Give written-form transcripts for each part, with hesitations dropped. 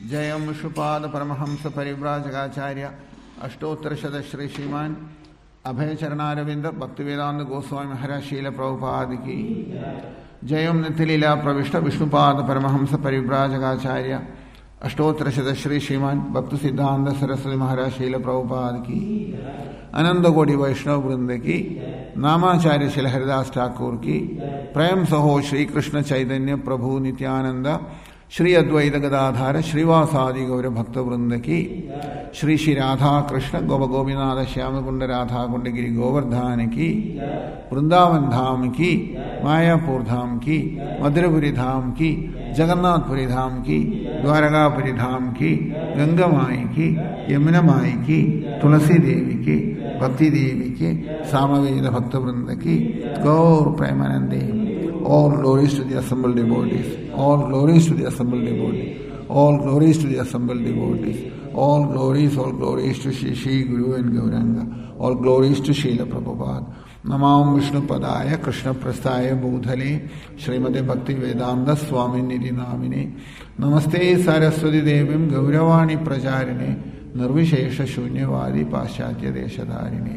जयं विष्णुपाद परमहंस परिव्राजकाचार्य अष्टोत्तरशत श्री श्रीमान अभय चरणारविंद भक्तिवेदांत गोस्वामी महाराज शील प्रभुपाद की जयं नित्यलीला प्रविष्ट विष्णुपाद परमहंस परिव्राजकाचार्य अष्टोत्तरशत श्री श्रीमान भक्ति सिद्धांत सरस्वती महाराज शील प्रभुपाद की अनंत कोटि वैष्णव वृंद की नामाचार्य शिल हरिदास ठाकुर की प्रेम सहो श्री कृष्ण चैतन्य प्रभु नित्यानंद श्री अद्वैत गदाधार श्रीवासादि गौर भक्त वृंद की श्री श्री राधा कृष्ण गोप गोपीनाथ श्याम कुंड राधा कुंडगिरी गोवर्धन की वृंदावन धाम की मायापुर धाम की मधुरपुरी धाम की जगन्नाथपुरी धाम की द्वारकापुरी धाम की गंगा माई की यमुना माई की तुलसी देवी की भक्ति देवी की सामवेद भक्त वृंद की गौर प्रेमानंदे. All glories to the assembled devotees. All glories to the assembled devotees. All glories to the assembled devotees. All glories to Shri Guru and Gauranga. All glories to Srila Prabhupada. Namam Vishnu Padaya Krishna Prasthaya Bhudhale Srimate Bhakti Vedanta Swami Nidhi Namine Namaste Saraswati Devim Gauravani Prajarine Nirvishesha Shunyavadi Paschatya Deshadharine.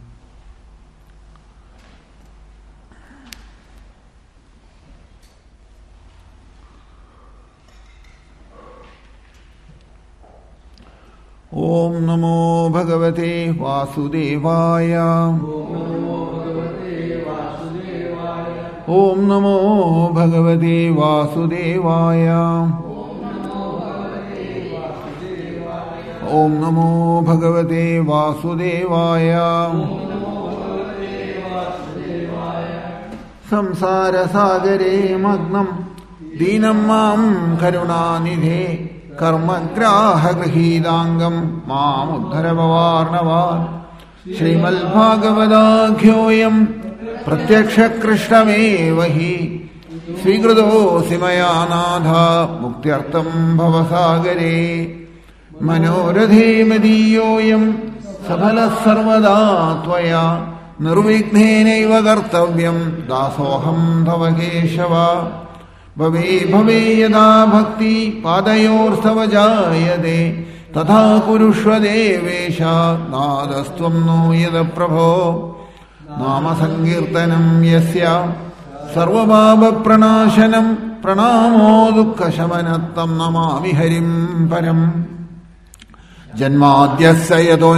ओम नमो भगवते वासुदेवाय. ओम नमो भगवते वासुदेवाय. ओम नमो भगवते वासुदेवाय. संसार सागरे मग्नं दीनं मां करुणानिधे कर्मग्राहगृहीदांगं मामुद्धर भवार्णवान्. श्रीमद्भागवताख्योऽयं प्रत्यक्षकृष्णमेव हि स्वीकृतोऽसि मया नाथ मुक्त्यर्थं भवसागरे. मनोरथे मदीयोऽयं सफलः सर्वदा त्वया निर्विघ्नेनैव कर्तव्यं दासोऽहं तव केशव. भवे भवे यदा भक्ति पादयोर्स्तव जायते तथा कुरुष्व देवेश नादस्त्वं नो यद प्रभो. नाम संकीर्तनं यस्य सर्वपापप्रणाशनं प्रणामो दुःखशमनं नमामि हरिं परम्. जन्माद्यस्य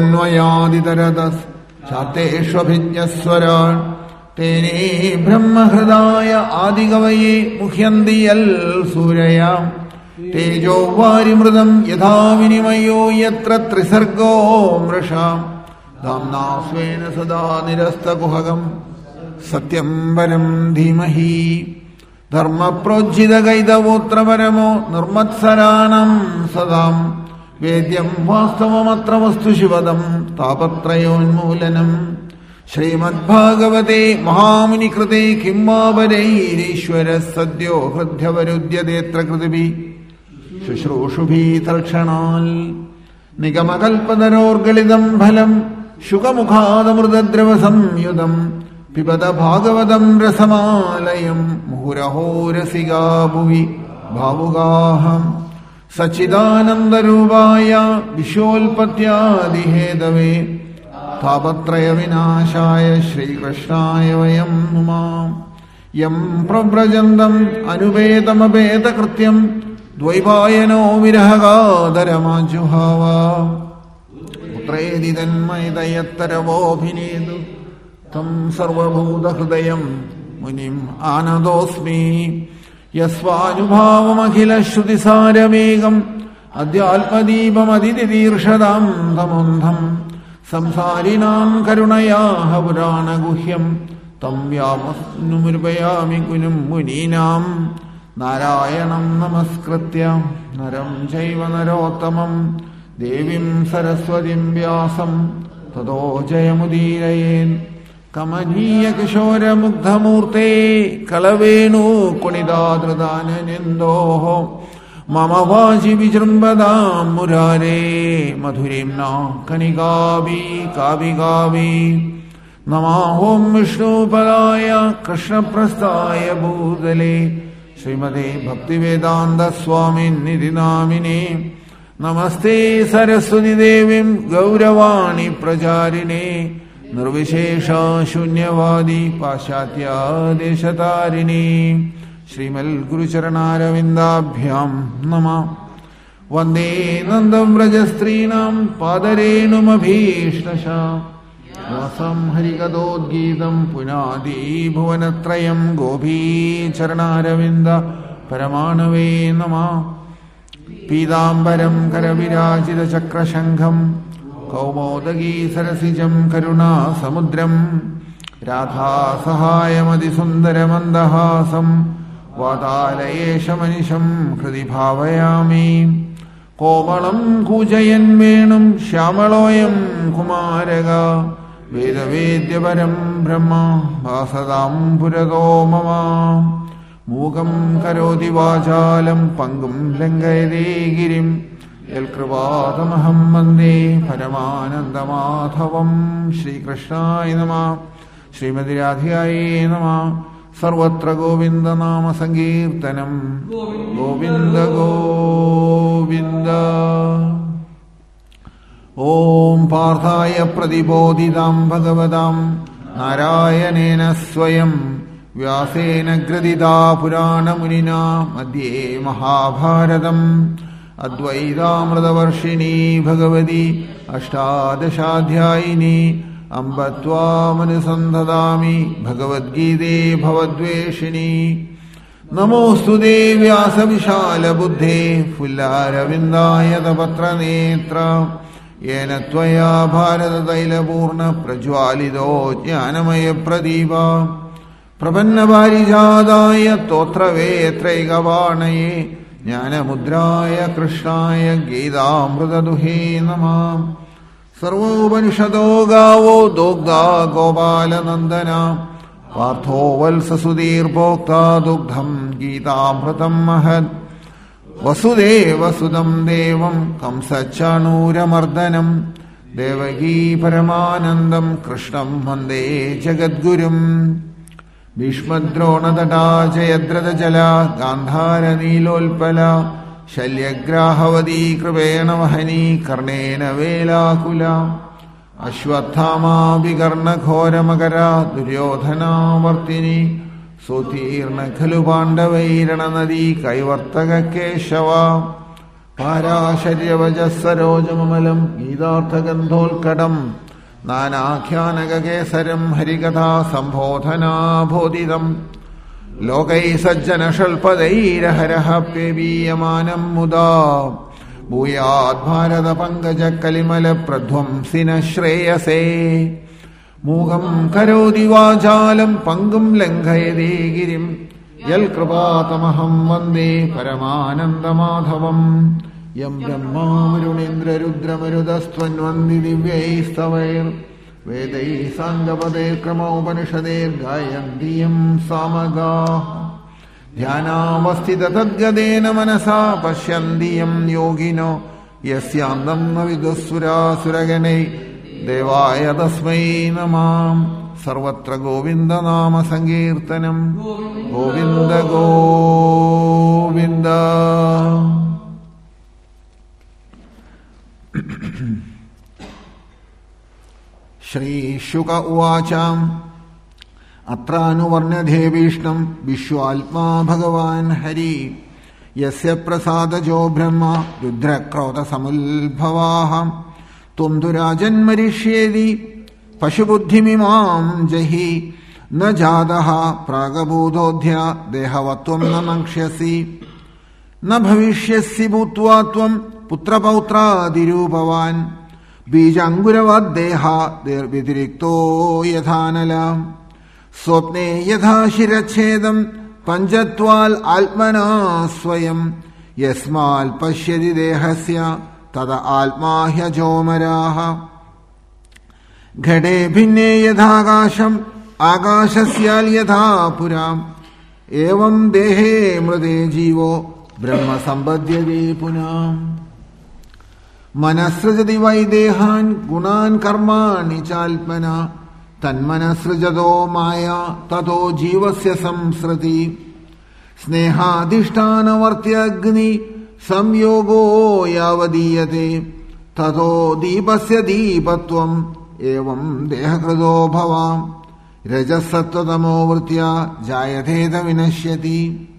यतोऽन्वयादितरतश्चार्तेष्वभिज्ञस्वरान् तेने ब्रह्महृदाय आदिकवये मुह्यन्ति यल् सूरया. तेजो वारिमृदं यथा विनिमयो यत्र त्रिसर्गो मृषा. धाम्ना स्वेन सदा निरस्तकुहकं सत्यं परं धीमहि. धर्मप्रोज्झितकैतवोऽत्र परमो निर्मत्सराणां सदां. वेद्यं वास्तवमत्र वस्तु शिवदं तापत्रयोन्मूलनम्. श्रीमद्भागवते महामुनिकृते किं वा वरैरीश्वरः सद्यो हृद्यवरुध्यतेऽत्र कृतिभिः शुश्रूषुभिः तत्क्षणाल्. निगमकल्पतरोर्गलितं फलं शुकमुखादमृतद्रवसंयुतं पिबत भागवतं रसमालयं. मुहुरहो रसिका भुवि भावुकाः. सच्चिदानन्दरूपाय विश्वोत्पत्त्यादिहेतवे तापत्रय विनाशाय श्रीकृष्णाय वयं नुमः. यं प्रव्रजन्तम् अनुपेतमपेतकृत्यं द्वैपायनो विरहकातरमाजुहाव. पुत्रेदि तन्मयतयत्तरवोऽभिनेतु तं सर्वभूतहृदयं मुनिम् आनतोऽस्मि. यस्वानुभावमखिलश्रुतिसारमेकम् अध्यात्मदीपमतितीर्षदां तमोन्धम्. संसारिणां करुणयाः पुराणगुह्यं तं व्यामनुमृपयामि कुलं मुनीनां. नारायणं नमस्कृत्य नरं चैव नरोत्तमं देवीं सरस्वतीं व्यासं ततो जयमुदीरयेत्. कमनीयकिशोरमुग्धमूर्ते कलवेणु कुणितादृताननिन्दोः मम वाचि विजृम्भतां मुरारे मधुरीं न कनिकाभि काभिकाभि. नमः ॐ विष्णुपदाय कृष्णप्रस्थाय भूतले ശ്രീമതേ ഭക്തിവേദാന്ത സ്വാമിന്നിതി നാമിനേ. നമസ്തേ സരസ്വതി ദേവീം ഗൗരവാണി പ്രചാരിണേ. നിർവിശേഷ ശൂന്യവാദി പാശ്ചാത്യദേശതാരിണീ. ശ്രീമൽ ഗുരുചരണാരവിന്ദാഭ്യാം നമഃ. വന്ദേ നന്ദം വ്രജസ്ത്രീണാം പാദരേണുമഭീഷ്ടശാ. വ്യാസം ഹരികഥോദ്ഗീതം പുനാദീ ഭുവനത്രയം. ഗോപീചരണാരവിന്ദ പരമാണവേ നമഃ. പീതാംബരം കരവിരാജിതചക്രശംഖം കൗമോദഗീ സരസിജം കരുണാസമുദ്രം. രാധാസഹായമതിസുന്ദരമന്ദഹാസം വാതാലയേശമനിശം ഹൃദി ഭാവയാമി. കോമളം കൂജയൻ വേണും ശ്യാമളോയം കുമാരക. വേദവേദ്യപരം ബ്രഹ്മ വാസതാം പുരതോ മമ. മൂകം കരോതി വാചാലം പങ്കും ലംഘയതേ ഗിരിം. യൽകൃപാതമഹം വന്ദേ പരമാനന്ദമാധവം. ശ്രീകൃഷ്ണായ നമഃ. ശ്രീമതി രാധികായേ നമഃ. സർവത്ര ഗോവിന്ദനാമ സങ്കീർത്തനം. ഗോവിന്ദ ഗോവിന്ദ. ഓം പാർത്ഥായ പ്രതിബോധിതാം ഭഗവതാം നാരായണേന സ്വയം വ്യാസേന ഗ്രഥിതാ പുരാണമുനിനാ മധ്യേ മഹാഭാരതം. അദ്വൈതാമൃതവർഷിണീ ഭഗവതി അഷ്ടാദശാധ്യായിനി. അംബ ത്വാമനുസന്ധദാമി ഭഗവദ്ഗീതേ ഭവദ്വേഷിണി. നമോസ്തുതേ വ്യാസവിശാലബുദ്ധേ ഫുല്ലാരവിന്ദായതപത്രനേത്ര. യേന ത്വയാ ഭാരതതൈലപൂർണ പ്രജ്വാലിതോ ജ്ഞാനമയപ്രദീപ. പ്രപന്നപാരിജാതായ തോത്രവേത്രൈകവാണയേ ജ്ഞാനമുദ്രായ കൃഷ്ണായ ഗീതാമൃതദുഹേ നമഃ. സർവോപനിഷദോ ഗാവോ ദോഗ്ധാ ഗോപാലനന്ദന. പാർത്ഥോ വത്സസുധീർഭോക്താ ദുഗ്ധം ഗീതാമൃതം മഹത്. വസുദേവസുതം ദേവം കംസച്ചാണൂരമർദ്ദനം. ദേവകീ പരമാനന്ദം കൃഷ്ണം വന്ദേ ജഗദ്ഗുരും. ഭീഷ്മദ്രോണതടാ ജയദ്രഥജല ഗാന്ധാരനീലോൽപല. ശല്യഗ്രാഹവതീ കൃപേണ വഹനീ കർണേന വേലാകുല. അശ്വത്ഥാമാവികർണഘോരമകര ദുര്യോധനാവർത്തിനി. സുതീർണ ഖലു പാണ്ഡവൈരണനദീ കൈവർത്തക കേശവ. പാരാശര്യവജസ്സരോജമമലം ഗീതാർത്ഥഗന്ധോൽക്കടം. നാനാഖ്യാനകേസരം ഹരികഥാ സംബോധനാബോധിതം. ലോകൈ സജ്ജനഷൽപദൈരഹരഃ പേബീയമാനം മുദാ. ഭൂയാത് ഭാരത പങ്കജ കലിമല പ്രധ്വംസിന ശ്രേയസേ. മൂകം കരോതി വാചാലം പങ്കും ലംഘയതേ ഗിരിം. യൽകൃപാതമഹം വന്ദേ പരമാനന്ദമാധവം. യം ബ്രഹ്മാ വരുണേന്ദ്രരുദ്രമരുതസ്ത്വന്വന്തി ദിവ്യൈസ്തവൈർ. വേദൈ സാംഗപദൈർക്രമോപനിഷദേർഗായന്തി യം സാമഗാഃ. ധ്യാനാവസ്ഥിത തദ്ഗതേന മനസാ പശ്യന്തി യം യോഗിനോ. യസ്യാന്തം ന വിദുഃസുരാസുരഗണൈ ദേവായ തസ്മൈ നമഃ. സർവത്ര ഗോവിന്ദനാമ സങ്കീർത്തനം. ഗോവിന്ദ ഗോവിന്ദ. ശ്രീശുക ഉവാച. അത്രാനുവർണ്യതേ ഭീഷ്ണം വിശ്വാത്മാ ഭഗവാൻ ഹരി. യസ്യ പ്രസാദജോ ബ്രഹ്മ രുദ്രക്രോധസമുദ്ഭവാഃ. ത്വം തു രാജന്മരിഷ്യേതി പശുബുദ്ധിമിമാം ജഹി. ന ജാതഃ പ്രാഗബോധോധ്യ ദേഹവത്വം ന മക്ഷ്യസി. ന ഭവിഷ്യസി ഭൂത്വാ ത്വം പുത്രപൗത്രാദിരൂപവാൻ. ബീജാങ്കുരവദ്ദേഹ വ്യതിരിക്തോ യഥാനല. സ്വപ്നേ യഥാ ശിരച്ഛേദം പഞ്ചത്വാൽ ആത്മനാ സ്വയം. യസ്മാൽ പശ്യതി ദേഹസ്യ തദ ആത്മാ ഹ്യജോമരാഃ. ഘടേ ഭിന്നേ യഥാകാശം ആകാശസ്യാൽ യഥാ പുരാം. ഏവം ദേഹേ മൃതേ ജീവോ ബ്രഹ്മ സമ്പദ്യതേ പുനാം. മനഃസൃജതി വൈ ദേഹാൻ ഗുണാൻ കർമാണി ചാത്മന. തന്മനഃസൃജതോ മായ തതോ ജീവസ്യ സംസൃതി. स्नेहाधिष्ठानवर्त्यग्नि संयोगो यावदीयते ततो दीपस्य दीपत्वम् एवं देहकृतो भवाम् रजसत्त्वतमो वृत्त्या जायतेत विनश्यति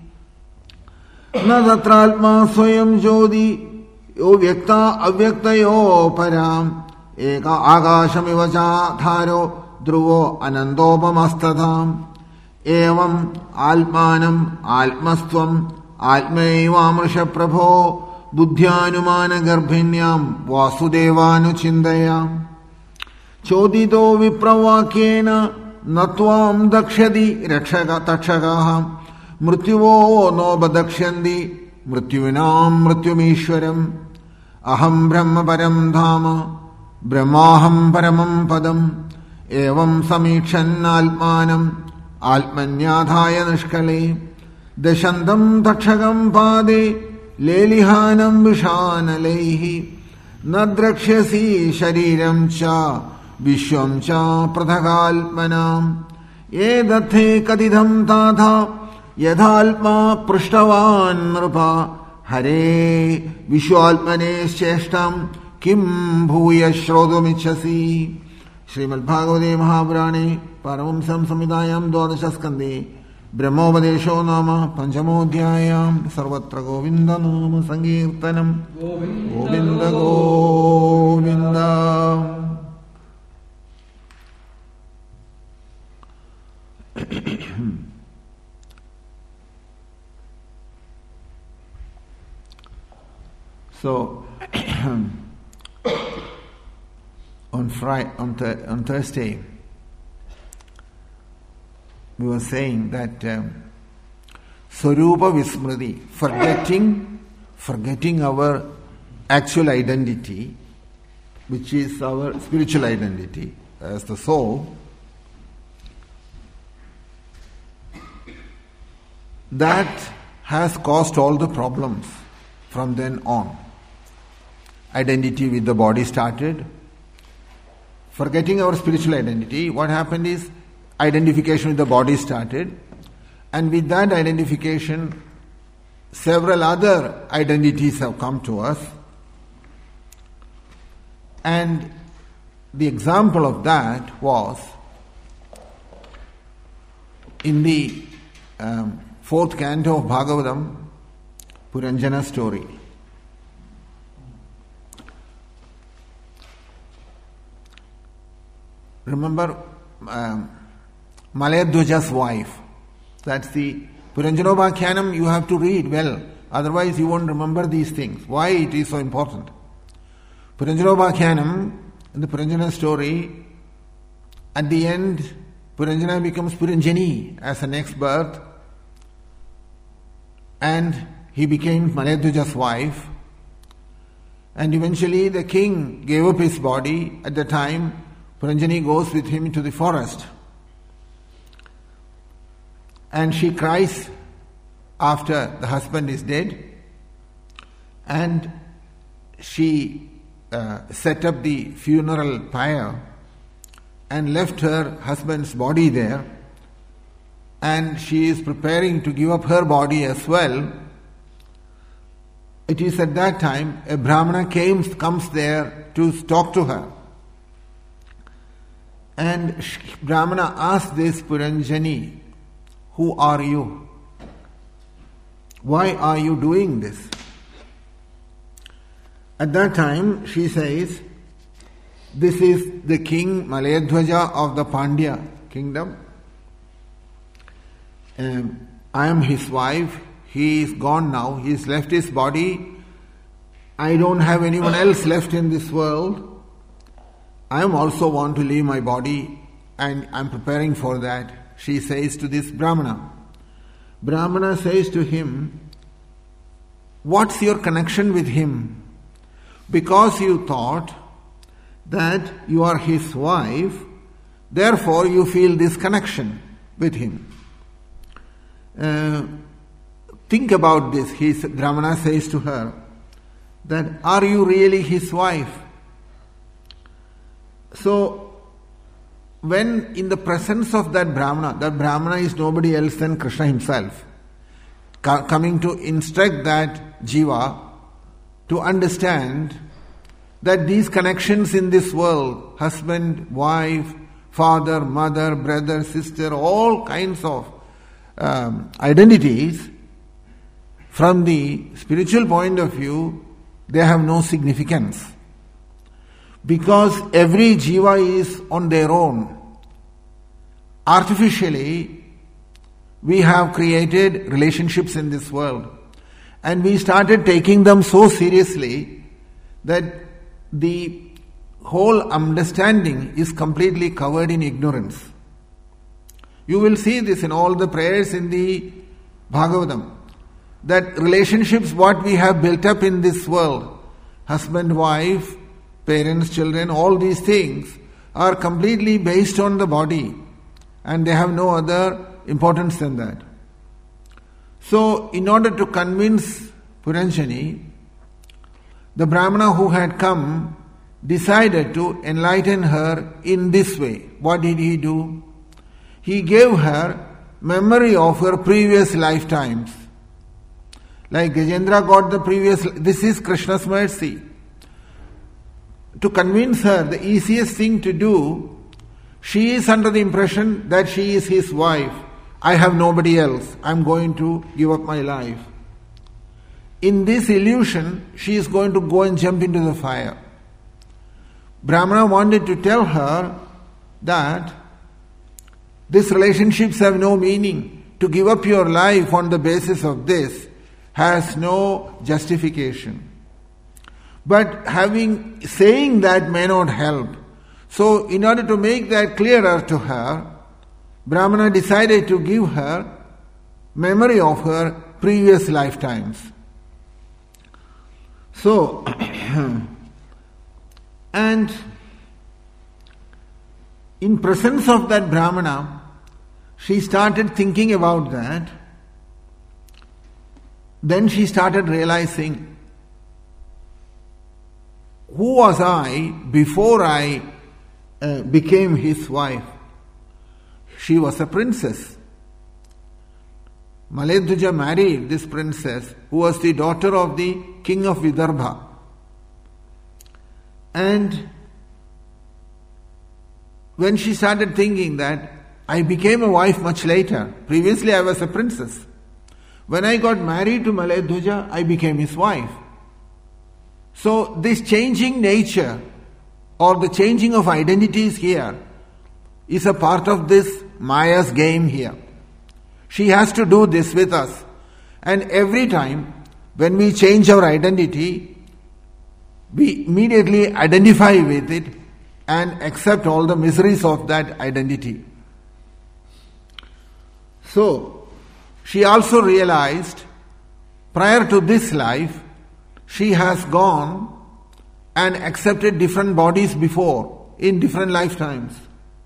न तत्रात्मा स्वयं ज्योति यो व्यक्ता अव्यक्तयो पराम् एक आकाशमिव चाधारो ध्रुवो अनन्तोपमस्तथाम् एवम् आत्मानम् आत्मस्त्वम् आत्मैवामृष प्रभो बुद्ध्यानुमानगर्भिण्याम् वासुदेवानुचिन्तयाम् चोदितो विप्रवाक्येन न त्वाम् दक्ष्यति तक्षकाः मृत्युवो नोपदक्ष्यन्ति मृत्युविनाम् मृत्युमीश्वरम् अहम् ब्रह्म परम् धाम ब्रह्माहम् परमम् पदम् एवम् समीक्षन्नात्मानम् आत्मन्याधाय निष्कले दशन्तम् तक्षकम् पादे लेलिहानम् विषानलैः न द्रक्ष्यसि शरीरम् च विश्वम् च पृथगात्मनाम् एतद्धे कथितम् तथा यथात्मा पृष्टवान् नृप हरे विश्वात्मने श्रेष्ठम् किम् भूय श्रोतुमिच्छसि। श्रीमद्भागवते महापुराणे पारमहंस्याम् संहितायाम् 12 स्कन्धे ब्रह्मोपदेशो नाम 5मोऽध्यायः। सर्वत्र गोविन्दनाम संकीर्तनम् Govind Govind. So on Thursday we were saying that Swarupa Vismriti, forgetting our actual identity, which is our spiritual identity as the soul, that has caused all the problems from then on. Identity with the body started. Forgetting our spiritual identity, what happened is identification with the body started, and with that identification several other identities have come to us. And the example of that was in the 4th canto of Bhagavatam, Puranjana story. Remember Malayadwaja's wife. That's the Puranjanobhakyanam you have to read well. Otherwise you won't remember these things. Why it is so important? Puranjanobhakyanam, in the Puranjana story, at the end Puranjana becomes Puranjani as a next birth, and he became Malayadwaja's wife, and eventually the king gave up his body. At the time Puranjani goes with him to the forest, and she cries after the husband is dead, and she set up the funeral pyre and left her husband's body there, and she is preparing to give up her body as well. It is at that time a Brahmana comes there to talk to her. And Brahmana asked this Puranjani, "Who are you? Why are you doing this?" At that time she says, "This is the king Malayadwaja of the Pandya kingdom. I am his wife. He is gone now. He has left his body. I don't have anyone else left in this world. I am also want to leave my body, and I am preparing for that," she says to this Brahmana. Brahmana says to him, "What's your connection with him? Because you thought that you are his wife, therefore you feel this connection with him. Think about this." Brahmana says to her that, "Are you really his wife?" So, when in the presence of that Brahmana is nobody else than Krishna himself. coming to instruct that jiva to understand that these connections in this world, husband, wife, father, mother, brother, sister, all kinds of identities, from the spiritual point of view, they have no significance. Because every jiva is on their own. Artificially, we have created relationships in this world. And we started taking them so seriously that the whole understanding is completely covered in ignorance. You will see this in all the prayers in the Bhagavatam. That relationships, what we have built up in this world, husband, wife, parents, children, all these things are completely based on the body and they have no other importance than that. So, in order to convince Puranjani, the Brahmana who had come decided to enlighten her in this way. What did he do? He gave her memory of her previous lifetimes. Like Gajendra got the previous, this is Krishna's mercy. To convince her, the easiest thing to do, she is under the impression that she is his wife. I have nobody else. I am going to give up my life. In this illusion, she is going to go and jump into the fire. Brahmana wanted to tell her that these relationships have no meaning. To give up your life on the basis of this has no justification. But saying that may not help. So, in order to make that clearer to her, Brahmana decided to give her memory of her previous lifetimes. So, and in presence of that Brahmana, she started thinking about that. Then she started realizing, who was I before I became his wife? She was a princess. Maledhuja married this princess who was the daughter of the king of Vidarbha. And when she started thinking that I became a wife much later, previously I was a princess. When I got married to Maledhuja, I became his wife. So this changing nature or the changing of identities here is a part of this Maya's game here. She has to do this with us. And every time when we change our identity, we immediately identify with it and accept all the miseries of that identity. So, she also realized, prior to this life, she has gone and accepted different bodies before, in different lifetimes.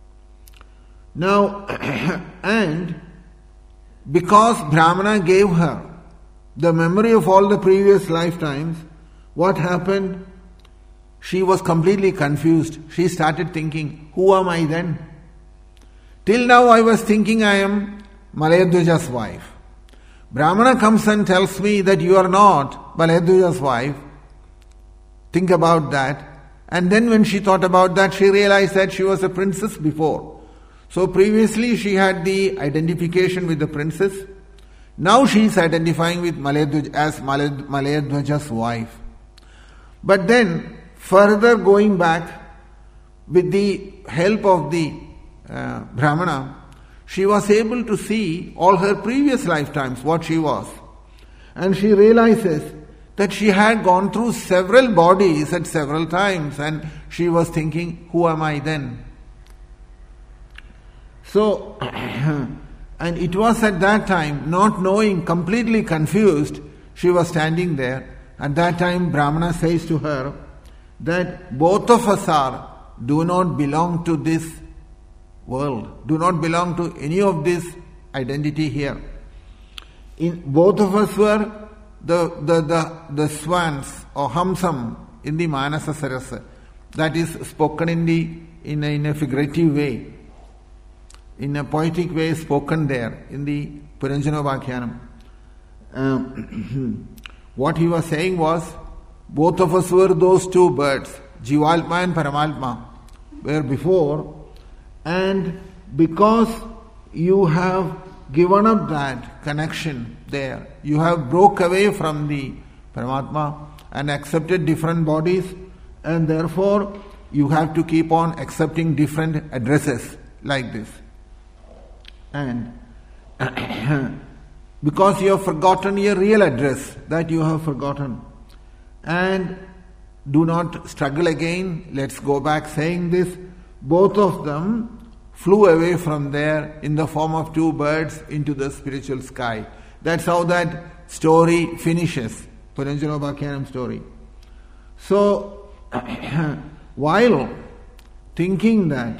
Now, and because Brahmana gave her the memory of all the previous lifetimes, what happened? She was completely confused. She started thinking, who am I then? Till now I was thinking I am Maledhuja's wife. Brahmana comes and tells me that you are not Maledhuja's wife. Think about that. And then when she thought about that, she realized that she was a princess before. So previously she had the identification with the princess. Now she is identifying with Maledhuja as Maledhuja's wife. But then, further going back, with the help of the Brahmana, she was able to see all her previous lifetimes, what she was. And she realizes that she had gone through several bodies at several times, and she was thinking, who am I then? So, and it was at that time, not knowing, completely confused, she was standing there. At that time, Brahmana says to her that both of us do not belong to this world, do not belong to any of this identity here. Both of us were the swans or hamsam in the Manasa Sarasa, that is spoken in a figurative way, in a poetic way spoken there in the Puranjana Bhakyanam. what he was saying was, both of us were those two birds, Jivaltma and Paramatma, were before, and because you have given up that connection there, you have broke away from the Paramatma and accepted different bodies, and therefore you have to keep on accepting different addresses like this. And because you have forgotten your real address, that you have forgotten. And do not struggle again, let's go back saying this. Both of them flew away from there in the form of two birds into the spiritual sky. That's how that story finishes, Puranjanobhakyanam story. So, while thinking that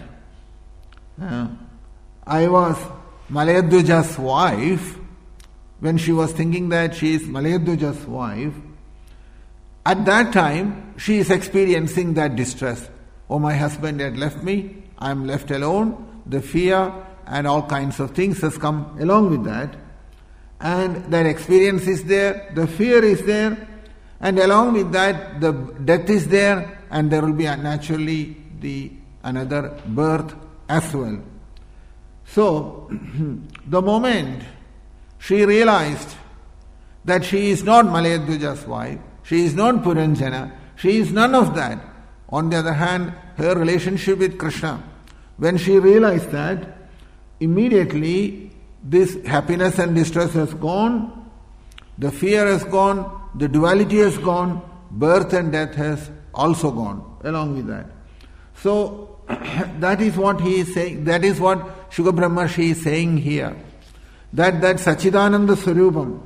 I was Malayadwaja's wife, when she was thinking that she is Malayadwaja's wife, at that time she is experiencing that distress. Oh, my husband had left me, I am left alone, the fear and all kinds of things has come along with that. And that experience is there, the fear is there, and along with that the death is there, and there will be naturally another birth as well. So, the moment she realized that she is not Malayadwaja's wife, she is not Puranjana, she is none of that. On the other hand, her relationship with Krishna, when she realized that, immediately this happiness and distress has gone, the fear has gone, the duality has gone, birth and death has also gone along with that. So, that is what he is saying, that is what Shuka Brahmarshi is saying here. That Sachidananda Swarupam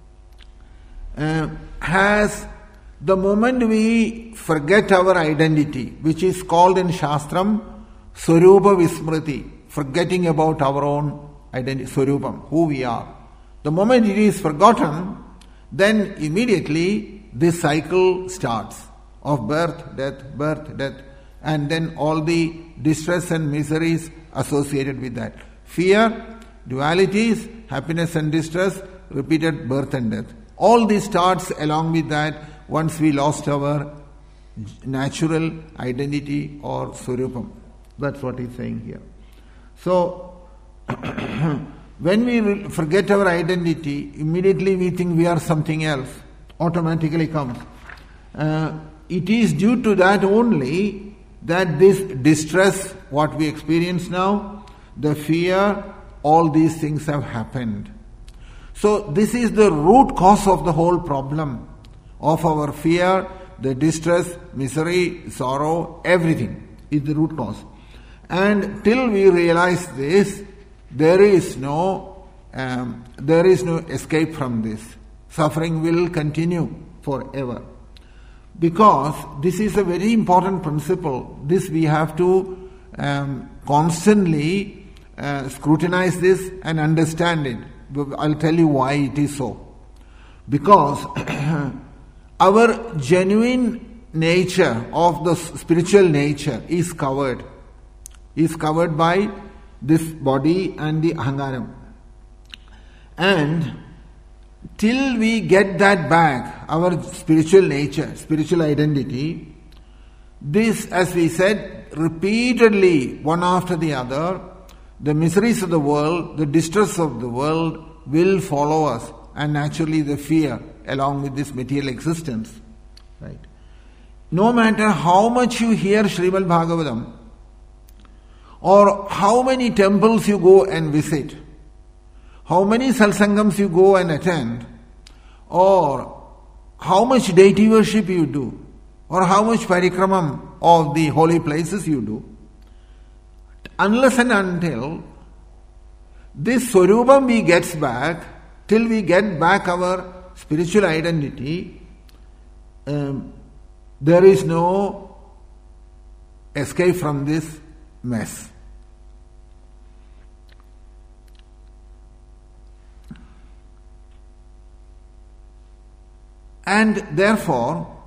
has, the moment we forget our identity, which is called in Shastram Swarupa Vismriti, forgetting about our own identity, Swarupam, who we are. The moment it is forgotten, then immediately this cycle starts of birth, death, and then all the distress and miseries associated with that. Fear, dualities, happiness and distress, repeated birth and death. All this starts along with that once we lost our natural identity or Swarupam. That's what he's saying here. So, when we forget our identity, immediately we think we are something else. Automatically comes. It is due to that only that this distress, what we experience now, the fear, all these things have happened. So this is the root cause of the whole problem of our fear, the distress, misery, sorrow, everything is the root cause. And till we realize this, there is no escape from this. Suffering will continue forever. Because this is a very important principle. This we have to constantly scrutinize this and understand it. I'll tell you why it is so. Because our genuine nature of the spiritual nature is covered by this body and the ahangaram. And till we get that back, our spiritual nature, spiritual identity, this, as we said, repeatedly, one after the other, the miseries of the world, the distress of the world will follow us, and naturally the fear along with this material existence. Right? No matter how much you hear Srimad Bhagavatam, or how many temples you go and visit, how many satsangams you go and attend, or how much deity worship you do, or how much parikramam of the holy places you do, unless and until this Swarupam we gets back, till we get back our spiritual identity, there is no escape from this mess. And therefore,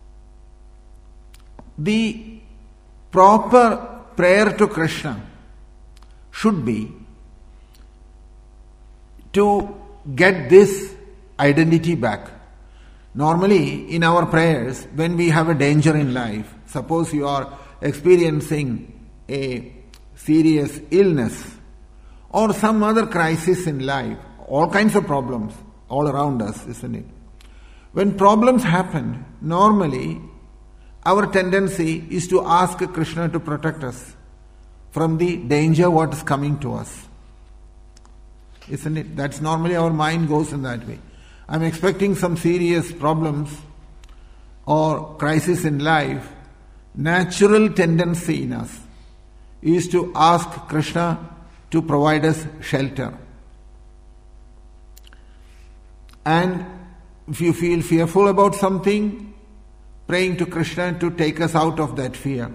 the proper prayer to Krishna should be to get this identity back. Normally, in our prayers, when we have a danger in life, suppose you are experiencing a serious illness or some other crisis in life, all kinds of problems all around us, isn't it? When problems happen, normally our tendency is to ask Krishna to protect us from the danger what is coming to us. Isn't it? That's normally our mind goes in that way. I'm expecting some serious problems or crisis in life. Natural tendency in us is to ask Krishna to provide us shelter. And if you feel fearful about something, praying to Krishna to take us out of that fear.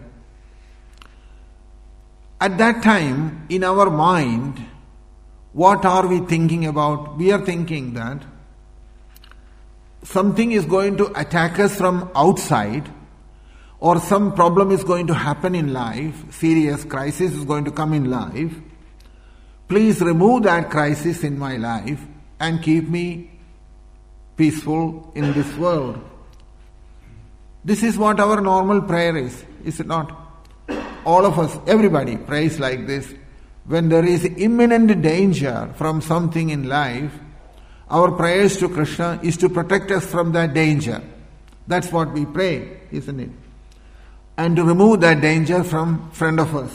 At that time, in our mind, what are we thinking about? We are thinking that something is going to attack us from outside, or some problem is going to happen in life, serious crisis is going to come in life. Please remove that crisis in my life and keep me peaceful in this world. This is what our normal prayer is it not? All of us, everybody prays like this. When there is imminent danger from something in life, our prayers to Krishna is to protect us from that danger. That's what we pray, isn't it? And to remove that danger from front of us.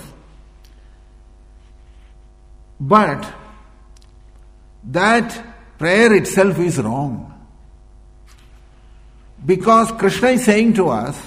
But that prayer itself is wrong. Because Krishna is saying to us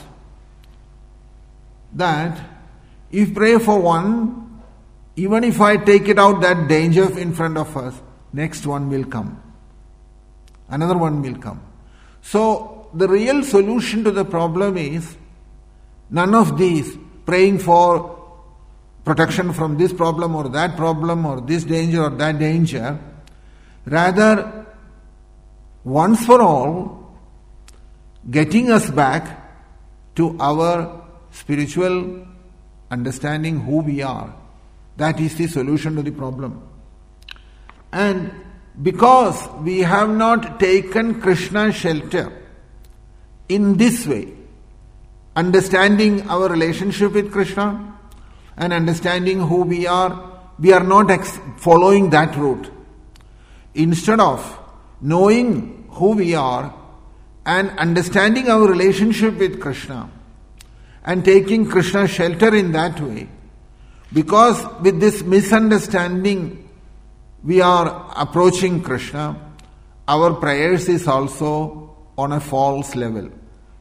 that if pray for one, even if I take it out that danger in front of us, next one will come. Another one will come. So the real solution to the problem is none of these, praying for protection from this problem or this danger or that danger. Rather, once for all, getting us back to our spiritual understanding who we are. That is the solution to the problem. And because we have not taken Krishna's shelter in this way, understanding our relationship with Krishna and understanding who we are not following that route. Instead of knowing who we are and understanding our relationship with Krishna and taking Krishna's shelter in that way, because with this misunderstanding we are approaching Krishna, our prayers is also on a false level.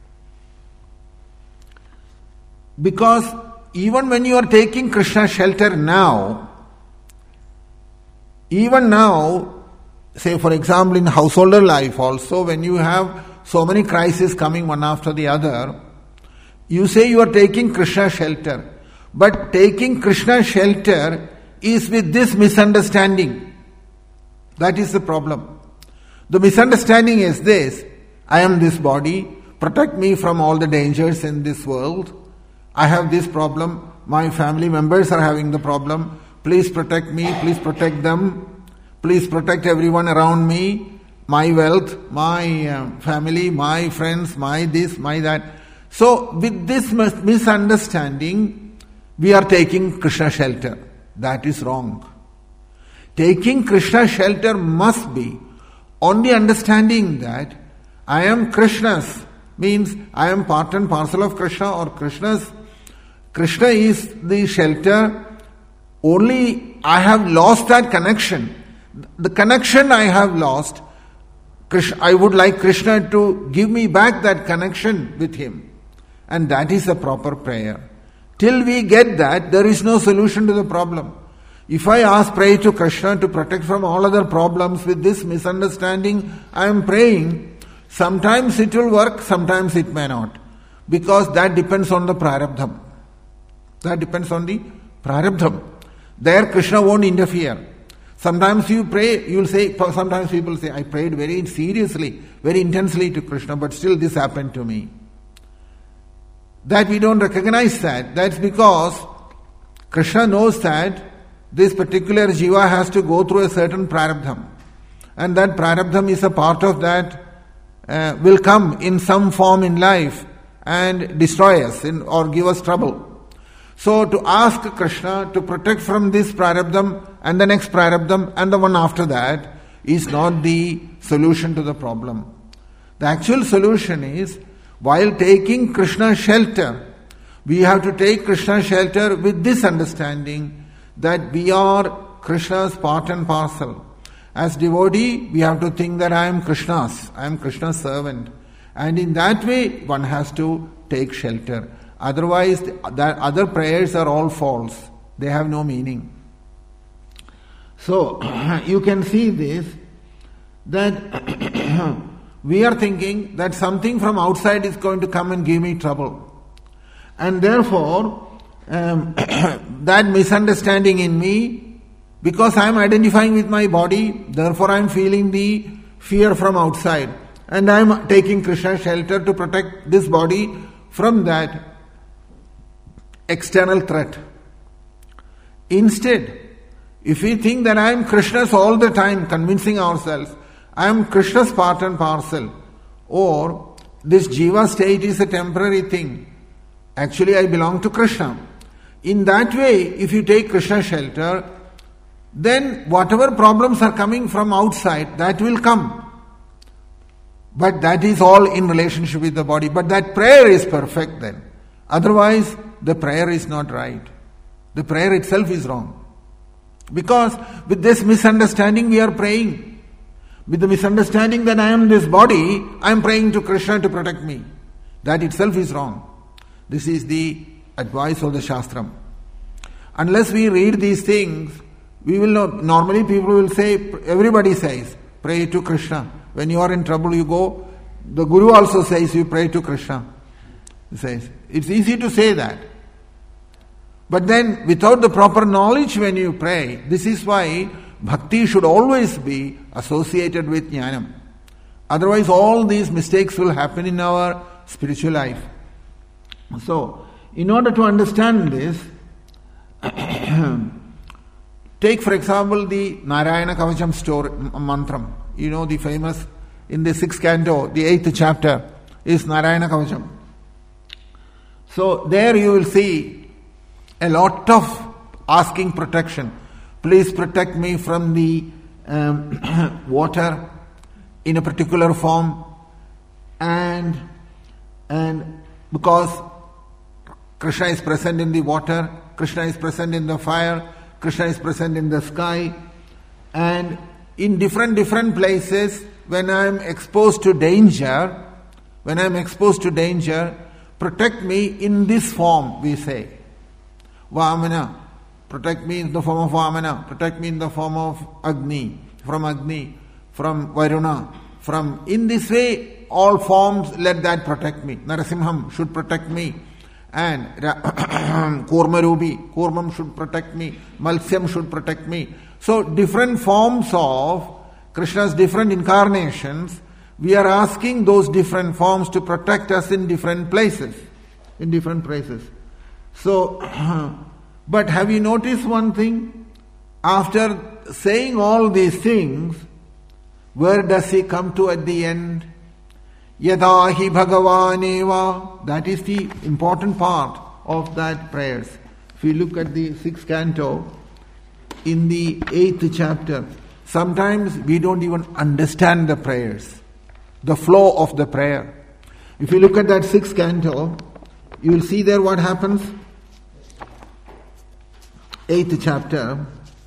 Because even when you are taking Krishna's shelter now, even now, say for example in householder life also, when you have so many crises coming one after the other, you say you are taking Krishna's shelter. But taking Krishna's shelter is with this misunderstanding. That is the problem. The misunderstanding is this: I am this body, protect me from all the dangers in this world. I have this problem, my family members are having the problem. Please protect me, please protect them, please protect everyone around me, my wealth, my family, my friends, my this, my that. So with this misunderstanding, we are taking Krishna shelter. That is wrong. Taking Krishna shelter must be on the understanding that I am Krishna's, means I am part and parcel of Krishna or Krishna's. Krishna is the shelter. Only I have lost that connection. The connection I have lost, I would like Krishna to give me back that connection with Him. And that is the proper prayer. Till we get that, there is no solution to the problem. If I pray to Krishna to protect from all other problems with this misunderstanding, I am praying. Sometimes it will work, sometimes it may not. Because that depends on the prarabdham. There Krishna won't interfere. Sometimes you pray, you will say, sometimes people say, I prayed very seriously, very intensely to Krishna, but still this happened to me. That we don't recognize that. That's because Krishna knows that this particular jiva has to go through a certain prarabdham. and that prarabdham is a part of that, will come in some form in life and destroy us or give us trouble. So to ask Krishna to protect from this prarabdham and the next prarabdham and the one after that is not the solution to the problem. The actual solution is, while taking Krishna's shelter, we have to take Krishna's shelter with this understanding that we are Krishna's part and parcel. As devotee, we have to think that I am Krishna's servant. And in that way, one has to take shelter. Otherwise, the other prayers are all false. They have no meaning. So, you can see this, that we are thinking that something from outside is going to come and give me trouble. And therefore, that misunderstanding in me, because I am identifying with my body, therefore I am feeling the fear from outside. And I am taking Krishna's shelter to protect this body from that external threat. Instead, if we think that I am Krishna's all the time, convincing ourselves, I am Krishna's part and parcel, or this jiva state is a temporary thing, actually I belong to Krishna. In that way, if you take Krishna's shelter, then whatever problems are coming from outside, that will come. But that is all in relationship with the body. But that prayer is perfect then. Otherwise, the prayer is not right. The prayer itself is wrong. Because with this misunderstanding we are praying. With the misunderstanding that I am this body, I am praying to Krishna to protect me. That itself is wrong. This is the advice of the Shastram. Unless we read these things, we will not. Normally people will say, everybody says, pray to Krishna. When you are in trouble, you go. The Guru also says, you pray to Krishna. He says, it's easy to say that. But then, without the proper knowledge when you pray, this is why bhakti should always be associated with jnanam. Otherwise, all these mistakes will happen in our spiritual life. So, in order to understand this, take for example the Narayana Kavacham story, mantram. You know the famous, in the 6th canto, the 8th chapter is Narayana Kavacham. So there you will see a lot of asking protection. Please protect me from the water in a particular form, and because Krishna is present in the water, Krishna is present in the fire, Krishna is present in the sky, and in different places, when I am exposed to danger, protect me in this form, we say. Vamana, protect me in the form of Vamana, protect me in the form of Agni, from Varuna, in this way, all forms, let that protect me. Narasimham should protect me. And Kurmam should protect me. Malsyam should protect me. So different forms of Krishna's different incarnations, we are asking those different forms to protect us in different places. So, but have you noticed one thing? After saying all these things, where does he come to at the end? Yada hi Bhagavaneva. That is the important part of that prayers. If you look at the 6th canto, in the 8th chapter, sometimes we don't even understand the prayers, the flow of the prayer. If you look at that 6th canto, you will see there what happens. 8th chapter,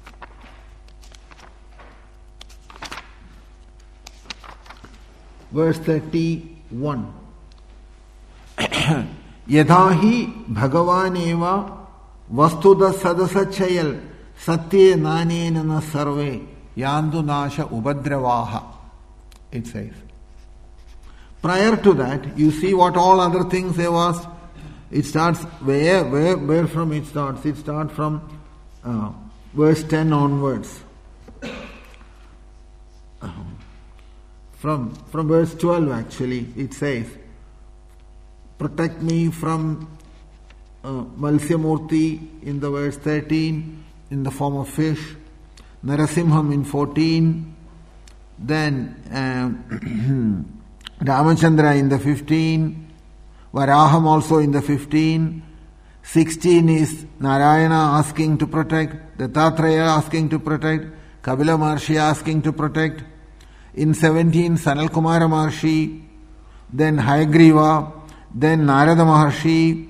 verse 31. Yadhahi Bhagavaneva vastuda sadasachayal satye nanena sarve yandu nasha ubadravaha. It says. Prior to that, you see what all other things there was. It starts where from it starts. It starts from verse 10 onwards. From verse 12 actually, it says, protect me from Malsyamurti in the verse 13 in the form of fish, Narasimham in 14, then Ramachandra in the 15, Varaham also in the 15, 16 is Narayana asking to protect, Dattatreya asking to protect, Kapila Maharshi asking to protect, in 17 Sanal Kumara Maharshi, then Hayagriva, then Narada Maharshi,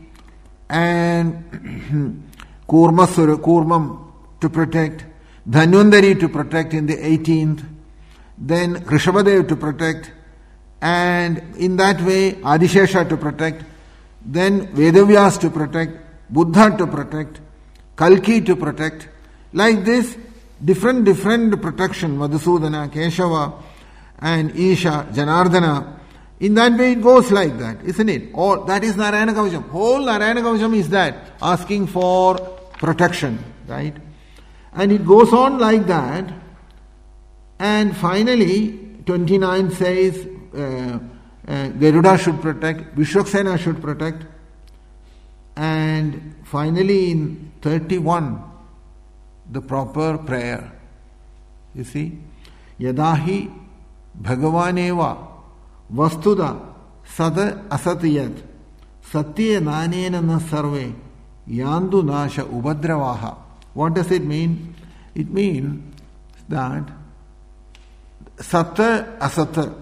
and Kurmam to protect, Dhanvantari to protect in the 18th, then Rishabhadev to protect, and in that way Adishesha to protect, then Vedavyas to protect, Buddha to protect, Kalki to protect. Like this, different protection, Madhusudana, Keshava, and Isha, Janardana. In that way it goes like that, isn't it? All that is Narayana Kavacham. Whole Narayana Kavacham is that, asking for protection, right? And it goes on like that. And finally, 29 says, Garuda should protect, Vishwaksena should protect. And finally in 31, the proper prayer. You see? Yadahi Bhagavaneva Vastuda Sada Asatiyat Satya Nanena Na Sarve Yandu Nasha Ubadravaha. What does it mean? It means that Sata Asata.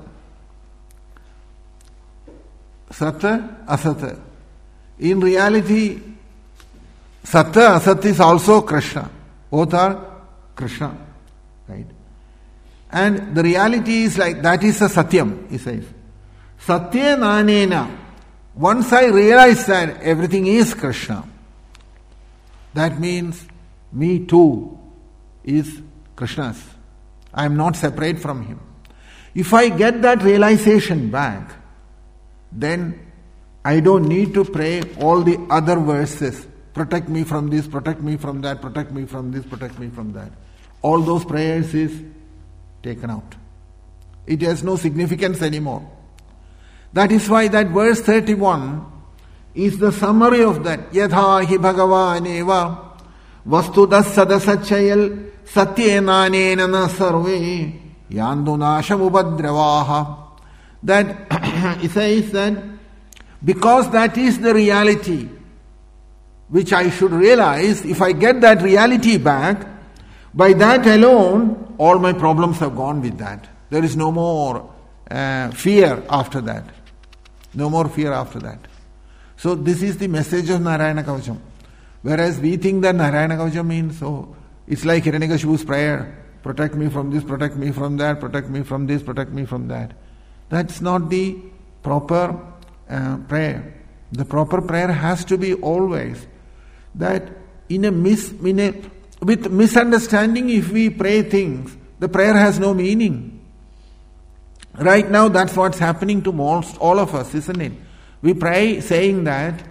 Sata Asata. In reality, Sata Asat is also Krishna. Both are Krishna. Right? And the reality is like, that is a Satyam, he says. Satya Nanena. Once I realize that everything is Krishna, that means me too is Krishna's. I am not separate from him. If I get that realization back, then I don't need to pray all the other verses. Protect me from this, protect me from that, protect me from this, protect me from that. All those prayers is taken out. It has no significance anymore. That is why that verse 31 is the summary of that. Yadha hi bhagavaneva vastudas sadasachayal satyenanena na sarve yandu nasham ubadravaha. That it says that because that is the reality which I should realize, if I get that reality back, by that alone, all my problems have gone with that. There is no more fear after that. No more fear after that. So this is the message of Narayana Kavacham. Whereas we think that Narayana Kavacham means, it's like Hiranyakashipu's prayer. Protect me from this, protect me from that, protect me from this, protect me from that. That's not the proper prayer. The proper prayer has to be always that with misunderstanding, if we pray things, the prayer has no meaning. Right now, that's what's happening to most all of us, isn't it? We pray saying that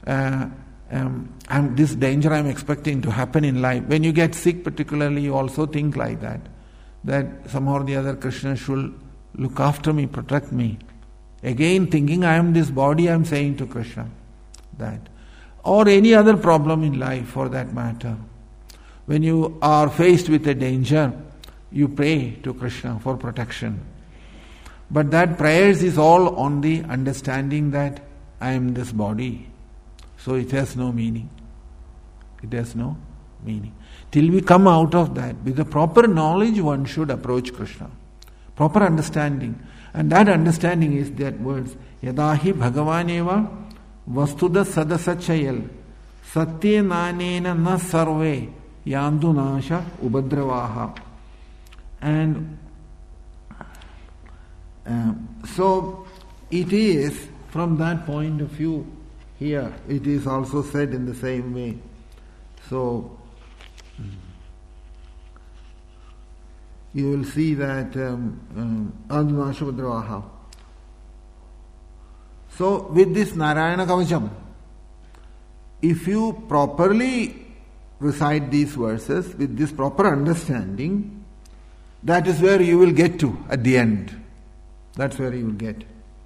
this danger I'm expecting to happen in life. When you get sick particularly, you also think like that. That somehow or the other Krishna should look after me, protect me. Again, thinking I am this body, I am saying to Krishna that. Or any other problem in life for that matter. When you are faced with a danger, you pray to Krishna for protection. But that prayers is all on the understanding that I am this body. So it has no meaning. It has no meaning. Till we come out of that, with the proper knowledge, one should approach Krishna. Proper understanding. And that understanding is that words, Yadahi Bhagavaneva Vastuda Sadasachayal Satye Nanena Na Sarve Yandu Nasha Ubadravaha. And so it is from that point of view here, it is also said in the same way. So you will see that Adunashabadravaha. So with this Narayana Kavacham, if you properly recite these verses with this proper understanding, that is where you will get to at the end. That's where you will get.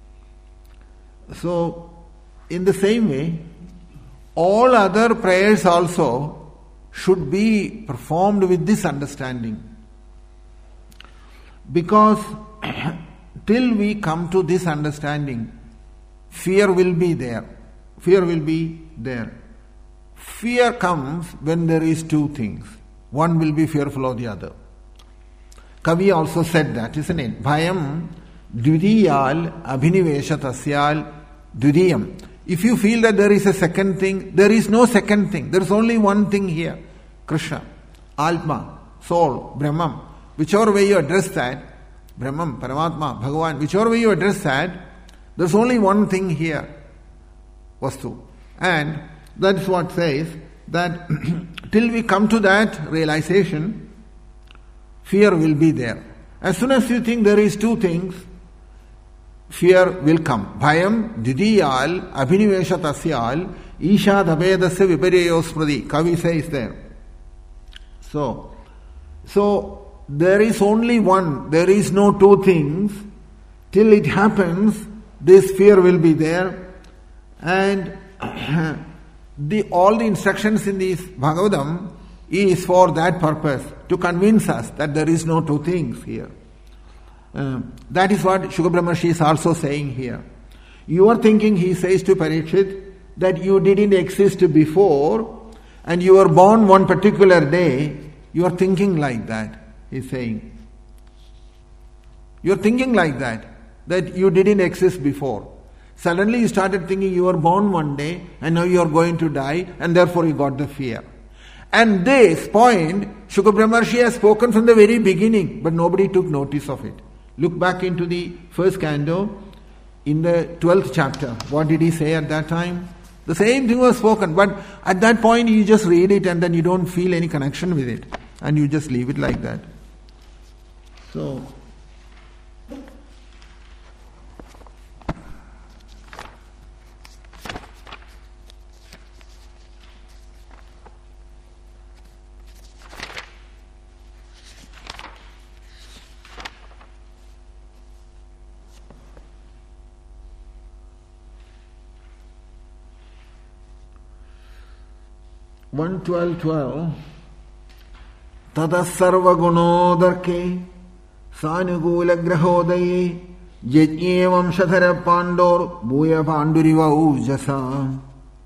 So, in the same way, all other prayers also should be performed with this understanding. Because till we come to this understanding, fear will be there. Fear will be there. Fear comes when there is two things. One will be fearful of the other. Kavi also said that, isn't it? Bhayam dvidiyal abhinivesha tasyal dvidiyam. If you feel that there is a second thing, there is no second thing. There is only one thing here. Krishna, Atma, Soul, Brahman. Whichever way you address that, Brahman, Paramatma, Bhagavan, whichever way you address that, there is only one thing here. Vastu. And that is what says that till we come to that realization, fear will be there. As soon as you think there is two things, fear will come. Bhayam didiyal abhinivesha tasyal isha dabedasya vipareyo smriti. Kavi says there. So there is only one, there is no two things. Till it happens, this fear will be there. And all the instructions in this Bhagavatam is for that purpose, to convince us that there is no two things here. That is what Shukra Brahmarshi is also saying here. You are thinking, he says to Parikshit, that you didn't exist before and you were born one particular day. You are thinking like that, he is saying. You are thinking like that you didn't exist before. Suddenly you started thinking you were born one day and now you are going to die, and therefore you got the fear. And this point, Shukra Brahmarshi has spoken from the very beginning, but nobody took notice of it. Look back into the first canto, in the 12th chapter. What did he say at that time? The same thing was spoken, but at that point you just read it and then you don't feel any connection with it. And you just leave it like that. So, One 12 Tada sarva gunodarke sanugula grahodaye yajñe vamshadhara pandor bhuya panduriva ujasa.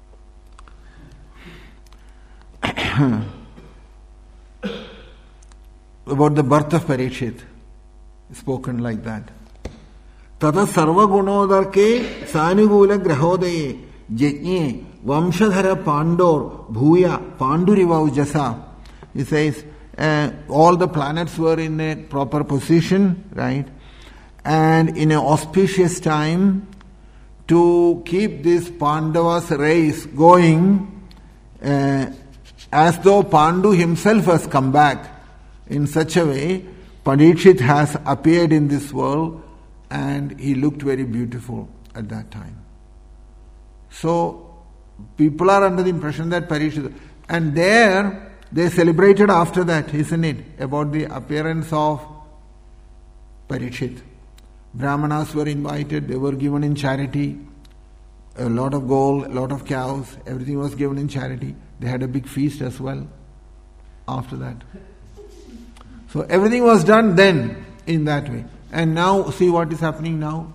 About the birth of Parikshit, spoken like that. Tada sarva gunodarke sanugula grahodaye yajñe vamshadhara pandor bhuya panduriva ujasa. He says, all the planets were in a proper position, right? And in an auspicious time to keep this Pandava's race going, as though Pandu himself has come back. In such a way, Parikshit has appeared in this world and he looked very beautiful at that time. So, people are under the impression that Parikshit... And there, they celebrated after that, isn't it? About the appearance of Parikshit. Brahmanas were invited, they were given in charity. A lot of gold, a lot of cows, everything was given in charity. They had a big feast as well after that. So everything was done then in that way. And now, see what is happening now?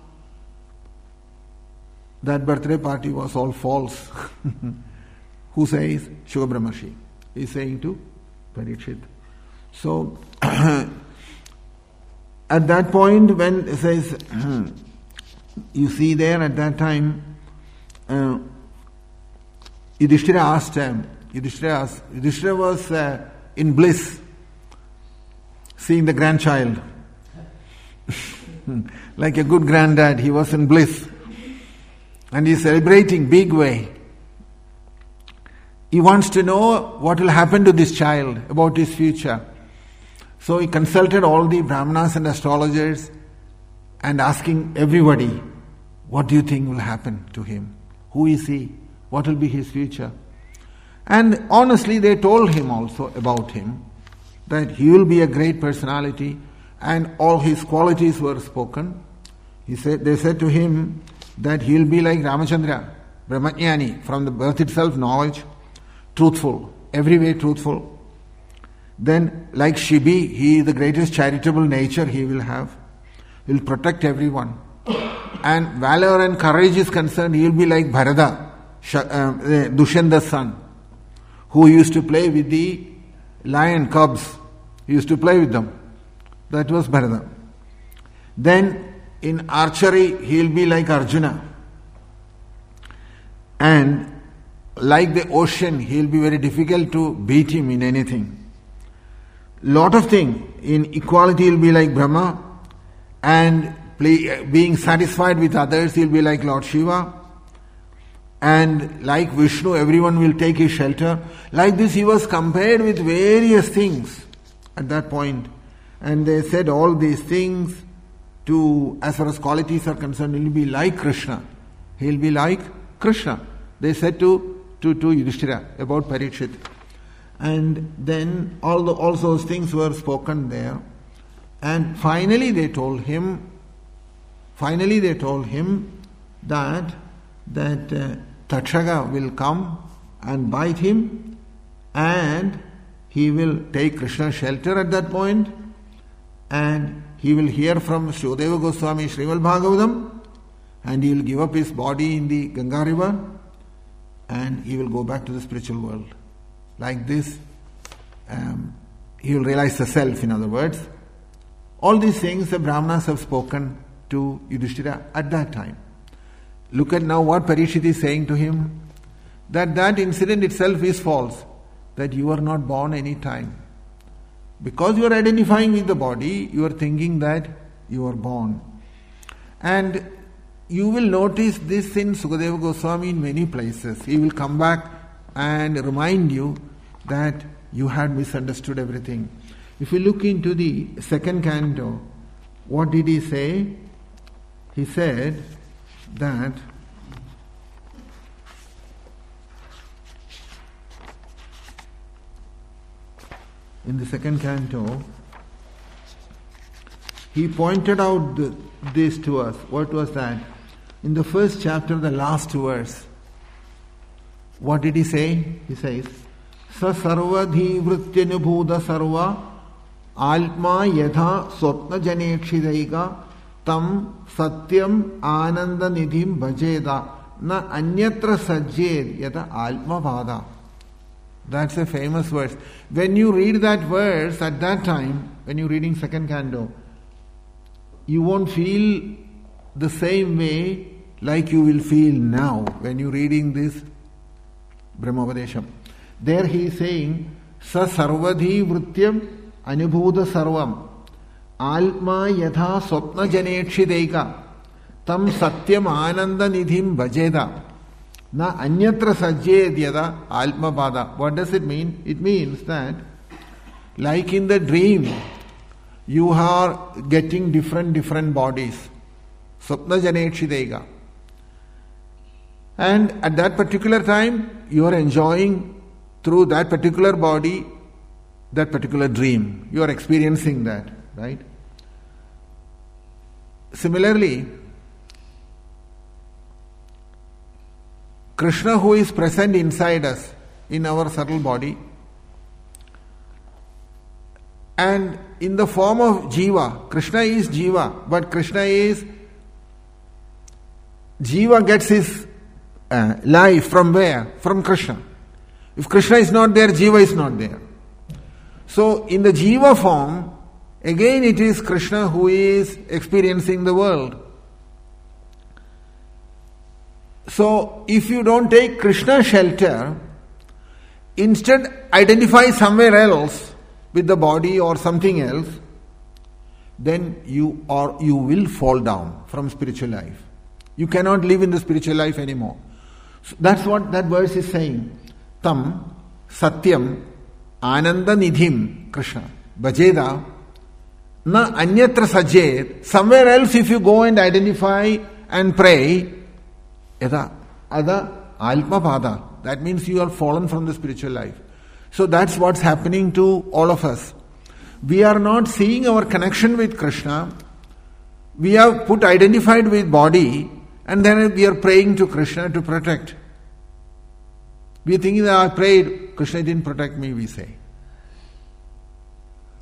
That birthday party was all false. Who says? Shukra Brahmarshi is saying to Parikshit. So, at that point when it says, you see there at that time, Yudhishthira asked, Yudhishthira was in bliss, seeing the grandchild. Like a good granddad, he was in bliss. And he is celebrating big way. He wants to know what will happen to this child, about his future. So he consulted all the Brahmanas and astrologers and asking everybody, what do you think will happen to him? Who is he? What will be his future? And honestly, they told him also about him, that he will be a great personality, and all his qualities were spoken. They said to him that he will be like Ramachandra, Brahmajnani, from the birth itself knowledge, truthful, every way truthful. Then, like Shibi, he is the greatest charitable nature he will have. He will protect everyone. And valor and courage is concerned, he will be like Bharata, Dushanta's son, who used to play with the lion cubs. He used to play with them. That was Bharata. Then, in archery, he will be like Arjuna. And like the ocean, he will be very difficult to beat him in anything. Lot of things. In equality, he will be like Brahma. And being satisfied with others, he will be like Lord Shiva. And like Vishnu, everyone will take his shelter. Like this, he was compared with various things at that point. And they said all these things to, as far as qualities are concerned, he will be like Krishna. He will be like Krishna. They said to Yudhishthira about Parikshit. And then all those things were spoken there. And finally they told him that Takshaka will come and bite him, and he will take Krishna's shelter at that point, and he will hear from Srideva Goswami Srimad Bhagavatam, and he will give up his body in the Ganga river, and he will go back to the spiritual world. Like this, he will realize the self, in other words. All these things the Brahmanas have spoken to Yudhishthira at that time. Look at now what Parikshit is saying to him, that incident itself is false, that you are not born any time. Because you are identifying with the body, you are thinking that you are born. And you will notice this in Sukadeva Goswami in many places. He will come back and remind you that you had misunderstood everything. If you look into the second canto, what did he say? He said that in the second canto, he pointed out this to us. What was that? In the first chapter, the last verse, what did he say? He says, Sa sarvadhi vrityanubhuda sarva alma yatha swapna janekshidaiga tam satyam ananda nidhim bhajeda na anyatra sajjed yata alma bhada. That's a famous verse. When you read that verse at that time, when you're reading second canto, you won't feel the same way like you will feel now when you're reading this Brahmopadesham. There he is saying, Sa sarvadhi vrityam anubhuda sarvam alma yatha swapna janekshideka tam satyam ananda nidhim bhajeda na anyatra sajjed yada alma bhada. What does it mean? It means that like in the dream, you are getting different bodies. Swapna janekshideka. And at that particular time, you are enjoying through that particular body, that particular dream. You are experiencing that, right? Similarly, Krishna, who is present inside us, in our subtle body, and in the form of Jiva. Krishna is Jiva, but Krishna is... Jiva gets his life from where? From Krishna. If Krishna is not there, Jiva is not there. So, in the Jiva form, again it is Krishna who is experiencing the world. So, if you don't take Krishna's shelter, instead identify somewhere else with the body or something else, then you will fall down from spiritual life. You cannot live in the spiritual life anymore. So that's what that verse is saying. Tam satyam ananda nidhim Krishna bhajeda na anyatra sajjed. Somewhere else if you go and identify and pray, yada alpa pada. That means you are fallen from the spiritual life. So that's what's happening to all of us. We are not seeing our connection with Krishna. We have put identified with body, and then we are praying to Krishna to protect. We are thinking that I prayed, Krishna didn't protect me, we say.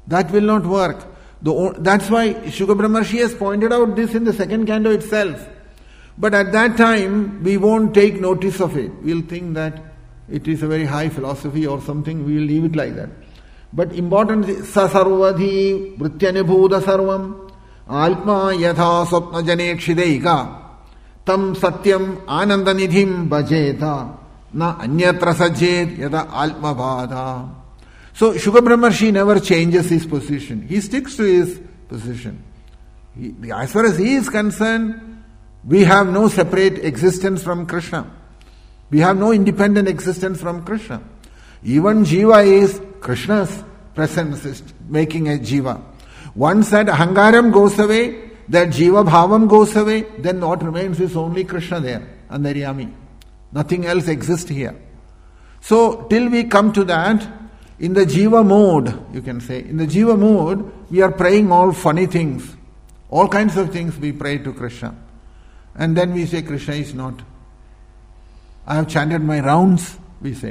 That will not work. That's why Shuka Brahmarshi has pointed out this in the second canto itself. But at that time, we won't take notice of it. We'll think that it is a very high philosophy or something. We'll leave it like that. But important is Sasarvadhi Vrityanibhuda Sarvam Alpma Yatha Swapna Janekshideika Tam Satyam Anandanidhim Bhajeta Na Anyatra Sajjet Yada Alpma Bhada. So Shuka Brahmarshi never changes his position. He sticks to his position. As far as he is concerned, we have no separate existence from Krishna. We have no independent existence from Krishna. Even Jiva is Krishna's presence is making a Jiva. Once that Ahangaram goes away, that Jiva Bhavam goes away, then what remains is only Krishna there, Andaryami. Nothing else exists here. So, till we come to that, in the Jiva mode, you can say, in the Jiva mode, we are praying all funny things. All kinds of things we pray to Krishna. And then we say, Krishna is not. I have chanted my rounds, we say.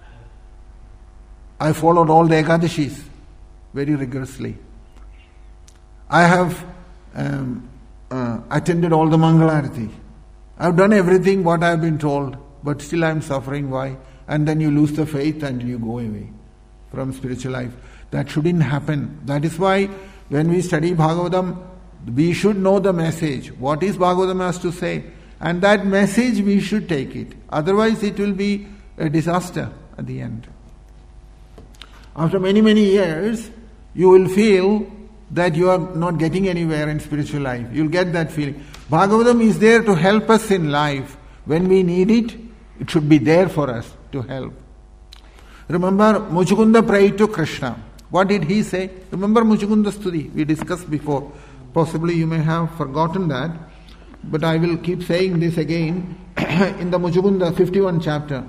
I followed all the Ekadashis very rigorously. I have attended all the Mangalarati. I have done everything what I have been told, but still I am suffering. Why? And then you lose the faith and you go away from spiritual life. That shouldn't happen. That is why when we study Bhagavatam, we should know the message. What is Bhagavatam has to say? And that message we should take it. Otherwise it will be a disaster at the end. After many, many years, you will feel that you are not getting anywhere in spiritual life. You'll get that feeling. Bhagavatam is there to help us in life. When we need it, it should be there for us to help. Remember, Muchukunda prayed to Krishna. What did he say? Remember Muchukunda Stuti, we discussed before. Possibly you may have forgotten that, but I will keep saying this again in the Muchukunda 51 chapter.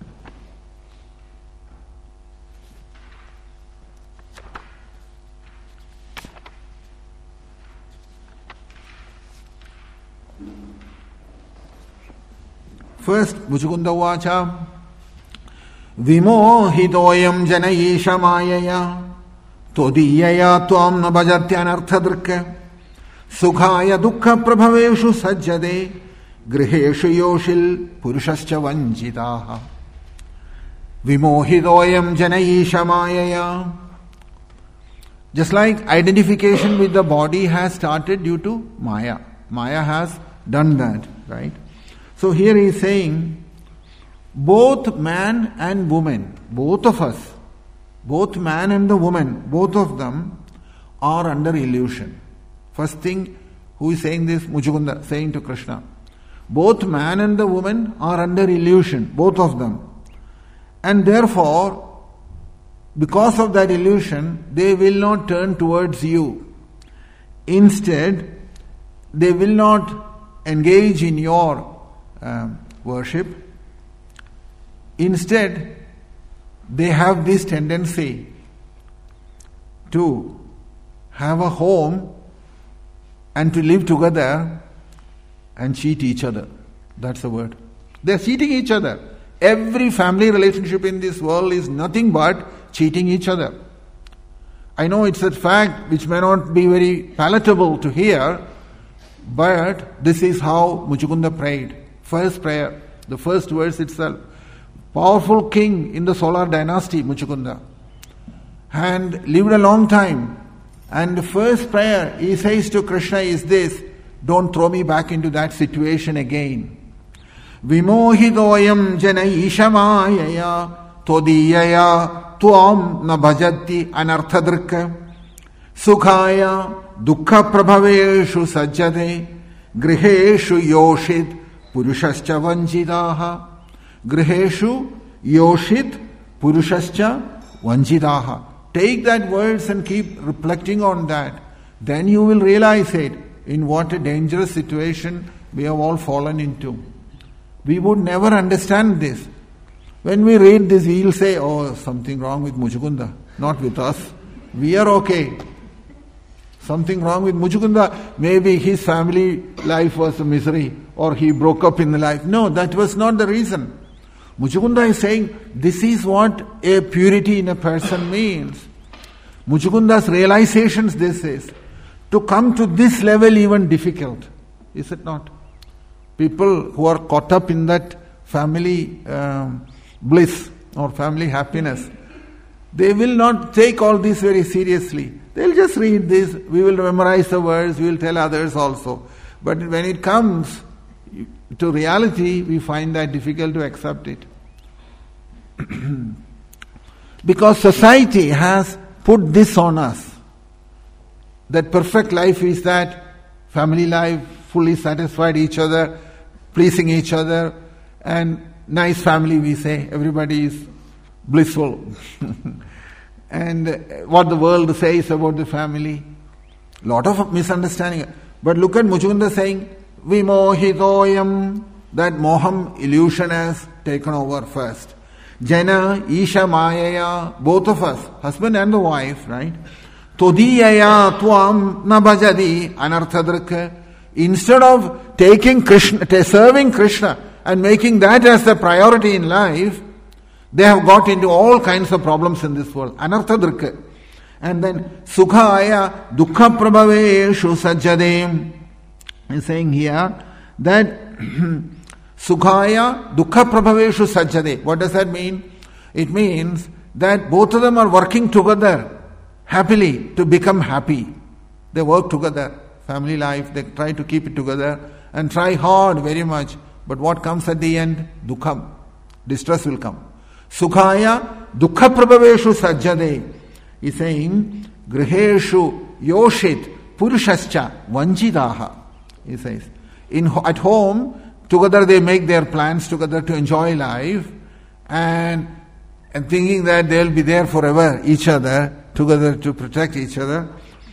First, Muchukunda Vacha Vimohitoyam Janayisha Mayaya Todiyaya Tvam Nabhajatyanarthadrika Sukhaya Dukkha Prabhaveshu Sajjade Griheshu Yoshil Purushascha Vanjitaha Vimohitoyam Janayisha Mayaya. Just like identification with the body has started due to Maya. Maya has done that, right? So here he is saying, both man and woman, both of us, both man and the woman, both of them are under illusion. First thing, who is saying this? Muchukunda, saying to Krishna. Both man and the woman are under illusion, both of them. And therefore, because of that illusion, they will not turn towards you. Instead, they will not engage in your worship. Instead, they have this tendency to have a home and to live together and cheat each other. That's the word. They are cheating each other. Every family relationship in this world is nothing but cheating each other. I know it's a fact which may not be very palatable to hear, but this is how Muchukunda prayed. First prayer, the first verse itself. Powerful king in the Solar dynasty, Muchukunda, and lived a long time. And the first prayer he says to Krishna is this: don't throw me back into that situation again. Vimohidoyam jana ishamayaya todiyaya tvam na bhajati anarthadrika sukhaya dukkha prabhaveshu sajjade griheshu yoshit purushascha vanjidaha. Griheshu yoshit purushascha vanjidaha. Take that words and keep reflecting on that. Then you will realize it, in what a dangerous situation we have all fallen into. We would never understand this. When we read this, we will say, oh, something wrong with Muchukunda. Not with us. We are okay. Something wrong with Muchukunda. Maybe his family life was a misery, or he broke up in the life. No, that was not the reason. Muchukunda is saying, this is what a purity in a person means. Muchukunda's realizations, this is, to come to this level even difficult. Is it not? People who are caught up in that family bliss or family happiness, they will not take all this very seriously. They'll just read this, we will memorize the words, we will tell others also. But when it comes to reality, we find that difficult to accept it. Because society has put this on us. That perfect life is that family life, fully satisfied each other, pleasing each other, and nice family, we say. Everybody is blissful. And what the world says about the family, lot of misunderstanding. But look at Muchukunda saying, Vimohitoyam, that moham, illusion has taken over first. Jana, Isha, Mayaya, both of us, husband and the wife, right? Todiyaya tuam nabhajadi anarthadrika. Instead of taking Krishna, serving Krishna and making that as the priority in life, they have got into all kinds of problems in this world. Anarthadrika. And then Sukhaya dukkha prabhaveshu sajjadem. He's saying here that Sukhaya dukkha prabhaveshu sajjade. What does that mean? It means that both of them are working together happily to become happy. They work together. Family life, they try to keep it together and try hard very much. But what comes at the end? Dukkham. Distress will come. Sukhaya dukkha prabhaveshu sajjade. He's saying, griheshu yoshit purushascha vanjidaha. He says, at home, together they make their plans together to enjoy life and thinking that they'll be there forever, each other, together to protect each other.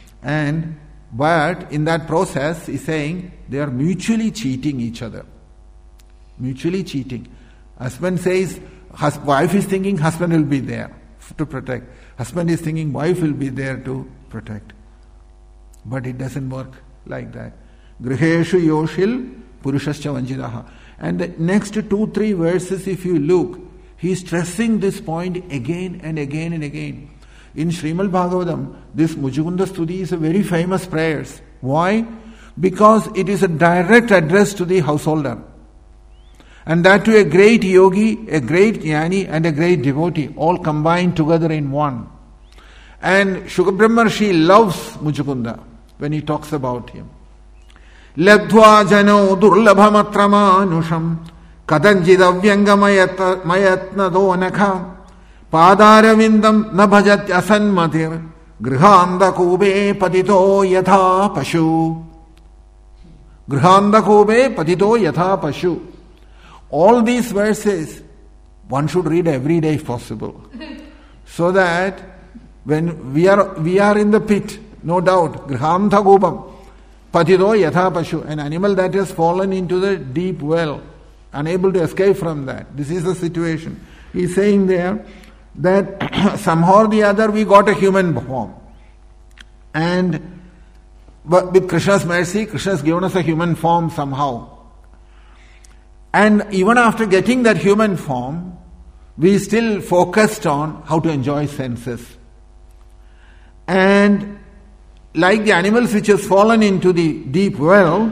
But in that process, he's saying, they are mutually cheating each other. Mutually cheating. Husband says, wife is thinking husband will be there to protect. Husband is thinking wife will be there to protect. But it doesn't work like that. Griheshu yoshil purushascha vanjidaha. And the next 2-3 verses, if you look, he is stressing this point again and again and again. In Srimad Bhagavatam, this Muchukunda Stuti is a very famous prayer. Why? Because it is a direct address to the householder. And that to a great yogi, a great jnani and a great devotee, all combined together in one. And Shukra Brahmarshi loves Muchukunda when he talks about him. Labdhva jano durlabhamatramanusham kadanjidavyangam mayatna donakha Padaravindam nabhajat asanmatir grihanda kube patito yatha pashu. Grihanda kube patito yatha pashu. All these verses one should read every day if possible. So that when we are in the pit, no doubt, grihanda kubam patito yatha pashu, an animal that has fallen into the deep well, unable to escape from that. This is the situation. He is saying there that somehow or the other we got a human form. But with Krishna's mercy, Krishna has given us a human form somehow. And even after getting that human form, we still focused on how to enjoy senses. And like the animals which has fallen into the deep well,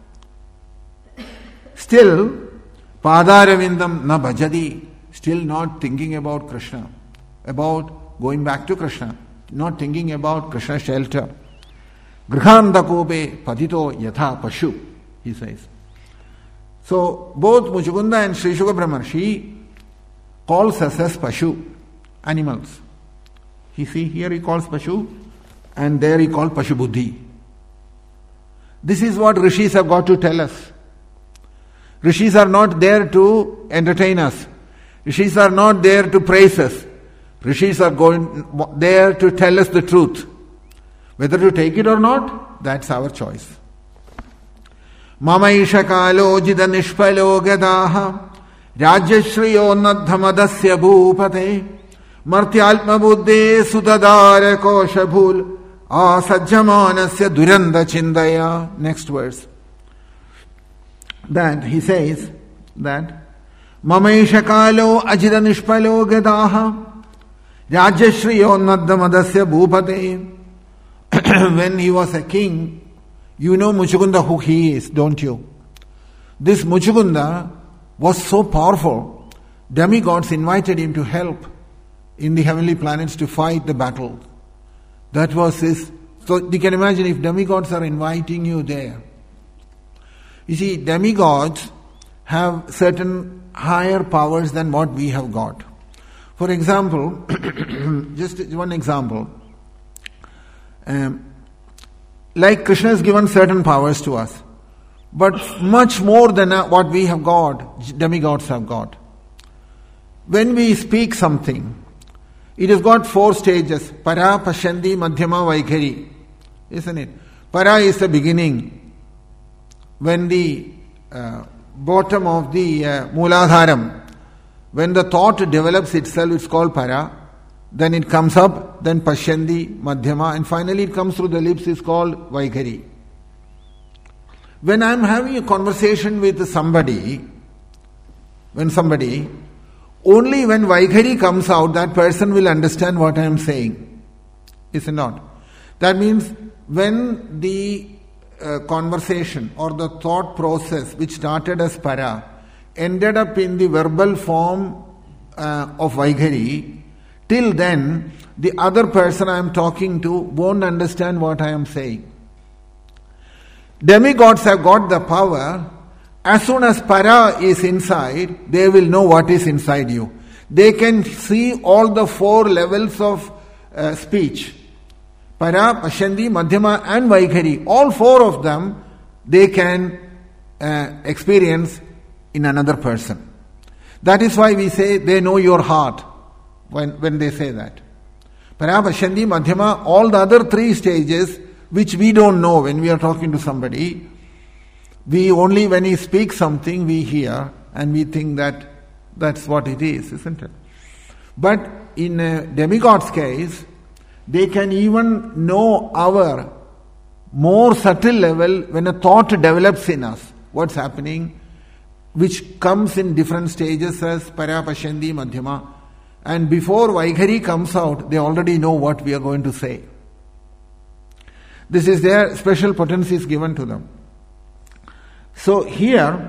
still, Padaravindam na bhajadi, still not thinking about Krishna, about going back to Krishna, not thinking about Krishna's shelter. Grihanda kope padito yatha pashu, he says. So, both Muchukunda and Sri Shukra Brahmarshi calls us as pashu, animals. You see, here he calls pashu, and there he calls pashu buddhi. This is what rishis have got to tell us. Rishis are not there to entertain us. Rishis are not there to praise us. Rishis are there to tell us the truth. Whether to take it or not, that's our choice. Mamaisha kalo jida nishpalo gadaha rajyashriyo nadhamadasya bhupate martyalma buddhe sudadara koshabhul asajjamanasya duranda chindaya. Next verse. That he says that Mamaisha kalo ajida nishpalo gadaha. Rajashriyo Naddamadasya Bhupate. When he was a king, you know Muchukunda who he is, don't you? This Muchukunda was so powerful, demigods invited him to help in the heavenly planets to fight the battle. That was his. So you can imagine if demigods are inviting you there. You see, demigods have certain higher powers than what we have got. For example, just one example. Like Krishna has given certain powers to us, but much more than what we have got, demigods have got. When we speak something, it has got 4 stages. Para, Pashandi, Madhyama, Vaikhari. Isn't it? Para is the beginning. When the bottom of the Mooladharam, when the thought develops itself, it's called Para. Then it comes up, then Pashandi, Madhyama, and finally it comes through the lips, it's called Vaikhari. When I'm having a conversation with somebody, only when Vaikhari comes out, that person will understand what I am saying. Is it not? That means when the conversation or the thought process which started as Para ended up in the verbal form of Vaikhari, till then the other person I am talking to won't understand what I am saying. Demigods have got the power. As soon as Para is inside, they will know what is inside you. They can see all the 4 levels of speech. Para, Pashandi, Madhyama and Vaikhari. All 4 of them they can experience in another person. That is why we say they know your heart when they say that. Para, Pashandi, Madhyama, all the other 3 stages which we don't know when we are talking to somebody. We only when he speaks something we hear and we think that that's what it is, isn't it? But in a demigod's case, they can even know our more subtle level when a thought develops in us, what's happening, which comes in different stages as Para, Pashandi, Madhyama. And before Vaikhari comes out, they already know what we are going to say. This is their special potencies given to them. So here,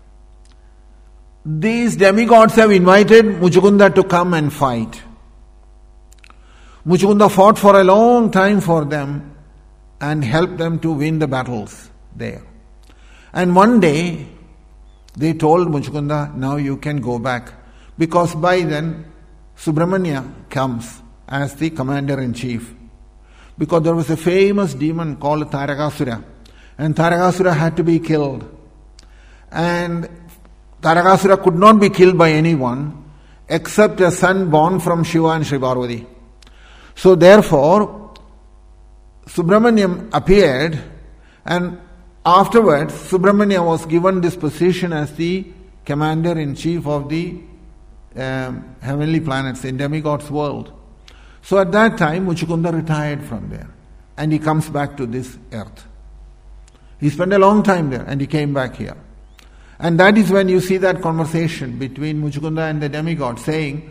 these demigods have invited Muchukunda to come and fight. Muchukunda fought for a long time for them and helped them to win the battles there. And one day, they told Muchukunda, now you can go back. Because by then, Subramanya comes as the commander-in-chief. Because there was a famous demon called Tarakasura. And Tarakasura had to be killed. And Tarakasura could not be killed by anyone except a son born from Shiva and Sri Parvati. So therefore, Subramanyam appeared, and afterwards Subramanya was given this position as the commander-in-chief of the heavenly planets in demigod's world. So at that time, Muchukunda retired from there and he comes back to this earth. He spent a long time there and he came back here. And that is when you see that conversation between Muchukunda and the demigod saying,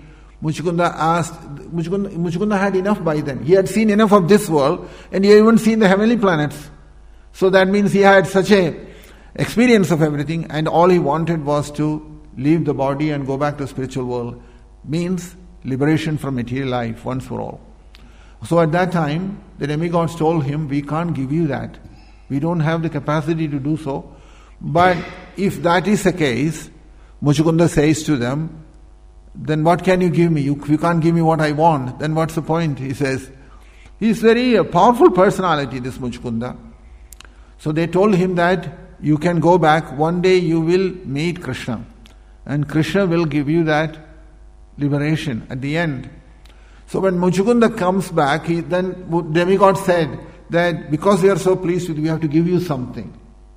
Muchukunda had enough by then. He had seen enough of this world and he had even seen the heavenly planets. So that means he had such a experience of everything and all he wanted was to leave the body and go back to the spiritual world. Means liberation from material life once for all. So at that time, the demigods told him, we can't give you that. We don't have the capacity to do so. But if that is the case, Muchukunda says to them, then what can you give me? You can't give me what I want. Then what's the point? He says, he's very powerful personality, this Muchukunda. So they told him that you can go back. One day you will meet Krishna. And Krishna will give you that liberation at the end. So when Muchukunda comes back, then demigod said that because we are so pleased with you, we have to give you something.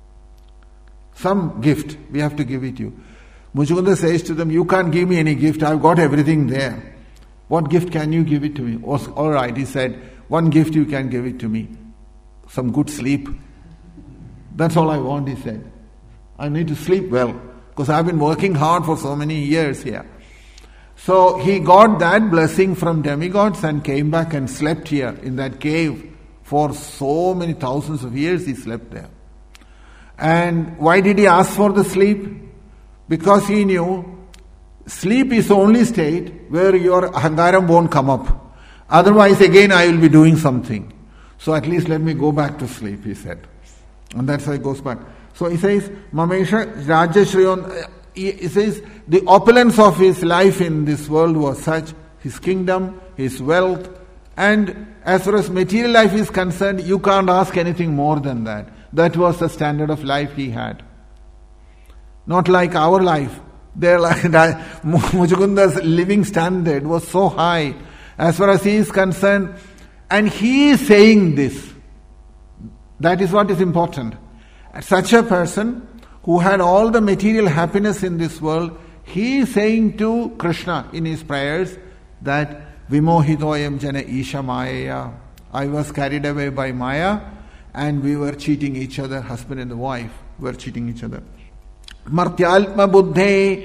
Some gift, we have to give it to you. Muchukunda says to them, you can't give me any gift, I've got everything there. What gift can you give it to me? All right, he said, one gift you can give it to me. Some good sleep. That's all I want, he said. I need to sleep well, because I've been working hard for so many years here. So he got that blessing from demigods and came back and slept here in that cave for so many thousands of years. He slept there. And why did he ask for the sleep? Because he knew sleep is the only state where your ahankaram won't come up. Otherwise, again, I will be doing something. So at least let me go back to sleep, he said. And that's why he goes back. So he says, Mamesha Rajashriyon, he says, the opulence of his life in this world was such, his kingdom, his wealth, and as far as material life is concerned, you can't ask anything more than that. That was the standard of life he had. Not like our life. Muchukunda's living standard was so high as far as he is concerned. And he is saying this. That is what is important. Such a person who had all the material happiness in this world, he is saying to Krishna in his prayers that Vimohitoyam jana isha mayaya. I was carried away by Maya and we were cheating each other, husband and the wife were cheating each other. Martyalma buddhe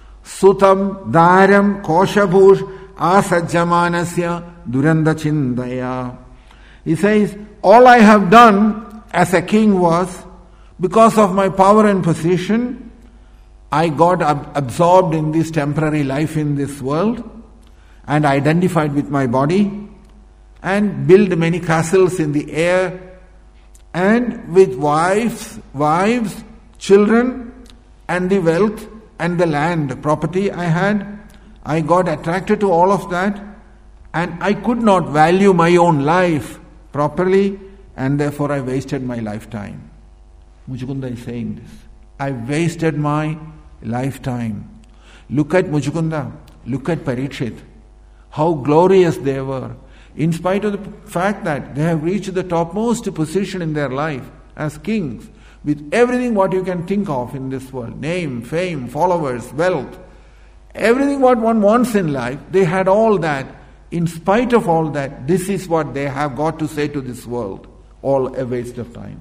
sutam dharam koshabhush asajjamanasya duranda chindaya. He says, all I have done as a king was, because of my power and position, I got absorbed in this temporary life in this world and identified with my body and built many castles in the air and with wives, children and the wealth and the land, property I had. I got attracted to all of that and I could not value my own life properly and therefore I wasted my lifetime. Muchukunda is saying this. I wasted my lifetime. Look at Muchukunda. Look at Parikshit. How glorious they were. In spite of the fact that they have reached the topmost position in their life as kings, with everything what you can think of in this world, name, fame, followers, wealth, everything what one wants in life, they had all that. In spite of all that, this is what they have got to say to this world. All a waste of time.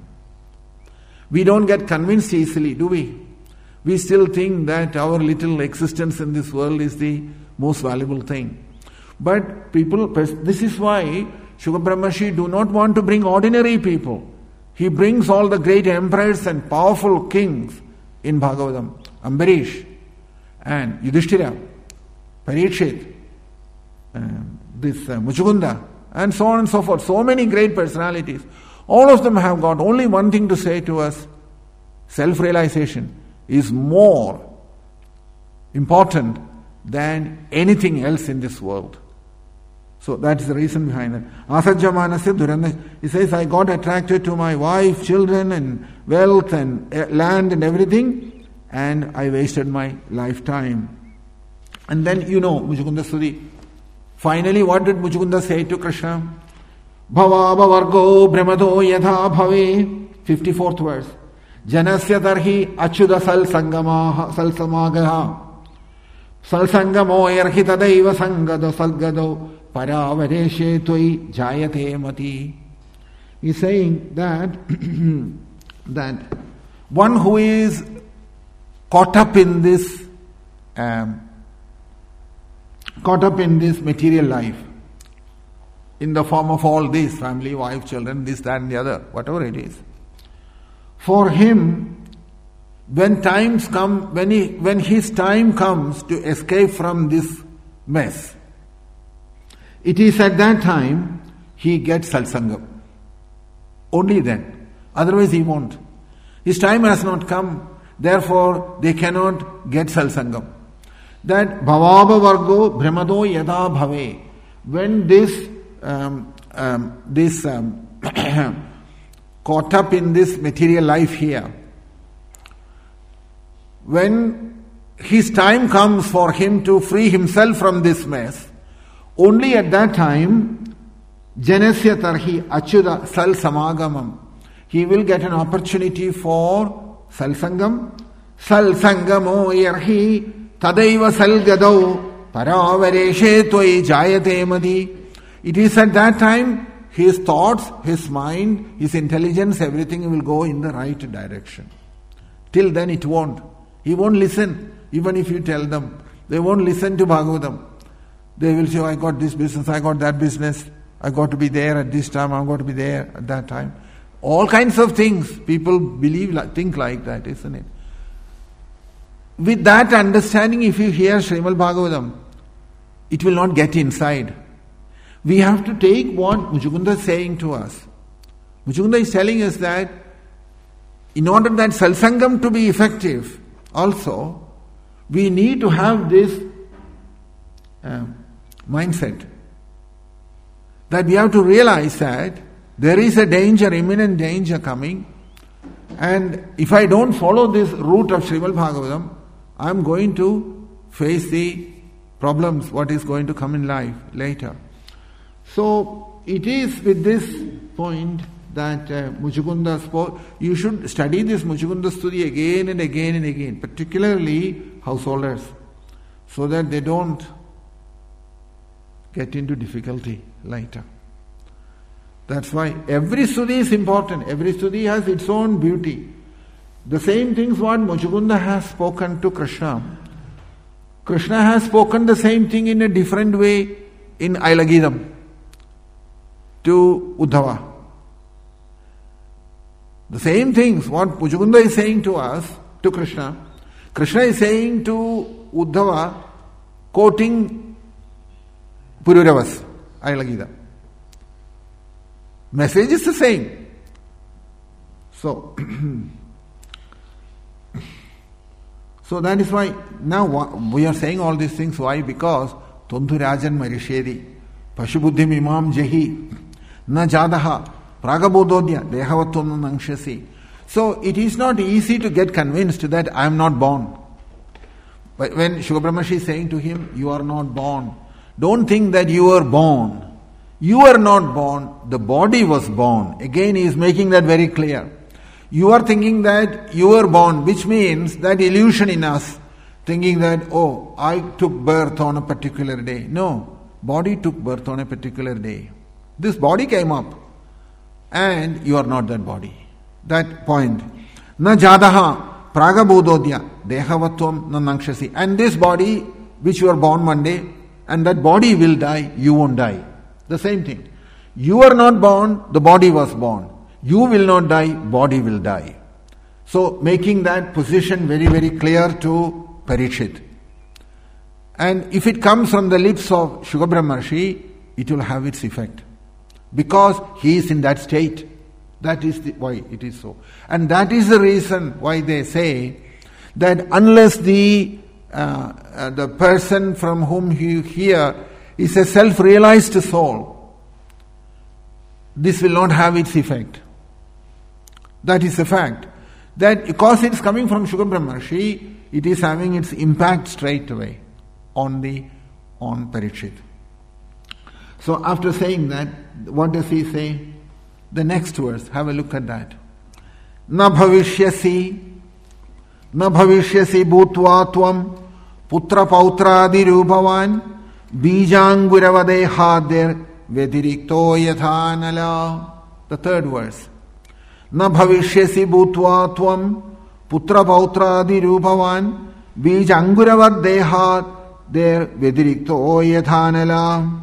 We don't get convinced easily, do we? We still think that our little existence in this world is the most valuable thing. But people, this is why Shukra Brahmarshi do not want to bring ordinary people. He brings all the great emperors and powerful kings in Bhagavatam. Ambarish and Yudhishthira, Parikshit, Muchukunda, and so on and so forth. So many great personalities. All of them have got only one thing to say to us. Self-realization is more important than anything else in this world. So that is the reason behind that. Asajjamanasya duranda. He says, I got attracted to my wife, children and wealth and land and everything and I wasted my lifetime. And then Muchukunda Stuti. Finally, what did Muchukunda say to Krishna? Bhavava vargo brahmado yatha bhave. 54th verse. Janasya tarhi achyuda sal samagaha. Sal sangamo yarhi tadaiva sangado salgado paravareshe toi jayate mati. He's saying that that one who is caught up in this material life, in the form of all this, family, wife, children, this, that and the other, whatever it is. For him, when his time comes to escape from this mess, it is at that time he gets satsangam. Only then. Otherwise he won't. His time has not come, therefore they cannot get satsangam. That bhavava vargo brahmado yada bhave. When this caught up in this material life here, when his time comes for him to free himself from this mess, only at that time, janasya tarhi achyuda sal samagamam, he will get an opportunity for salsangam. Salsangamo yarhi tadaiva salgadau paravareshe toi jayate madi. It is at that time his thoughts, his mind, his intelligence, everything will go in the right direction. Till then it won't. He won't listen, even if you tell them They won't listen to Bhagavatam. They will say, I got this business, I got that business, I got to be there at this time, I've got to be there at that time. All kinds of things. People think like that, isn't it? With that understanding, if you hear Srimad Bhagavatam, it will not get inside. We have to take what Muchukunda is saying to us. Muchukunda is telling us that in order that Satsangam to be effective, also, we need to have this mindset. That we have to realize that there is a danger, imminent danger coming, and if I don't follow this route of Srimad Bhagavatam, I am going to face the problems, what is going to come in life later. So, it is with this point that Muchukunda spoke. You should study this Muchukunda Stuti again and again and again, particularly householders, so that they don't get into difficulty later. That's why every stuti is important. Every stuti has its own beauty. The same things what Muchukunda has spoken to Krishna. Krishna has spoken the same thing in a different way in Ailagidam to Uddhava. The same things what Muchukunda is saying to us, to Krishna, Krishna is saying to Uddhava, quoting Pururavas, Ailagidam. Message is the same. So that is why now we are saying all these things. Why? Because Tontu Rajan Marishedi Pashubuddhim Imam Jahi Na Jadaha Pragabododya Dehavatvam Nangshasi. So it is not easy to get convinced that I am not born. But when Shukabrahmashi is saying to him, you are not born, don't think that you are born. You are not born, the body was born. Again, he is making that very clear. You are thinking that you are born, which means that illusion in us, thinking that, oh, I took birth on a particular day. No, body took birth on a particular day. This body came up, and you are not that body. That point. Na jadaha pragabododya dehavatvam na nangshasi. And this body, which you are born one day, and that body will die, you won't die. The same thing. You are not born, the body was born. You will not die, body will die. So making that position very, very clear to Parikshit. And if it comes from the lips of Shukabrahmarshi, it will have its effect. Because he is in that state. That is why it is so. And that is the reason why they say that unless the person from whom you hear is a self-realized soul, this will not have its effect. That is a fact. That because it is coming from Shukabrahmarshi, it is having its impact straight away on Parikshit. So after saying that, what does he say? The next verse, have a look at that. Na bhavishyasi bhutva tvam putra pautradi ruphavan Bijanguravadehadher vedirikto yathanala. The third verse. Na bhavishyasi bhutva tvam putra pautradi ruphavan bijanguravadehadher vedirikto yathanala.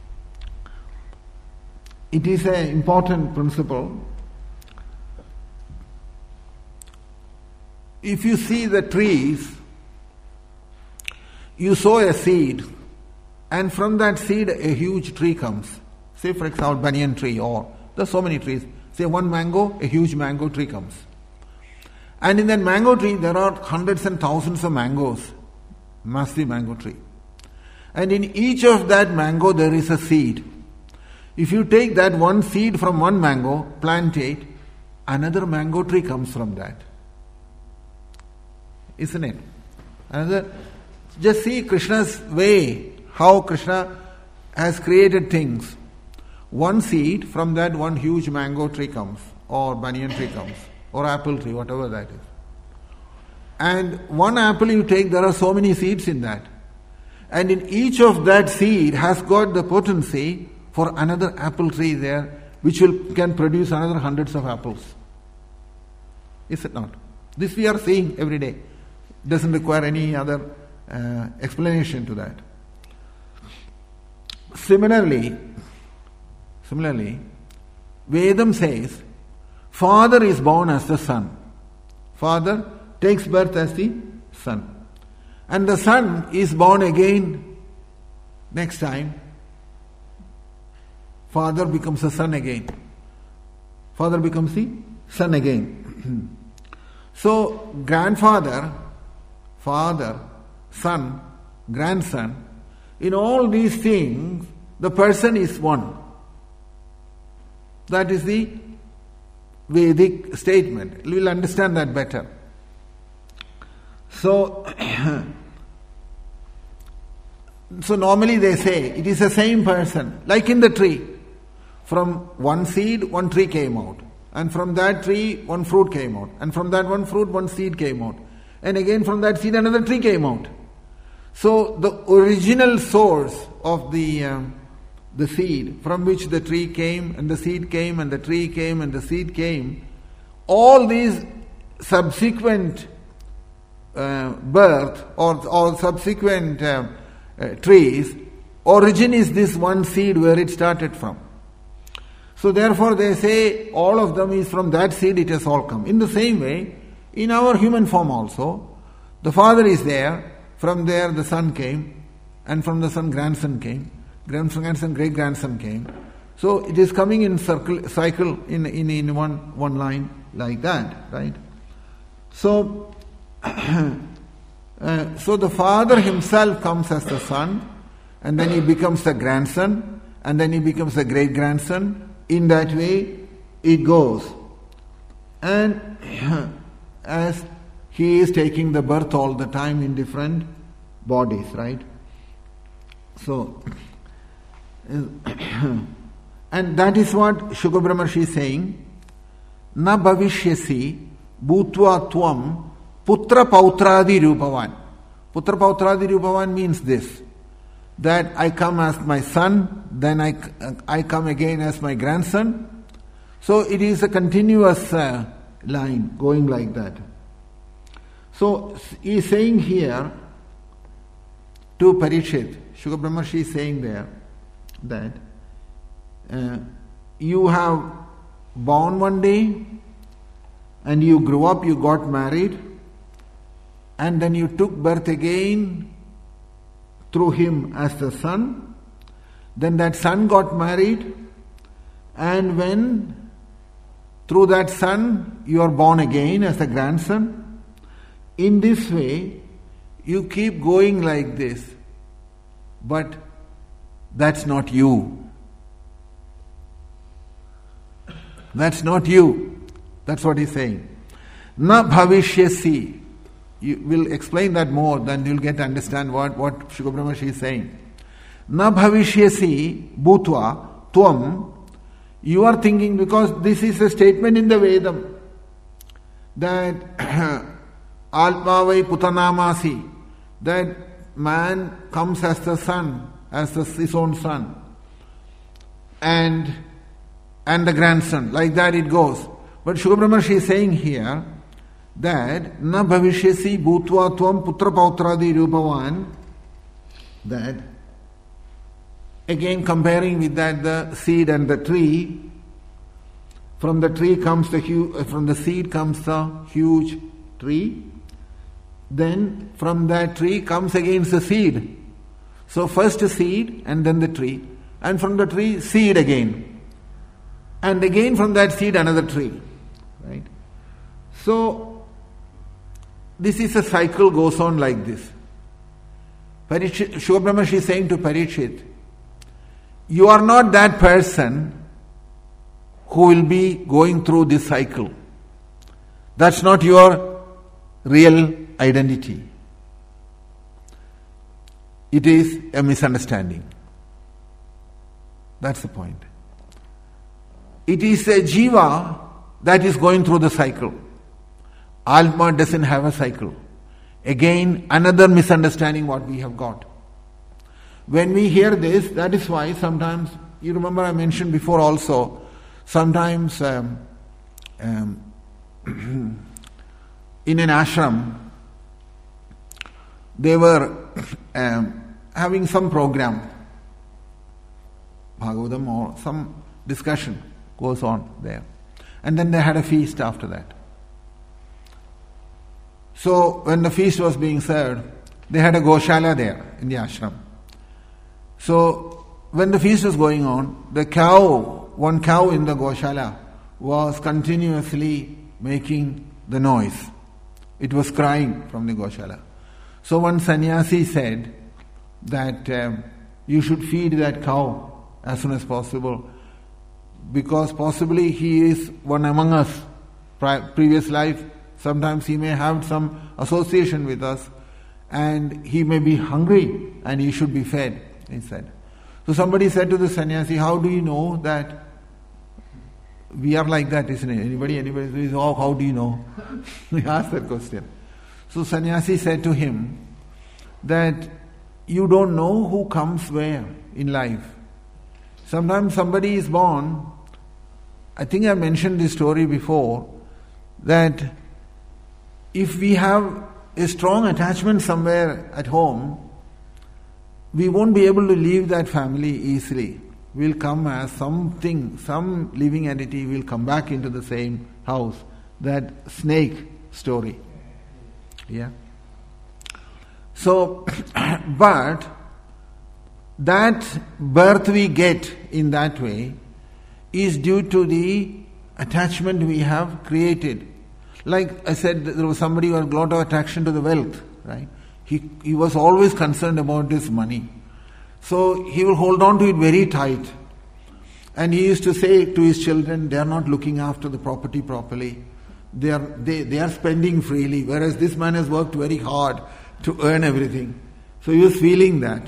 It is an important principle. If you see the trees, you sow a seed, and from that seed a huge tree comes. Say for example banyan tree, or there are so many trees. Say one mango, a huge mango tree comes. And in that mango tree there are hundreds and thousands of mangoes. Massive mango tree. And in each of that mango there is a seed. If you take that one seed from one mango, plant it, another mango tree comes from that. Isn't it? Just see Krishna's way, how Krishna has created things. One seed, from that one huge mango tree comes, or banyan tree comes, or apple tree, whatever that is. And one apple you take, there are so many seeds in that. And in each of that seed has got the potency for another apple tree there, which can produce another hundreds of apples. Is it not? This we are seeing every day. Doesn't require any other explanation to that. Similarly, Vedam says, Father is born as the Son. Father takes birth as the Son. And the Son is born again next time. Father becomes the Son again. Father becomes the Son again. So, grandfather, father, son, grandson, in all these things, the person is one. That is the Vedic statement. We will understand that better. So normally they say it is the same person, like in the tree. From one seed, one tree came out. And from that tree, one fruit came out. And from that one fruit, one seed came out. And again from that seed, another tree came out. So the original source of the seed from which the tree came, and the seed came, and the tree came, and the seed came, all these subsequent birth or subsequent trees, origin is this one seed where it started from. So therefore they say all of them is from that seed it has all come. In the same way, in our human form also, the father is there, from there the son came, and from the son grandson came, grandson, great-grandson came. So it is coming in cycle in one line like that, right? So, so the father himself comes as the son, and then he becomes the grandson, and then he becomes the great-grandson. In that way, it goes. And as he is taking the birth all the time in different bodies, right? So, and that is what Shukra Brahmarshi is saying. Na bhavishyasi bhutva tvam putra pautradi rupavan. Putra pautradi rupavan means this, that I come as my son, then I come again as my grandson. So it is a continuous line going like that. So he is saying here to Parikshit, Shukra Brahmarshi is saying there that you have born one day and you grew up, you got married, and then you took birth again through him as the son. Then that son got married, and when through that son you are born again as a grandson. In this way you keep going like this, but that's not you. That's not you. That's what he's saying. Na bhavishyasi. You will explain that more, then you'll get to understand what Shukra Brahmarshi is saying. Na bhavishyasi bhutva tvam. You are thinking, because this is a statement in the Vedam, that Atma vai putanamasi, that man comes as the son, as his own son, and the grandson. Like that it goes. But Shukra Brahmarshi is saying here that na bhavishyasi bhutva tvam putra pautradi rupavan, that again comparing with that the seed and the tree, from the tree comes from the seed comes the huge tree, then from that tree comes again the seed. So first a seed and then the tree, and from the tree seed again, and again from that seed another tree, right? So this is a cycle, goes on like this. Shukra Brahmarshi is saying to Parikshit, you are not that person who will be going through this cycle. That's not your real identity. It is a misunderstanding. That's the point. It is a jiva that is going through the cycle. Alma doesn't have a cycle. Again, another misunderstanding what we have got. When we hear this, that is why sometimes, you remember I mentioned before also, sometimes in an ashram, they were having some program, Bhagavatam or some discussion goes on there. And then they had a feast after that. So when the feast was being served, they had a Goshala there in the ashram. So when the feast was going on, the one cow in the Goshala was continuously making the noise. It was crying from the Goshala. So one sannyasi said that you should feed that cow as soon as possible, because possibly he is one among us, previous life. Sometimes he may have some association with us and he may be hungry and he should be fed, he said. So somebody said to the sannyasi, how do you know that we are like that, isn't it? Anybody says, oh, how do you know? He asked that question. So sannyasi said to him that you don't know who comes where in life. Sometimes somebody is born, I think I mentioned this story before, that if we have a strong attachment somewhere at home, we won't be able to leave that family easily. We'll come as something, some living entity will come back into the same house. That snake story. Yeah. So, but that birth we get in that way is due to the attachment we have created. Like I said, there was somebody who had a lot of attraction to the wealth, right? He was always concerned about his money. So he will hold on to it very tight. And he used to say to his children, they are not looking after the property properly. They are spending freely, whereas this man has worked very hard to earn everything. So he was feeling that.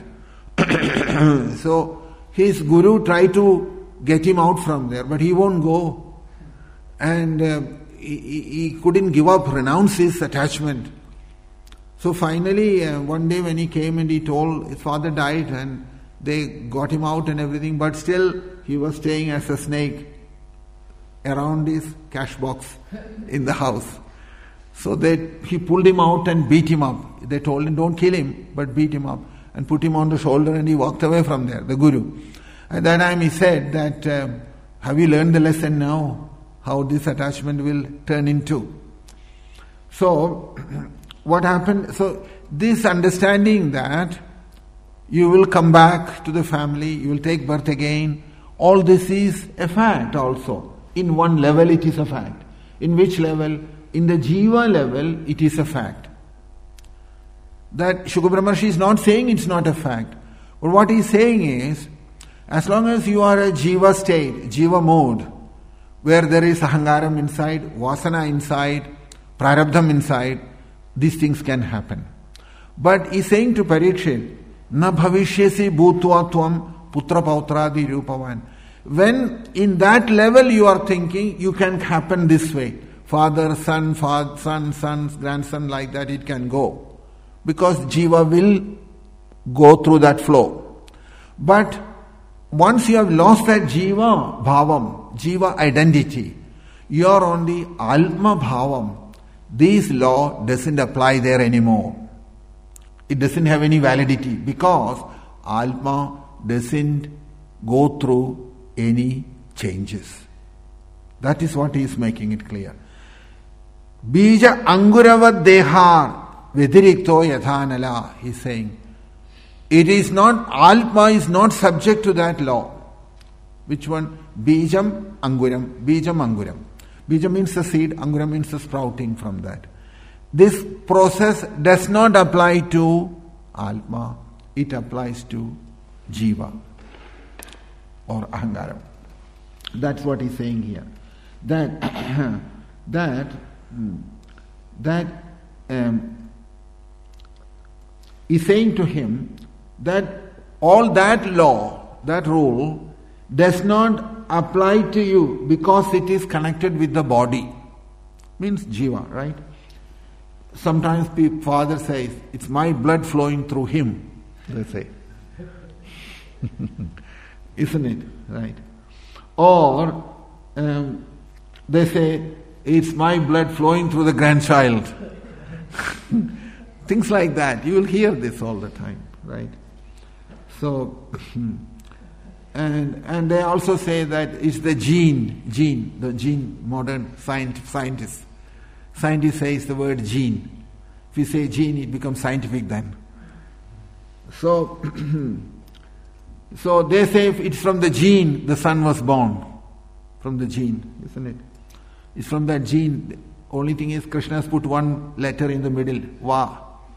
So his guru tried to get him out from there, but he won't go. And he couldn't give up, renounce his attachment. So finally, one day when he came and he told his father died and they got him out and everything, but still he was staying as a snake around his cash box in the house. So he pulled him out and beat him up. They told him, don't kill him, but beat him up and put him on the shoulder, and he walked away from there, the guru. At that time he said that, have you learned the lesson now? How this attachment will turn into. So, what happened? So, this understanding that you will come back to the family, you will take birth again, all this is a fact also. In one level it is a fact. In which level? In the jiva level it is a fact. That Shukra Brahmarshi is not saying it's not a fact. But what he is saying is, as long as you are a jiva state, jiva mode, where there is ahangaram inside, vasana inside, prarabdham inside, these things can happen. But he is saying to Parikshit, na bhavishyasi bhutva tvam putra pautradi rupavan. When in that level you are thinking, you can happen this way. Father, son, grandson, like that it can go. Because jiva will go through that flow. But once you have lost that jiva bhavam, jiva identity, you are on the alma bhavam. This law doesn't apply there anymore. It doesn't have any validity because alma doesn't go through any changes. That is what he is making it clear. Bija anguravad dehar vedirikto yathanala, he is saying. It is not, alma is not subject to that law. Which one? Bijam anguram. Bijam anguram. Bija means the seed, anguram means the sprouting from that. This process does not apply to alma. It applies to jiva or ahangaram. That's what he's saying here. That he's saying to him that all that law, that rule, does not apply to you because it is connected with the body. Means jiva, right? Sometimes father says, it's my blood flowing through him, they say. Isn't it? Right? Or they say, it's my blood flowing through the grandchild. Things like that. You will hear this all the time, right? So, and they also say that it's the gene, modern scientist. Scientist says the word gene. If you say gene, it becomes scientific then. So, so they say if it's from the gene the son was born. From the gene, isn't it? It's from that gene. The only thing is Krishna has put one letter in the middle, Va.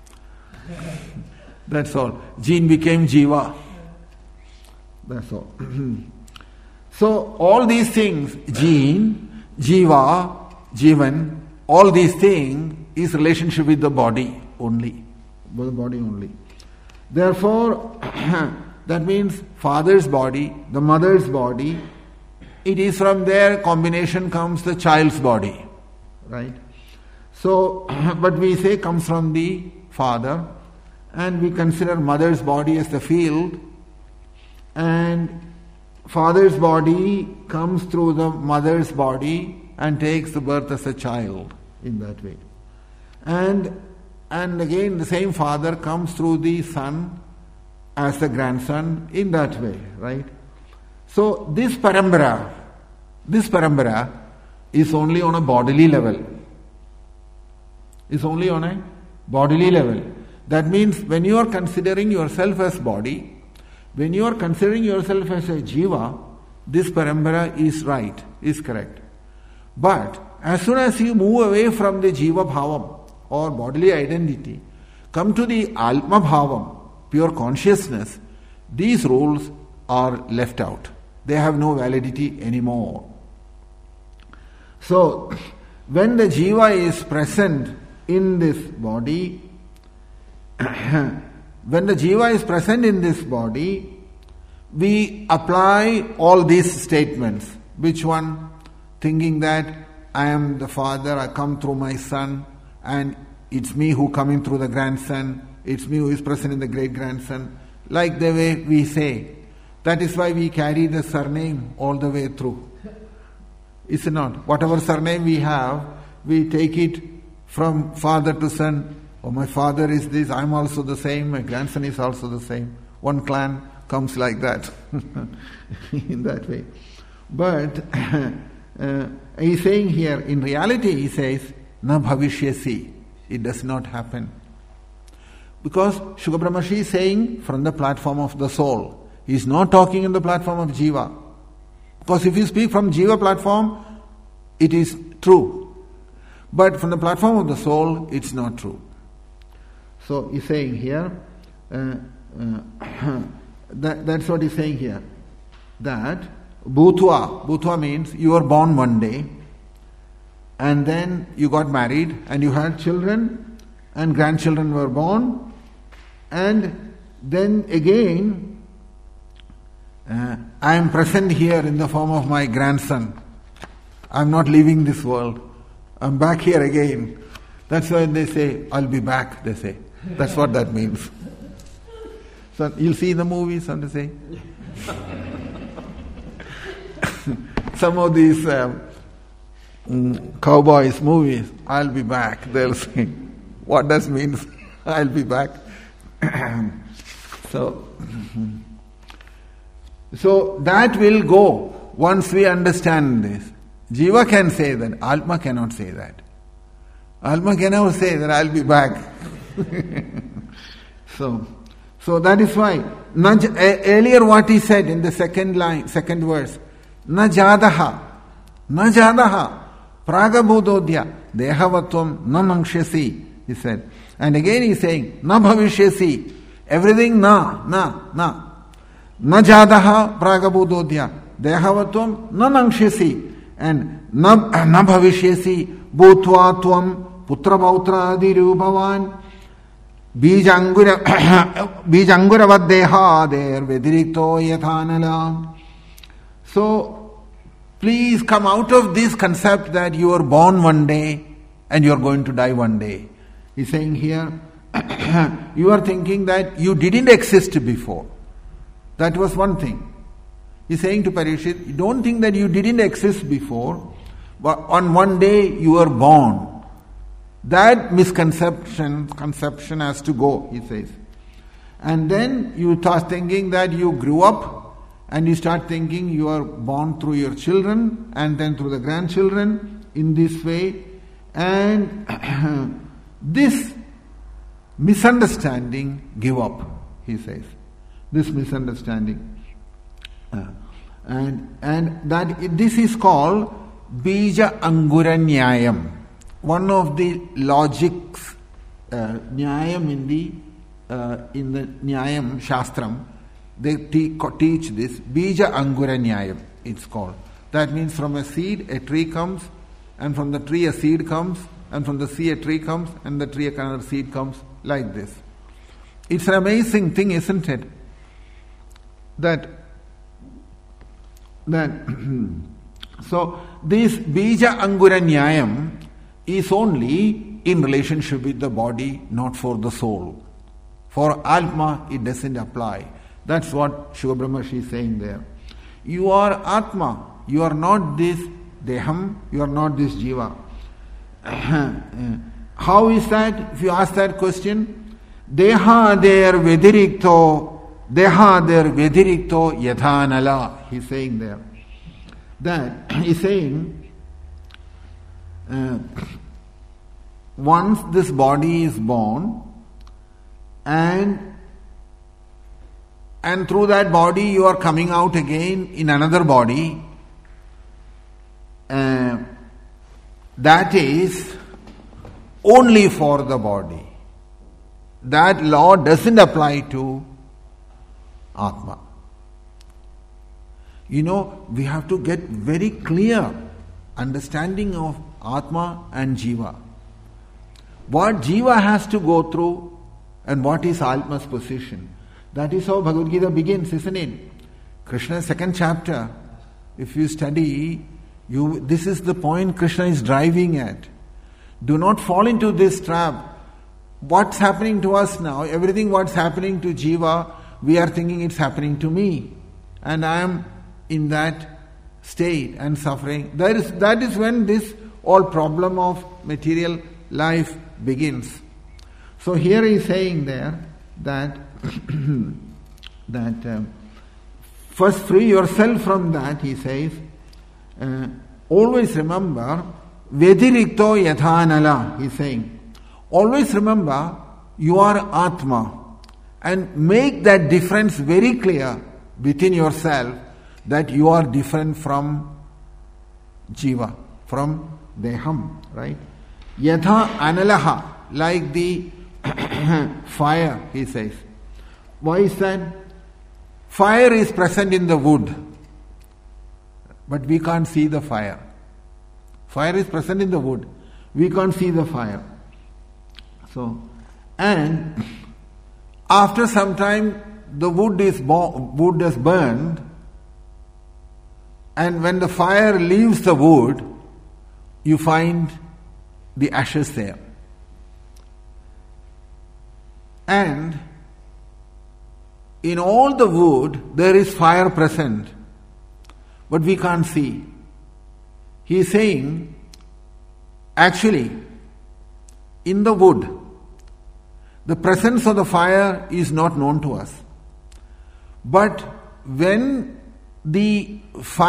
That's all. Gene became Jiva. That's all. So all these things, gene, Jiva, Jivan, all these things is relationship with the body only. With the body only. Therefore, that means father's body, the mother's body, it is from their combination comes the child's body. Right? So, but we say comes from the father, and we consider mother's body as the field, and father's body comes through the mother's body and takes the birth as a child in that way. And again the same father comes through the son as the grandson in that way, right? So this parambara is only on a bodily level. It's only on a bodily level. That means when you are considering yourself as body, when you are considering yourself as a jiva, this parambara is right, is correct. But as soon as you move away from the jiva bhavam or bodily identity, come to the atma bhavam, pure consciousness, these rules are left out. They have no validity anymore. So, when the jiva is present in this body, we apply all these statements. Which one? Thinking that I am the father, I come through my son, and it's me who coming through the grandson, it's me who is present in the great-grandson. Like the way we say. That is why we carry the surname all the way through. Is it not? Whatever surname we have, we take it from father to son. Oh, my father is this, I'm also the same, my grandson is also the same. One clan comes like that. In that way. But he's saying here, in reality he says, na bhavishyasi. It does not happen. Because Shuka Brahmashi is saying from the platform of the soul. He is not talking in the platform of jiva. Because if you speak from jiva platform, it is true. But from the platform of the soul, it's not true. So he's saying here, that's what he's saying here. That Bhutva means you were born one day, and then you got married, and you had children, and grandchildren were born, and then again, I am present here in the form of my grandson. I am not leaving this world. I am back here again. That's why they say, I'll be back, they say. That's what that means. So you'll see in the movies, and they say. Some of these cowboys movies, I'll be back, they'll say. What does means I'll be back? So that will go once we understand this. Jiva can say that, Atma cannot say that. Atma cannot say that I'll be back. So that is why. Earlier what he said in the second verse, Na jadaha, pragabododhya, dehavatvam na mangshyasi, he said. And again he is saying, na bhavishyasi, everything na. Na jadaha pragabododhya, dehavatvam na mangshyasi, and na bhavishyasi, bhutva tvam putra bautra adirubhavan, bijanguravad deha der vedirikto yathanala. So, please come out of this concept that you are born one day and you are going to die one day. He's saying here, you are thinking that you didn't exist before. That was one thing. He's saying to Parikshit, you don't think that you didn't exist before, but on one day you were born. That conception has to go, he says. And then you start thinking that you grew up, and you start thinking you are born through your children and then through the grandchildren in this way. And this misunderstanding, give up, he says. This misunderstanding. And that this is called Bija Angura Nyayam. One of the logics, Nyayam in the Nyayam Shastram, they teach this. Bija Angura Nyayam, it's called. That means from a seed a tree comes, and from the tree a seed comes, and from the seed a tree comes, and the tree another seed comes, like this. It's an amazing thing, isn't it? That so this Bija Angura Nyayam is only in relationship with the body, not for the soul. For Atma, it doesn't apply. That's what Shuka Brahmarshi is saying there. You are Atma. You are not this Deham. You are not this Jiva. How is that? If you ask that question, Deha der Vedirikto Yathanala. He's saying there. That he's saying, once this body is born, and through that body you are coming out again in another body, that is only for the body. That law doesn't apply to Atma. We have to get very clear understanding of Atma and Jiva. What Jiva has to go through and what is Atma's position. That is how Bhagavad Gita begins, isn't it? Krishna's second chapter, if you study, this is the point Krishna is driving at. Do not fall into this trap. What's happening to us now, everything what's happening to Jiva, we are thinking it's happening to me. And I am in that state and suffering. That is when this whole problem of material life begins. So here he is saying there that first free yourself from that, he says. Always remember, Vedirikto Yathanala, he's saying. Always remember, you are Atma. And make that difference very clear within yourself, that you are different from Jiva, from Deham, right? Yatha Analaha, like the fire, he says. Why is that? Fire is present in the wood, but we can't see the fire. Fire is present in the wood, we can't see the fire. So, and after some time, the wood is burned, and when the fire leaves the wood, you find the ashes there. And in all the wood, there is fire present, but we can't see. He is saying, actually, in the wood, the presence of the fire is not known to us. But when the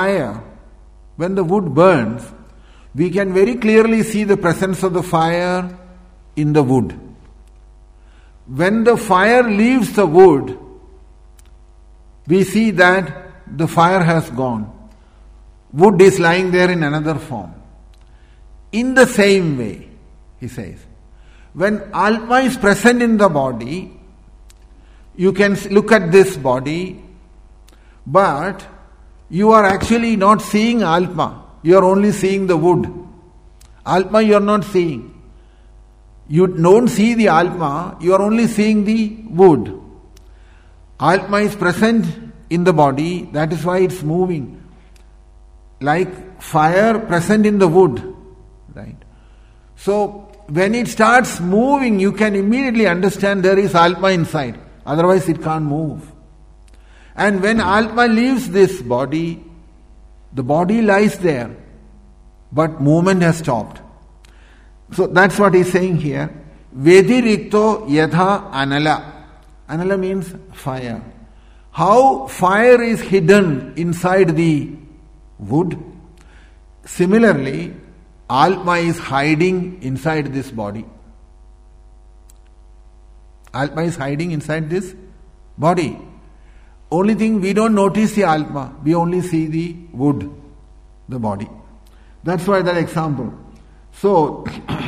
wood burns, we can very clearly see the presence of the fire in the wood. When the fire leaves the wood, we see that the fire has gone. Wood is lying there in another form. In the same way, he says, when Atma is present in the body, you can look at this body, but you are actually not seeing Atma. You are only seeing the wood. Atma you are not seeing. You don't see the Atma, you are only seeing the wood. Atma is present in the body, that is why it's moving. Like fire present in the wood. Right? So, when it starts moving, you can immediately understand there is Atma inside. Otherwise it can't move. And when Atma leaves this body, the body lies there, but movement has stopped. So that's what he's saying here. Vedirikto yatha anala. Anala means fire. How fire is hidden inside the wood, similarly, Atma is hiding inside this body. Atma is hiding inside this body. Only thing, we don't notice the Atma, we only see the wood, the body. That's why that example. So,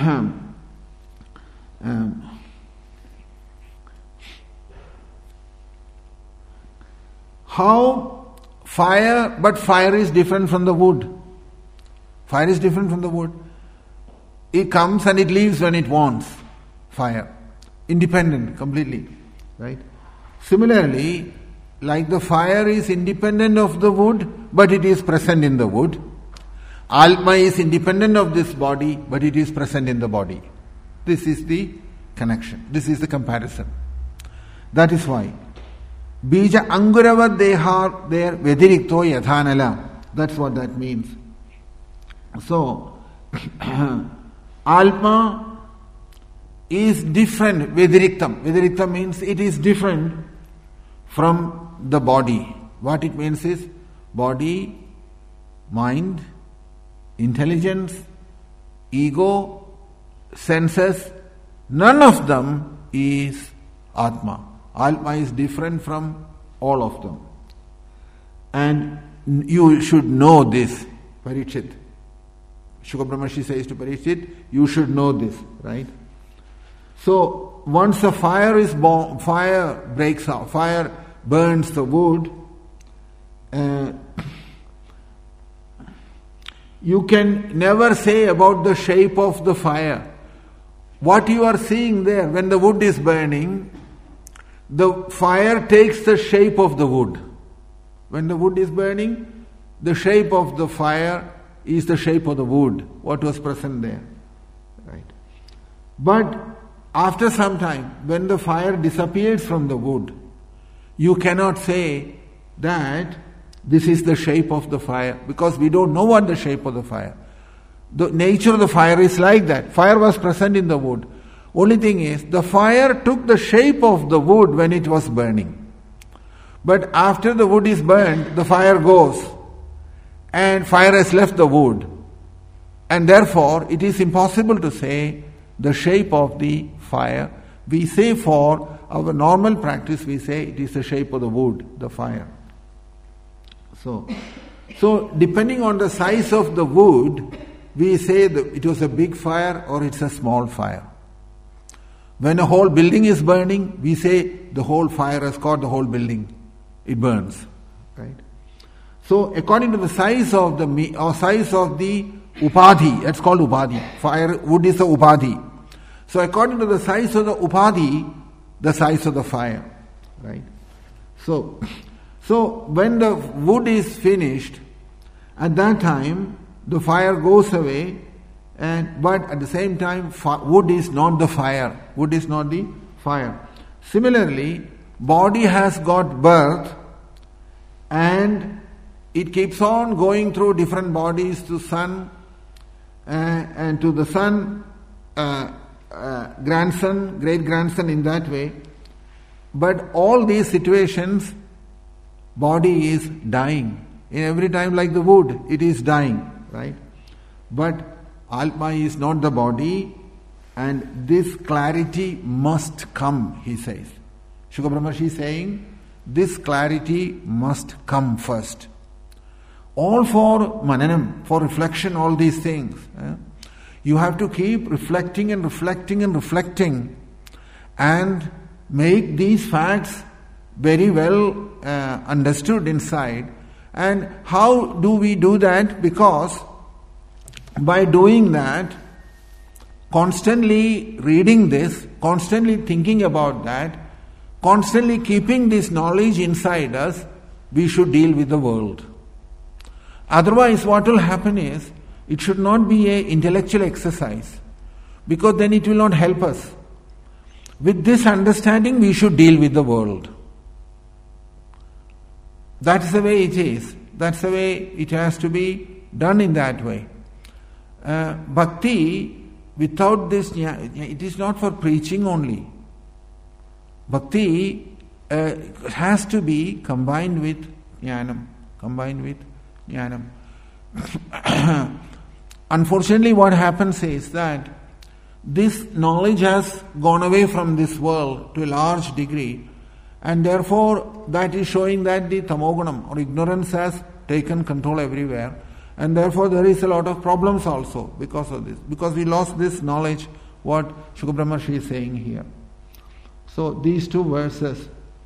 how fire, but fire is different from the wood. Fire is different from the wood. It comes and it leaves when it wants. Fire. Independent, completely. Right? Similarly, like the fire is independent of the wood, but it is present in the wood. Atma is independent of this body, but it is present in the body. This is the connection. This is the comparison. That is why. Bija angurava dehar there vedirikto yathanala. That's what that means. So, Atma is different, Vediriktam. Vediriktam means it is different from the body. What it means is body, mind, intelligence, ego, senses, none of them is Atma. Atma is different from all of them. And you should know this, Parikshit. Shuka Brahmarshi says to Parikshit, you should know this, right? So, once a fire is born, fire breaks out, fire burns the wood, you can never say about the shape of the fire. What you are seeing there, when the wood is burning, the fire takes the shape of the wood. When the wood is burning, the shape of the fire is the shape of the wood, what was present there. Right? But after some time, when the fire disappears from the wood, you cannot say that this is the shape of the fire, because we don't know what the shape of the fire. The nature of the fire is like that. Fire was present in the wood. Only thing is, the fire took the shape of the wood when it was burning. But after the wood is burned, the fire goes, and fire has left the wood. And therefore, it is impossible to say the shape of the fire. We say for our normal practice, we say it is the shape of the wood, the fire. So depending on the size of the wood, we say that it was a big fire or it's a small fire. When a whole building is burning, we say the whole fire has caught the whole building. It burns. Right? So according to the size of the upadhi, that's called upadhi. Fire, wood is the upadhi. So according to the size of the upadhi, the size of the fire. Right? So when the wood is finished, at that time the fire goes away, but at the same time wood is not the fire. Wood is not the fire. Similarly, body has got birth and it keeps on going through different bodies to son and to the son, grandson, great-grandson in that way. But all these situations, body is dying. In every time like the wood, it is dying, right? But Atma is not the body, and this clarity must come, he says. Shuka Brahmarshi is saying, this clarity must come first. All for mananam, for reflection, all these things. You have to keep reflecting and reflecting and reflecting and make these facts very well understood inside. And how do we do that? Because by doing that, constantly reading this, constantly thinking about that, constantly keeping this knowledge inside us, we should deal with the world. Otherwise, what will happen is, it should not be an intellectual exercise, because then it will not help us. With this understanding, we should deal with the world. That's the way it is. That's the way it has to be done in that way. Bhakti without this, it is not for preaching only. Bhakti has to be combined with jnanam. Unfortunately, what happens is that this knowledge has gone away from this world to a large degree, and therefore that is showing that the tamogunam or ignorance has taken control everywhere, and therefore there is a lot of problems also because of this, because we lost this knowledge, what Shukra Brahmarshi is saying here. So these two verses,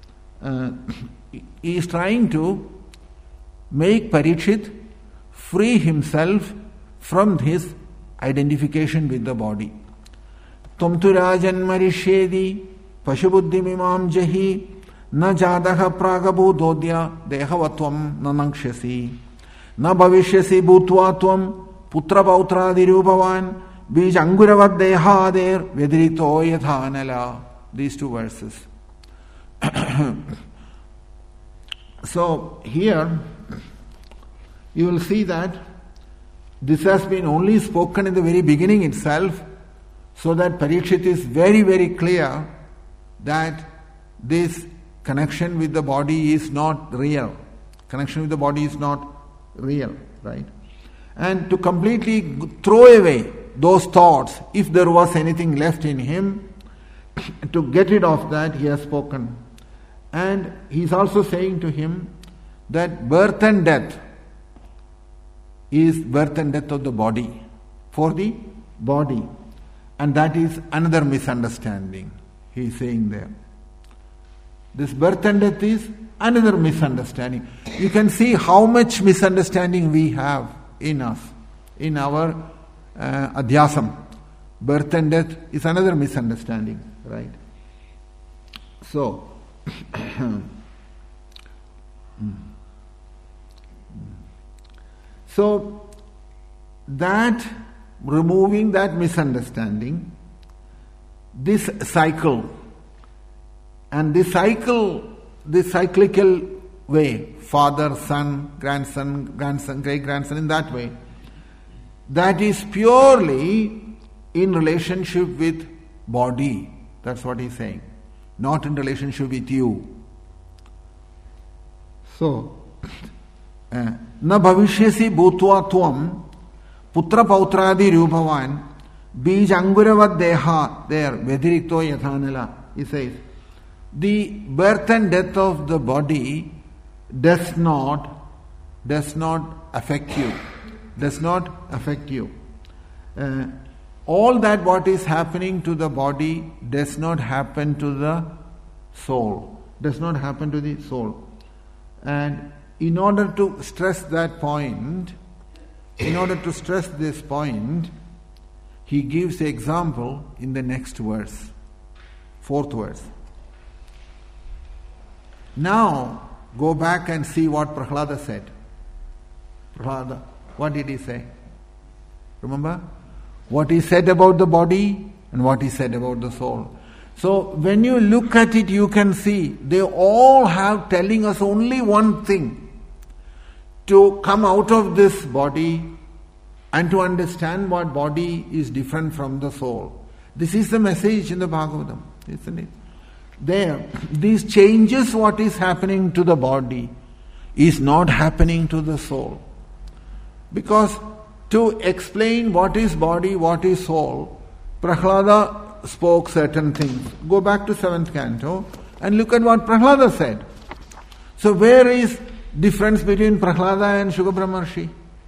he is trying to make Parikshit free himself from his identification with the body. Tum tu rajanmarishedi pashubuddhimimam jahi na jadaha pragabododya dehavatvam nanakshasi na bhavishyasi bhutvatvam putra pautradirupavan bij anguravad dehader vedirito yathanala. These two verses. So here you will see that this has been only spoken in the very beginning itself, so that Parikshit is very, very clear that this connection with the body is not real. Connection with the body is not real, right? And to completely throw away those thoughts, if there was anything left in him, to get rid of that, he has spoken. And he is also saying to him that birth and death is birth and death of the body, for the body. And that is another misunderstanding, he is saying there. This birth and death is another misunderstanding. You can see how much misunderstanding we have in us, in our adhyasam. Birth and death is another misunderstanding, right? So, so that removing that misunderstanding, this cycle, and this cycle, this cyclical way, father, son, grandson, great-grandson, in that way, that is purely in relationship with body. That's what he's saying. Not in relationship with you. So, na bhavishyasi bhutva tvam putra pautradi ruphavan bij anguravad deha, there vedirikto yathanala, he says, the birth and death of the body does not affect you. Does not affect you. All that what is happening to the body does not happen to the soul. Does not happen to the soul. And in order to stress that point, he gives the example in the next verse, 4th verse. Now, go back and see what Prahlada said. Prahlada, what did he say? Remember? What he said about the body and what he said about the soul. So, when you look at it, you can see they all have telling us only one thing. To come out of this body and to understand what body is different from the soul. This is the message in the Bhagavatam, isn't it? There, these changes, what is happening to the body is not happening to the soul. Because to explain what is body, what is soul, Prahlada spoke certain things. Go back to 7th canto and look at what Prahlada said. So where is difference between Prahlada and Shukra Brahmarshi?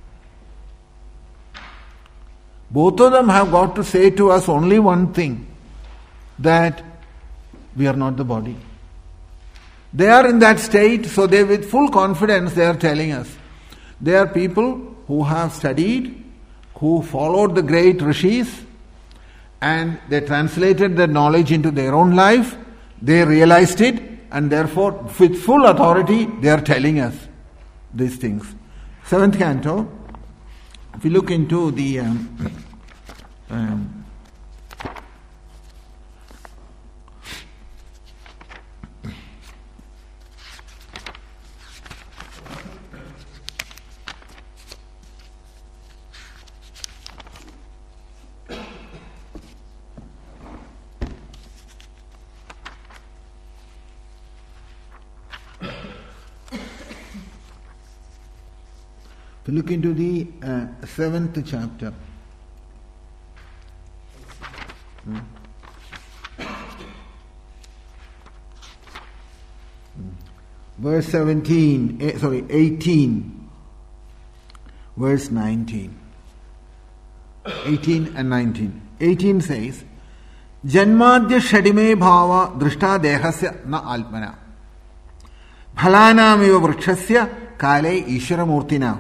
Both of them have got to say to us only one thing, that we are not the body. They are in that state, so they with full confidence they are telling us. They are people who have studied, who followed the great rishis, and they translated their knowledge into their own life, they realized it, and therefore with full authority they are telling us these things. 7th canto, if you look into the If you look into the 7th chapter, verse 18, verse 19. 18 and 19. 18 says, Janmadya Shadime Bhava Drishta Dehasya Na Alpana Phalanamiva Vrikshasya Kale Ishvara Murtina.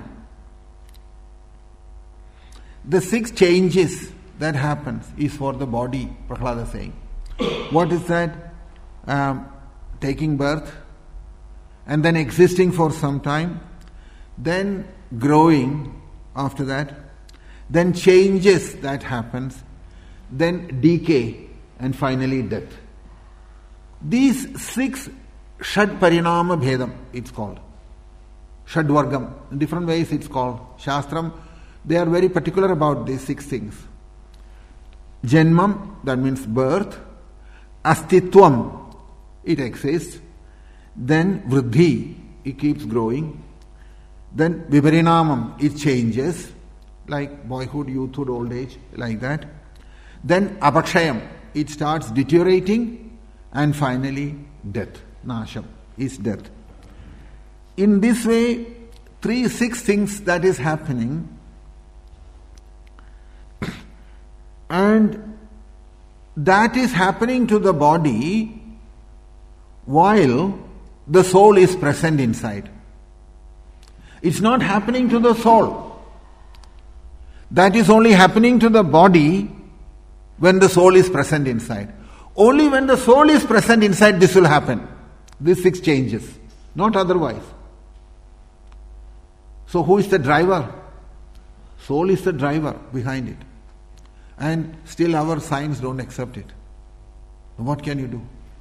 The 6 changes that happens is for the body, Prahlada saying. What is that? Taking birth, and then existing for some time, then growing after that, then changes that happens, then decay, and finally death. These 6 Shad Parinama Bhedam, it's called. Shad Vargam. In different ways it's called. Shastram, they are very particular about these 6 things. Janmam, that means birth. Astitvam, it exists. Then Vriddhi, it keeps growing. Then Viparinamam, it changes, like boyhood, youthhood, old age, like that. Then Apakshayam, it starts deteriorating, and finally death. Nasham is death. In this way, 6 things that is happening, and that is happening to the body while the soul is present inside. It's not happening to the soul. That is only happening to the body when the soul is present inside. Only when the soul is present inside this will happen. These 6 changes, not otherwise. So who is the driver? Soul is the driver behind it. And still our science don't accept it. What can you do?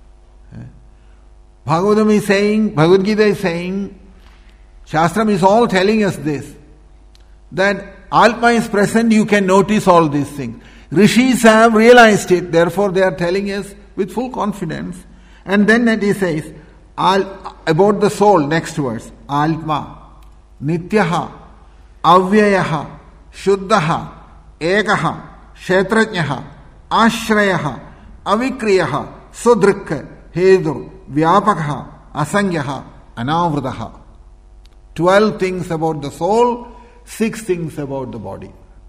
Bhagavad Gita is saying, Shastram is all telling us this, that Atma is present, you can notice all these things. Rishis have realized it, therefore they are telling us with full confidence. And then he says, about the soul, next verse, Atma, Nityaha, Avyayaha, Shuddhaha, Ekaha, Kshetrajnaha, Ashrayaha, Avikriyaha, Sudrikka, Hedu, Vyapakaha, Asangyaha, Anavrudaha. 12 things about the soul, 6 things about the body.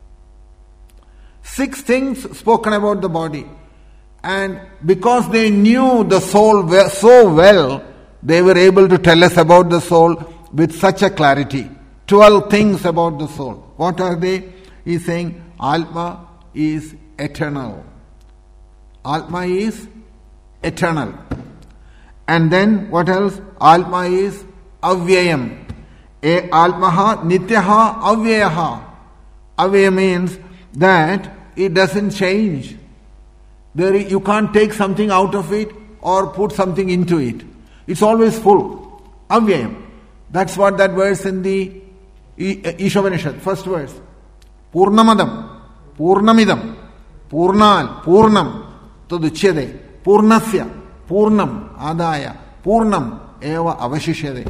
6 things spoken about the body. And because they knew the soul so well, they were able to tell us about the soul with such a clarity. 12 things about the soul. What are they? He is saying, Atma is eternal. Atma is eternal. And then what else? Atma is avyayam. Atmaha nityaha avyayaha. Avyaya means that it doesn't change. You can't take something out of it or put something into it. It's always full. Avyayam. That's what that verse in the Ishopanishad, first verse. Purnamadam, Purnamidam, Purnal, Purnam, Taduchyade, Purnasya, Purnam, Adaya, Purnam, Eva Avashishyade.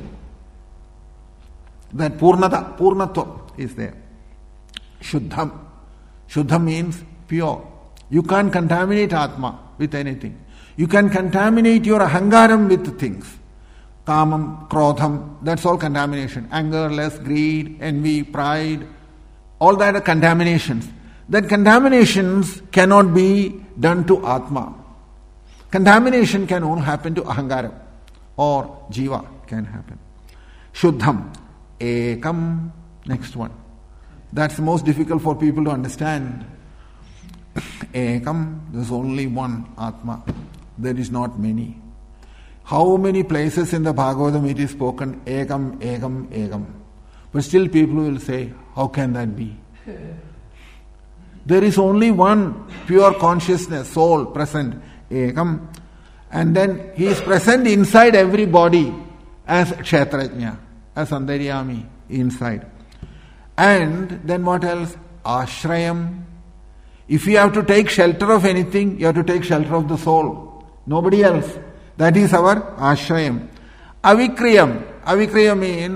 That Purnata, Purnatva is there. Shuddham. Shuddham means pure. You can't contaminate Atma with anything. You can contaminate your ahangaram with things. Kamam, Krodham, that's all contamination. Anger, lust, greed, envy, pride, all that are contaminations. That contaminations cannot be done to Atma. Contamination can only happen to ahangaram or jiva can happen. Shuddham, ekam, next one. That's the most difficult for people to understand. Ekam, there's only one Atma. There is not many. How many places in the Bhagavatam it is spoken, ekam, ekam, ekam. But still people will say, how can that be? There is only one pure consciousness, soul present, ekam. And then he is present inside every body as Kshetrajna, as Antaryami inside. And then what else? Ashrayam. If you have to take shelter of anything, you have to take shelter of the soul. Nobody else. That is our ashrayam. Avikriyam. Avikriyam means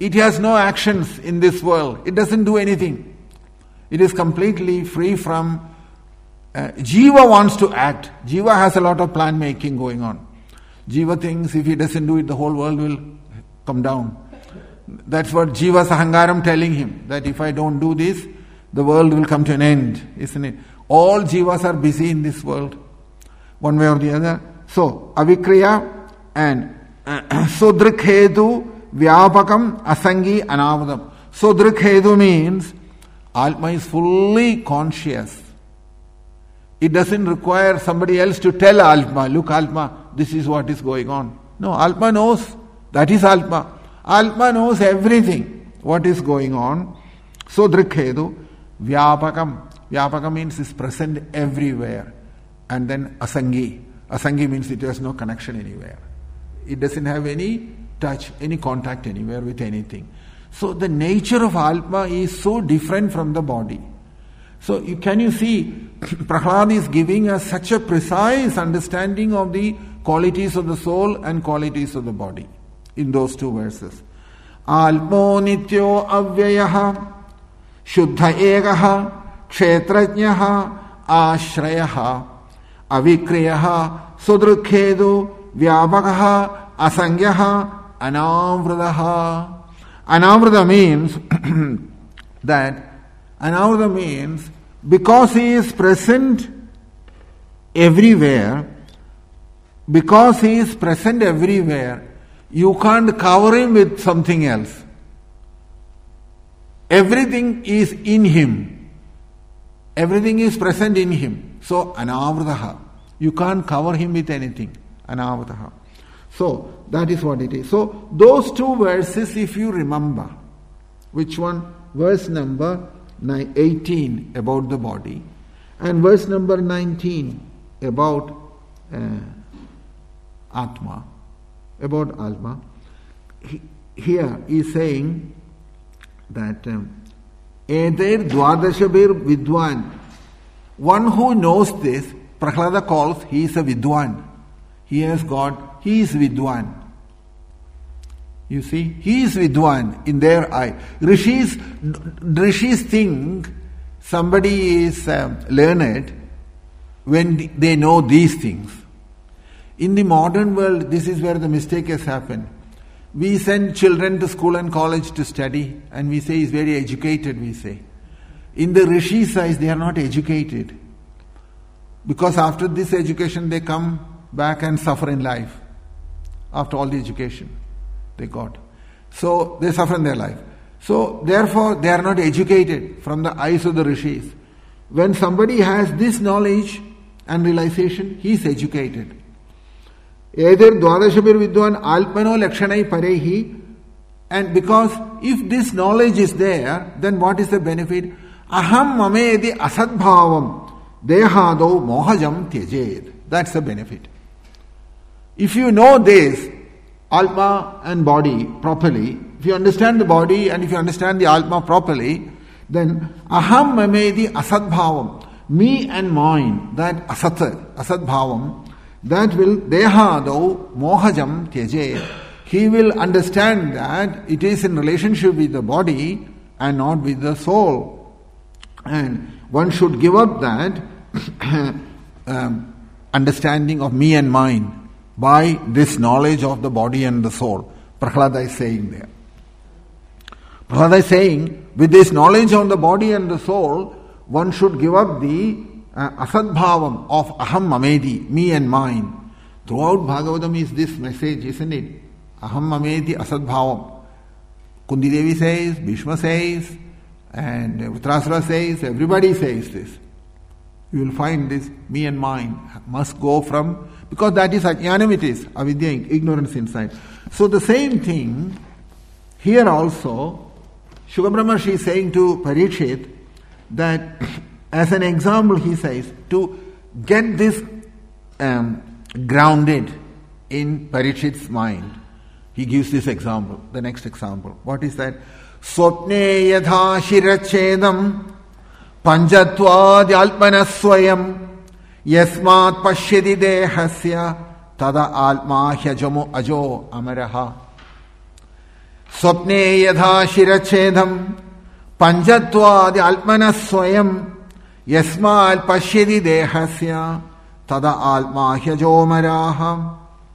It has no actions in this world. It doesn't do anything. It is completely free from... Jiva wants to act. Jiva has a lot of plan making going on. Jiva thinks if he doesn't do it, the whole world will come down. That's what Jiva's ahangaram telling him, that if I don't do this, the world will come to an end, isn't it? All Jivas are busy in this world, one way or the other. So, avikriya and sudrikhedu vyapakam asangi anavadam. Sudrikhedu means Atma is fully conscious. It doesn't require somebody else to tell Atma, look Atma, this is what is going on. No, Atma knows. That is Atma. Atma knows everything, what is going on. So, Drikhedu, Vyapakam. Vyapakam means is present everywhere. And then Asangi. Asangi means it has no connection anywhere. It doesn't have any touch, any contact anywhere with anything. So, the nature of Atma is so different from the body. So, can you see, Prahlad is giving us such a precise understanding of the qualities of the soul and qualities of the body in those two verses. Alpo nityo avyayaha shuddha egaha kshetrajnaha ashrayaha avikriyaha sudrukhedu vyapakaha asangyaha anavradaha. Anavrada means Anavrada means because he is present everywhere, you can't cover him with something else. Everything is in him. Everything is present in him. So, anavradaha. You can't cover him with anything. Anavradaha. So, that is what it is. So, those two verses, if you remember, which one? Verse number 18 about the body, and verse number 19 about Atma. About Atma. Here he is saying that Eder Dwadashabir Vidwan. One who knows this, Prahlada calls, he is a Vidwan. He has got, he is Vidwan. You see, he is Vidwan in their eye. Rishis think somebody is learned when they know these things. In the modern world, this is where the mistake has happened. We send children to school and college to study, and we say he's very educated, we say. In the Rishi's eyes, they are not educated. Because after this education, they come back and suffer in life. After all the education they got. So, they suffer in their life. So, therefore, they are not educated from the eyes of the Rishis. When somebody has this knowledge and realization, he is educated. Either Dwadashabir Vidwan Alpano Lakshanai Parehi, and because if this knowledge is there, then what is the benefit? Aham mamedi asadbhavam dehado mohajam tyajed. That's the benefit. If you know this, Atma and body properly, if you understand the body and if you understand the Atma properly, then aham mamedi asadbhavam, me and mine, that asadbhavam, that will dehado mohajam tyajed. He will understand that it is in relationship with the body and not with the soul. And one should give up that understanding of me and mine by this knowledge of the body and the soul. Prahlada is saying there. Prahlada is saying, with this knowledge on the body and the soul, one should give up the asadbhavam of aham mamedi, me and mine. Throughout Bhagavatam is this message, isn't it? Aham mamedi asadbhavam. Kundi Devi says, Bhishma says, and Vritrasura says, everybody says this. You will find this, me and mine, must go from, because that is ajnanam, it is, avidya, ignorance inside. So the same thing, here also, Shukha Brahmarshi is saying to Parikshit, that as an example he says, to get this grounded in Parikshit's mind, he gives this example, the next example. What is that? Swapne yadha shirachedam panjatvad alpana swayam yasmat pashyadi dehasya tada alma hyajamu ajo amaraha. Swapne yadha shirachedam panchatvadi almana swayam yasmal pashyadi dehasya tada alma hyajomaraha.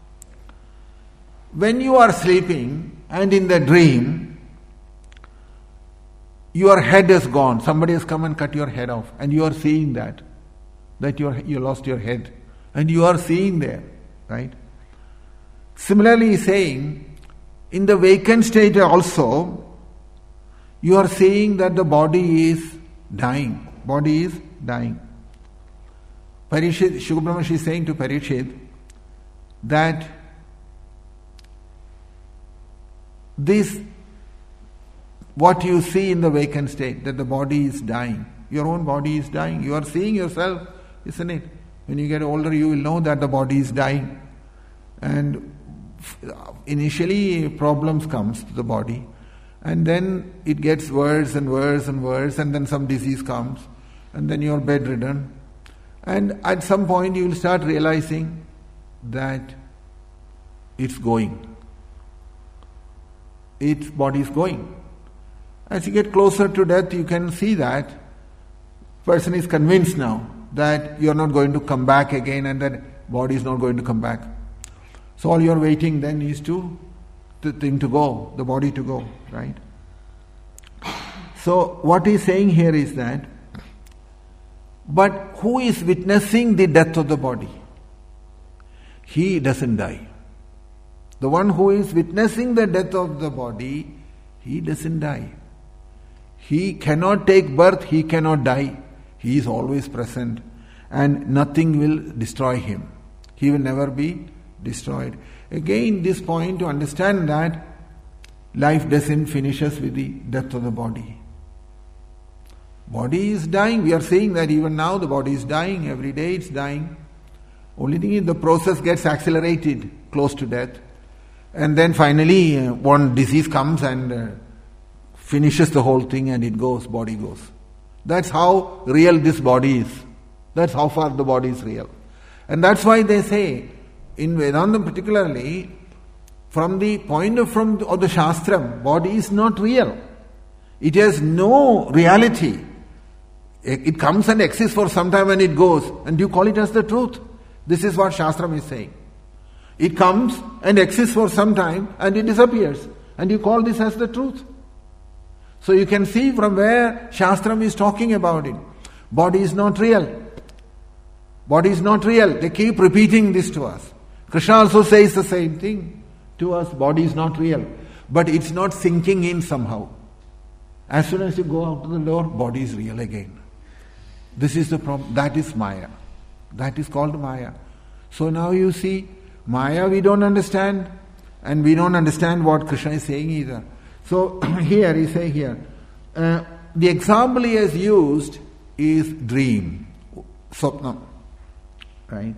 When you are sleeping and in the dream, your head is gone. Somebody has come and cut your head off, and you are seeing that you lost your head, and you are seeing there, right? Similarly, he's saying, in the vacant state also, you are seeing that the body is dying. Body is dying. Parikshit, Shukra Brahmashi is saying to Parikshit that this, what you see in the vacant state, that the body is dying. Your own body is dying. You are seeing yourself, isn't it? When you get older, you will know that the body is dying. And initially problems comes to the body, and then it gets worse and worse and worse, and then some disease comes, and then you are bedridden. And at some point you will start realizing that it's going. Its body is going. As you get closer to death, you can see that person is convinced now that you are not going to come back again, and that body is not going to come back. So all you are waiting then is the thing to go, the body to go, right? So what he's saying here is that, but who is witnessing the death of the body? He doesn't die. The one who is witnessing the death of the body, he doesn't die. He cannot take birth, he cannot die. He is always present, and nothing will destroy him. He will never be destroyed. Again, this point to understand that life doesn't finishes with the death of the body. Body is dying. We are seeing that even now the body is dying. Every day it's dying. Only thing is the process gets accelerated close to death. And then finally one disease comes and finishes the whole thing, and it goes, body goes. That's how real this body is. That's how far the body is real. And that's why they say, in Vedanta particularly, from the point of the Shastra, body is not real. It has no reality. It comes and exists for some time and it goes. And you call it as the truth. This is what Shastra is saying. It comes and exists for some time and it disappears. And you call this as the truth. So you can see from where Shastram is talking about it. Body is not real. Body is not real. They keep repeating this to us. Krishna also says the same thing to us. Body is not real. But it's not sinking in somehow. As soon as you go out to the door, body is real again. This is the problem. That is Maya. That is called Maya. So now you see, Maya we don't understand, and we don't understand what Krishna is saying either. So here, he say here, the example he has used is dream, Swapna, right?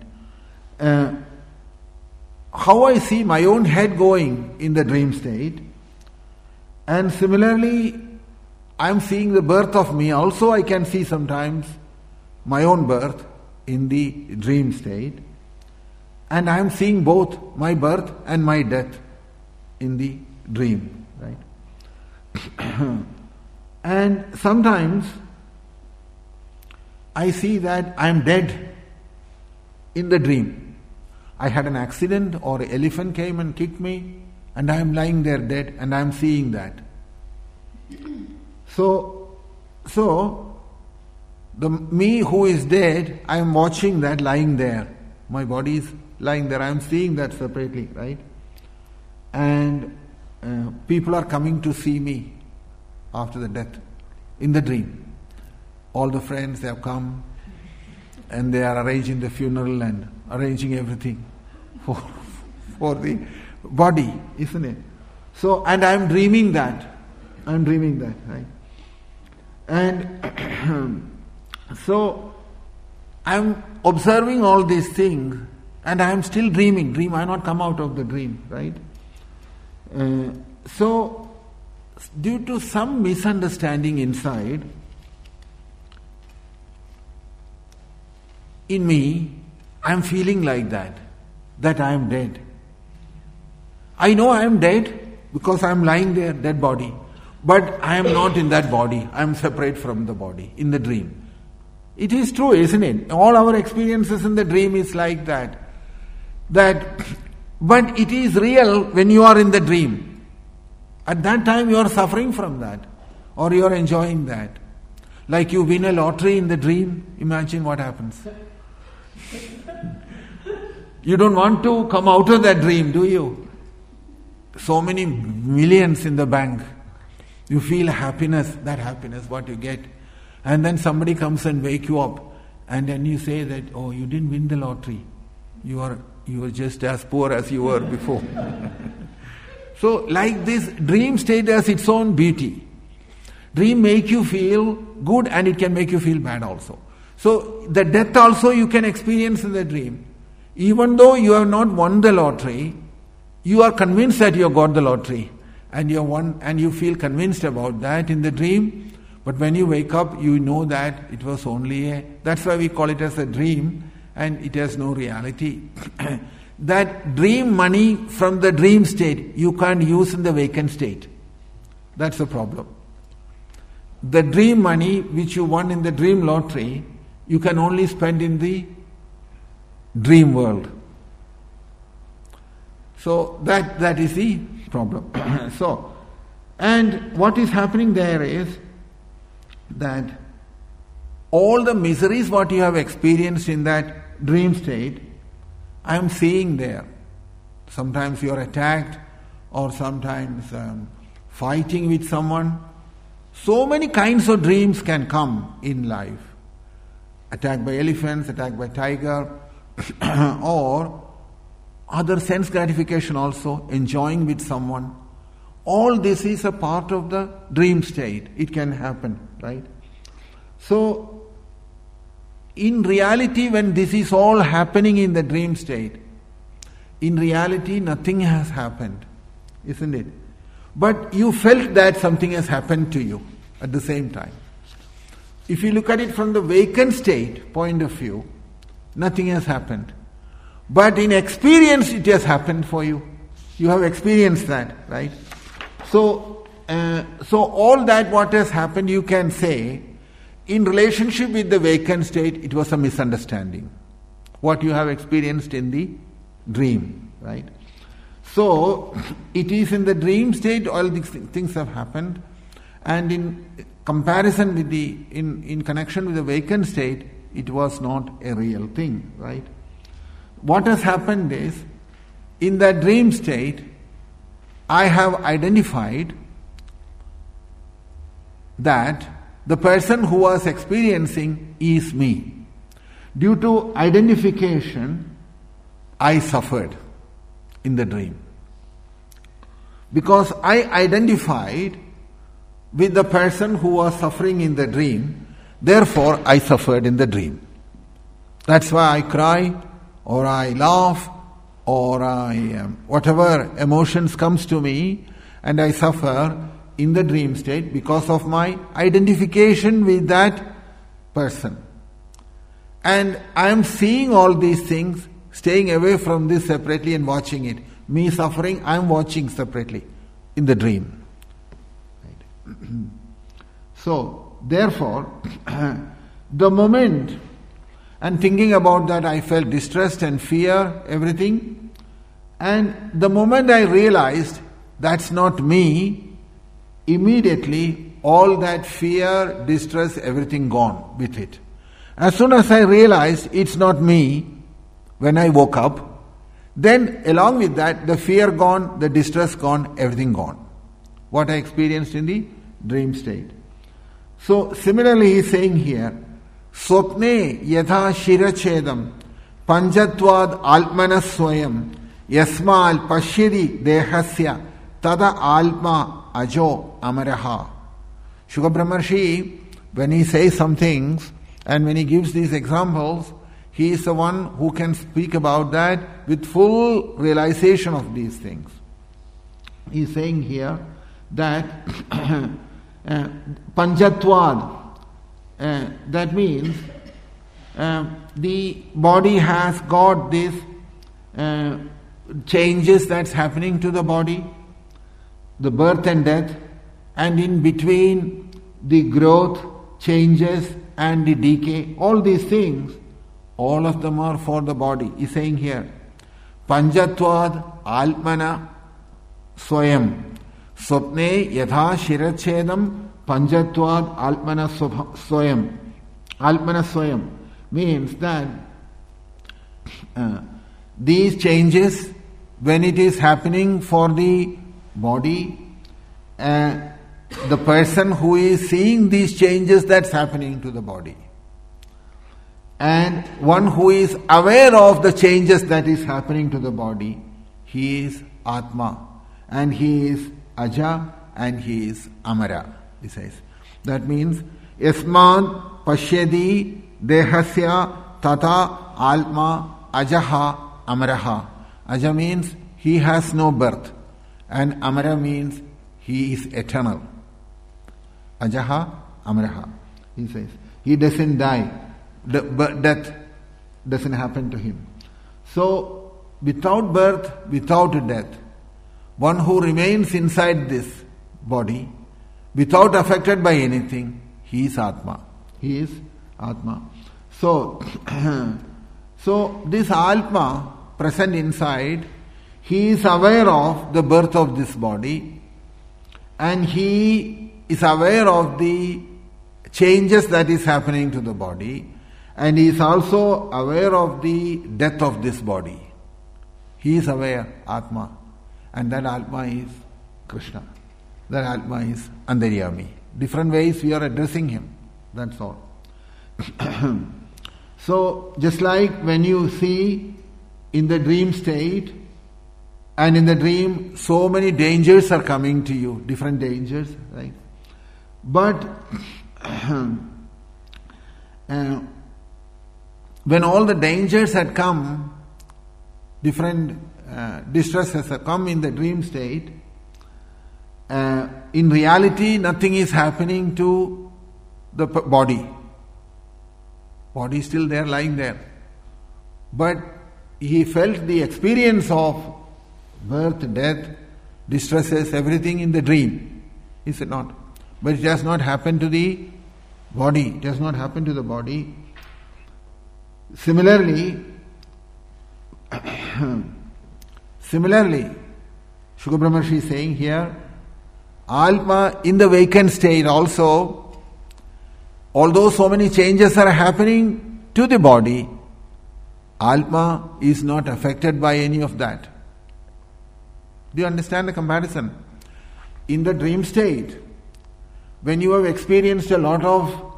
How I see my own head going in the dream state, and similarly, I am seeing the birth of me. Also, I can see sometimes my own birth in the dream state, and I am seeing both my birth and my death in the dream, right? And sometimes I see that I am dead in the dream. I had an accident, or an elephant came and kicked me, and I am lying there dead, and I am seeing that. So the me who is dead, I am watching that lying there. My body is lying there. I am seeing that separately, right? And people are coming to see me after the death in the dream. All the friends, they have come and they are arranging the funeral and arranging everything for the body, isn't it? So, and I am dreaming that. Right? And so I am observing all these things, and I am still dreaming. I not come out of the dream, right? So due to some misunderstanding inside, in me, I am feeling like that I am dead. I know I am dead, because I am lying there, dead body. But I am not in that body. I am separate from the body in the dream. It is true, isn't it? All our experiences in the dream is like that. But it is real when you are in the dream. At that time you are suffering from that, or you are enjoying that. Like you win a lottery in the dream, imagine what happens. You don't want to come out of that dream, do you? So many millions in the bank. You feel happiness, that happiness, what you get. And then somebody comes and wake you up. And then you say that, oh, you didn't win the lottery. You were just as poor as you were before. So like this, dream state has its own beauty. Dream make you feel good and it can make you feel bad also. So the death also you can experience in the dream. Even though you have not won the lottery, you are convinced that you have got the lottery. And you won, and you feel convinced about that in the dream. But when you wake up, you know that it was only that's why we call it as a dream, and it has no reality. That dream money from the dream state, you can't use in the vacant state. That's the problem. The dream money which you won in the dream lottery, you can only spend in the dream world. So that is the problem. So, and what is happening there is that all the miseries what you have experienced in that dream state, I am seeing there. Sometimes you are attacked, or sometimes fighting with someone. So many kinds of dreams can come in life. Attacked by elephants, attacked by tiger, or other sense gratification also, enjoying with someone. All this is a part of the dream state. It can happen, right? So, in reality, when this is all happening in the dream state, in reality nothing has happened, isn't it? But you felt that something has happened to you at the same time. If you look at it from the vacant state point of view, nothing has happened. But in experience it has happened for you. You have experienced that, right? So all that what has happened, you can say, in relationship with the vacant state, it was a misunderstanding. What you have experienced in the dream, right? So, it is in the dream state all these things have happened, and in comparison with in connection with the vacant state, it was not a real thing, right? What has happened is, in that dream state, I have identified that the person who was experiencing is me. Due to identification, I suffered in the dream. Because I identified with the person who was suffering in the dream, therefore I suffered in the dream. That's why I cry, or I laugh, or I whatever emotions comes to me, and I suffer in the dream state because of my identification with that person. And I am seeing all these things, staying away from this separately and watching it. Me suffering, I am watching separately in the dream. Right. So, therefore, the moment, and thinking about that, I felt distressed and fear, everything. And the moment I realized that's not me, immediately all that fear, distress, everything gone with it. As soon as I realized it's not me, when I woke up, then along with that, the fear gone, the distress gone, everything gone. What I experienced in the dream state. So similarly he is saying here, Swapne yatha shirachedam panjatvad almanas swayam yasmal pashyadi dehasya tada alma ajo amaraha. Shuka Brahmarshi, when he says some things and when he gives these examples, he is the one who can speak about that with full realization of these things. He is saying here that Panjatvad, that means the body has got these changes that's happening to the body, the birth and death, and in between the growth, changes and the decay, all these things, all of them are for the body. He's saying here, Panjatvad Almana Swayam Swapne Yatha Shirachedam Panjatvad Almana Swayam. Almana Swayam means that these changes, when it is happening for the body, the person who is seeing these changes that's happening to the body, and one who is aware of the changes that is happening to the body, he is Atma, and he is Aja, and he is Amara, he says. That means Yasmad Pashyadi Dehasya Tata Alma Ajaha Amaraha. Aja means he has no birth, and Amara means he is eternal. Ajaha Amaraha, he says. He doesn't die. Death doesn't happen to him. So, without birth, without death, one who remains inside this body, without affected by anything, he is Atma. He is Atma. So, this Atma present inside, he is aware of the birth of this body, and he is aware of the changes that is happening to the body, and he is also aware of the death of this body. He is aware, Atma, and that Atma is Krishna. That Atma is Antaryami. Different ways we are addressing him, that's all. So, just like when you see in the dream state, and in the dream so many dangers are coming to you, different dangers, right? But when all the dangers had come, different distresses have come in the dream state, in reality nothing is happening to the body. Body is still there, lying there. But he felt the experience of birth, death, distresses, everything in the dream. He said not. But it has not happened to the body. It has not happened to the body. Similarly, Shuka Brahmarshi is saying here, Alma in the vacant state also, although so many changes are happening to the body, Alma is not affected by any of that. Do you understand the comparison? In the dream state, when you have experienced a lot of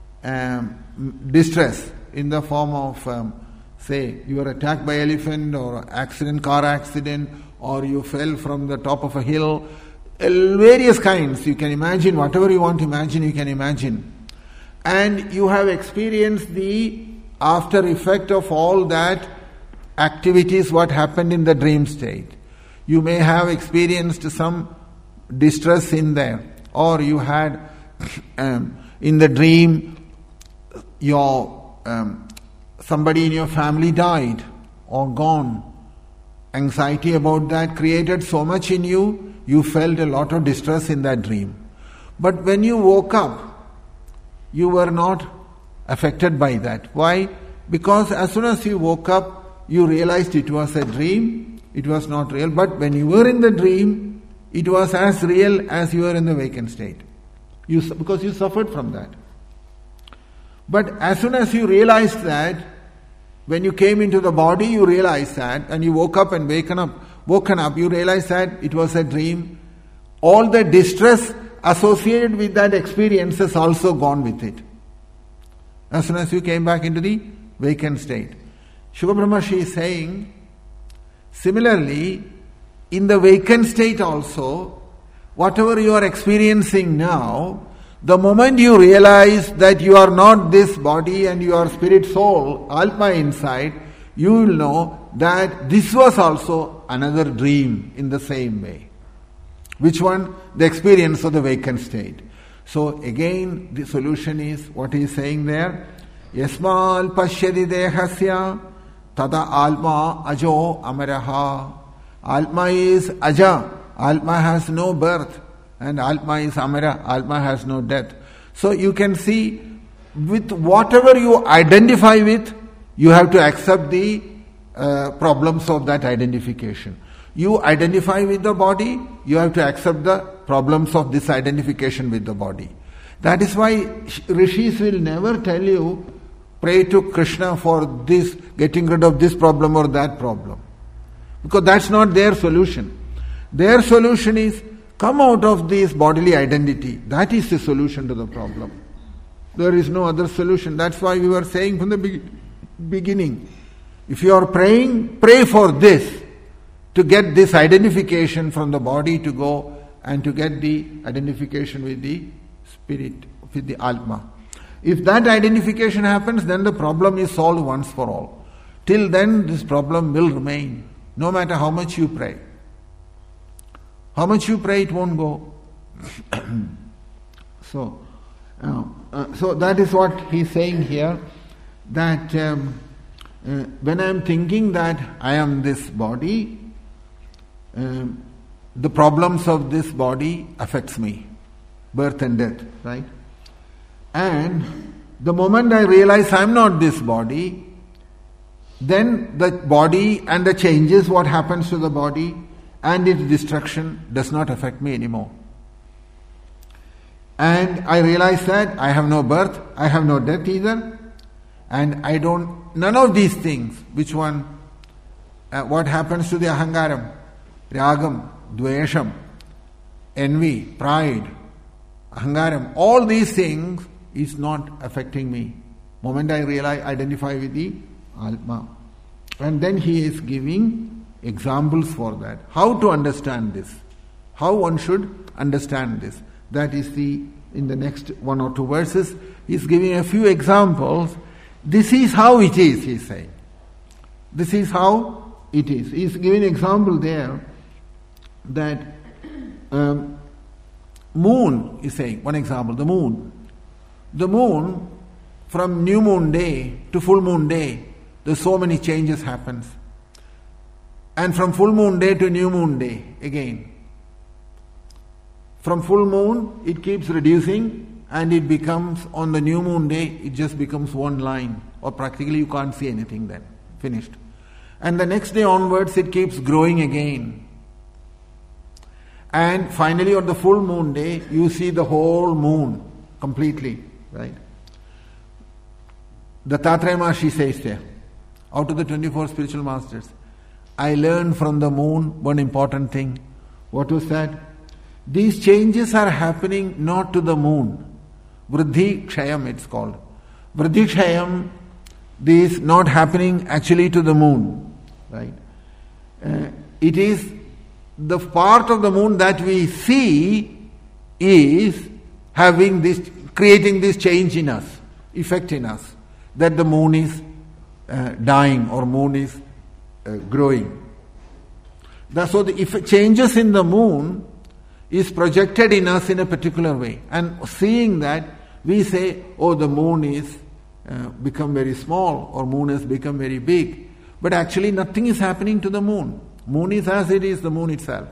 distress in the form of, say, you were attacked by elephant or car accident, or you fell from the top of a hill, various kinds, you can imagine, whatever you want to imagine, you can imagine. And you have experienced the after effect of all that activities, what happened in the dream state. You may have experienced some distress in there, or you had in the dream your somebody in your family died or gone. Anxiety about that created so much in you, you felt a lot of distress in that dream. But when you woke up, you were not affected by that. Why? Because as soon as you woke up, you realized it was a dream, it was not real. But when you were in the dream, it was as real as you were in the vacant state. Because you suffered from that. But as soon as you realized that, when you came into the body, you realized that, and you woke up and woken up, you realized that it was a dream. All the distress associated with that experience has also gone with it. As soon as you came back into the vacant state. Shuka Brahmarshi is saying, similarly, in the vacant state also, whatever you are experiencing now, the moment you realize that you are not this body and you are spirit soul, Atma inside, you will know that this was also another dream in the same way. Which one? The experience of the vacant state. So again, the solution is what he is saying there. Yasmal pashyadi dehasya tada alma ajo amaraha. Alma is aja. Atma has no birth, and Atma is Amara, Atma has no death. So you can see, with whatever you identify with, you have to accept the problems of that identification. You identify with the body, you have to accept the problems of this identification with the body. That is why rishis will never tell you, pray to Krishna for this, getting rid of this problem or that problem. Because that's not their solution. Their solution is, come out of this bodily identity. That is the solution to the problem. There is no other solution. That's why we were saying from the beginning, if you are praying, pray for this, to get this identification from the body to go and to get the identification with the spirit, with the Atma. If that identification happens, then the problem is solved once for all. Till then, this problem will remain, no matter how much you pray. How much you pray, it won't go. So that is what he's saying here, that when I am thinking that I am this body, the problems of this body affects me, birth and death, right? And the moment I realize I am not this body, then the body and the changes, what happens to the body and its destruction does not affect me anymore. And I realize that I have no birth, I have no death either, and none of these things, which one, what happens to the ahangaram, ragam, dvesham, envy, pride, ahangaram, all these things is not affecting me. Moment I realize, identify with the Atma. And then he is giving examples for that. How to understand this? How one should understand this? That is in the next 1 or 2 verses, he is giving a few examples. This is how it is, he is saying. This is how it is. He is giving an example there that moon is saying, one example, the moon. The moon, from new moon day to full moon day, there's so many changes happens. And from full moon day to new moon day, again. From full moon, it keeps reducing, and it becomes, on the new moon day, it just becomes one line, or practically you can't see anything then. Finished. And the next day onwards, it keeps growing again. And finally, on the full moon day, you see the whole moon completely, right? The Tatraya Maharishi says there, out of the 24 spiritual masters, I learned from the moon one important thing. What was that? These changes are happening not to the moon. Vriddhi Kshayam it's called. Vriddhi Kshayam, this is not happening actually to the moon. Right? It is the part of the moon that we see is having this, creating this change in us, effect in us, that the moon is dying or moon is growing. So the changes in the moon is projected in us in a particular way, and seeing that we say, oh, the moon is become very small or moon has become very big, but actually nothing is happening to the moon. Moon is as it is, the moon itself.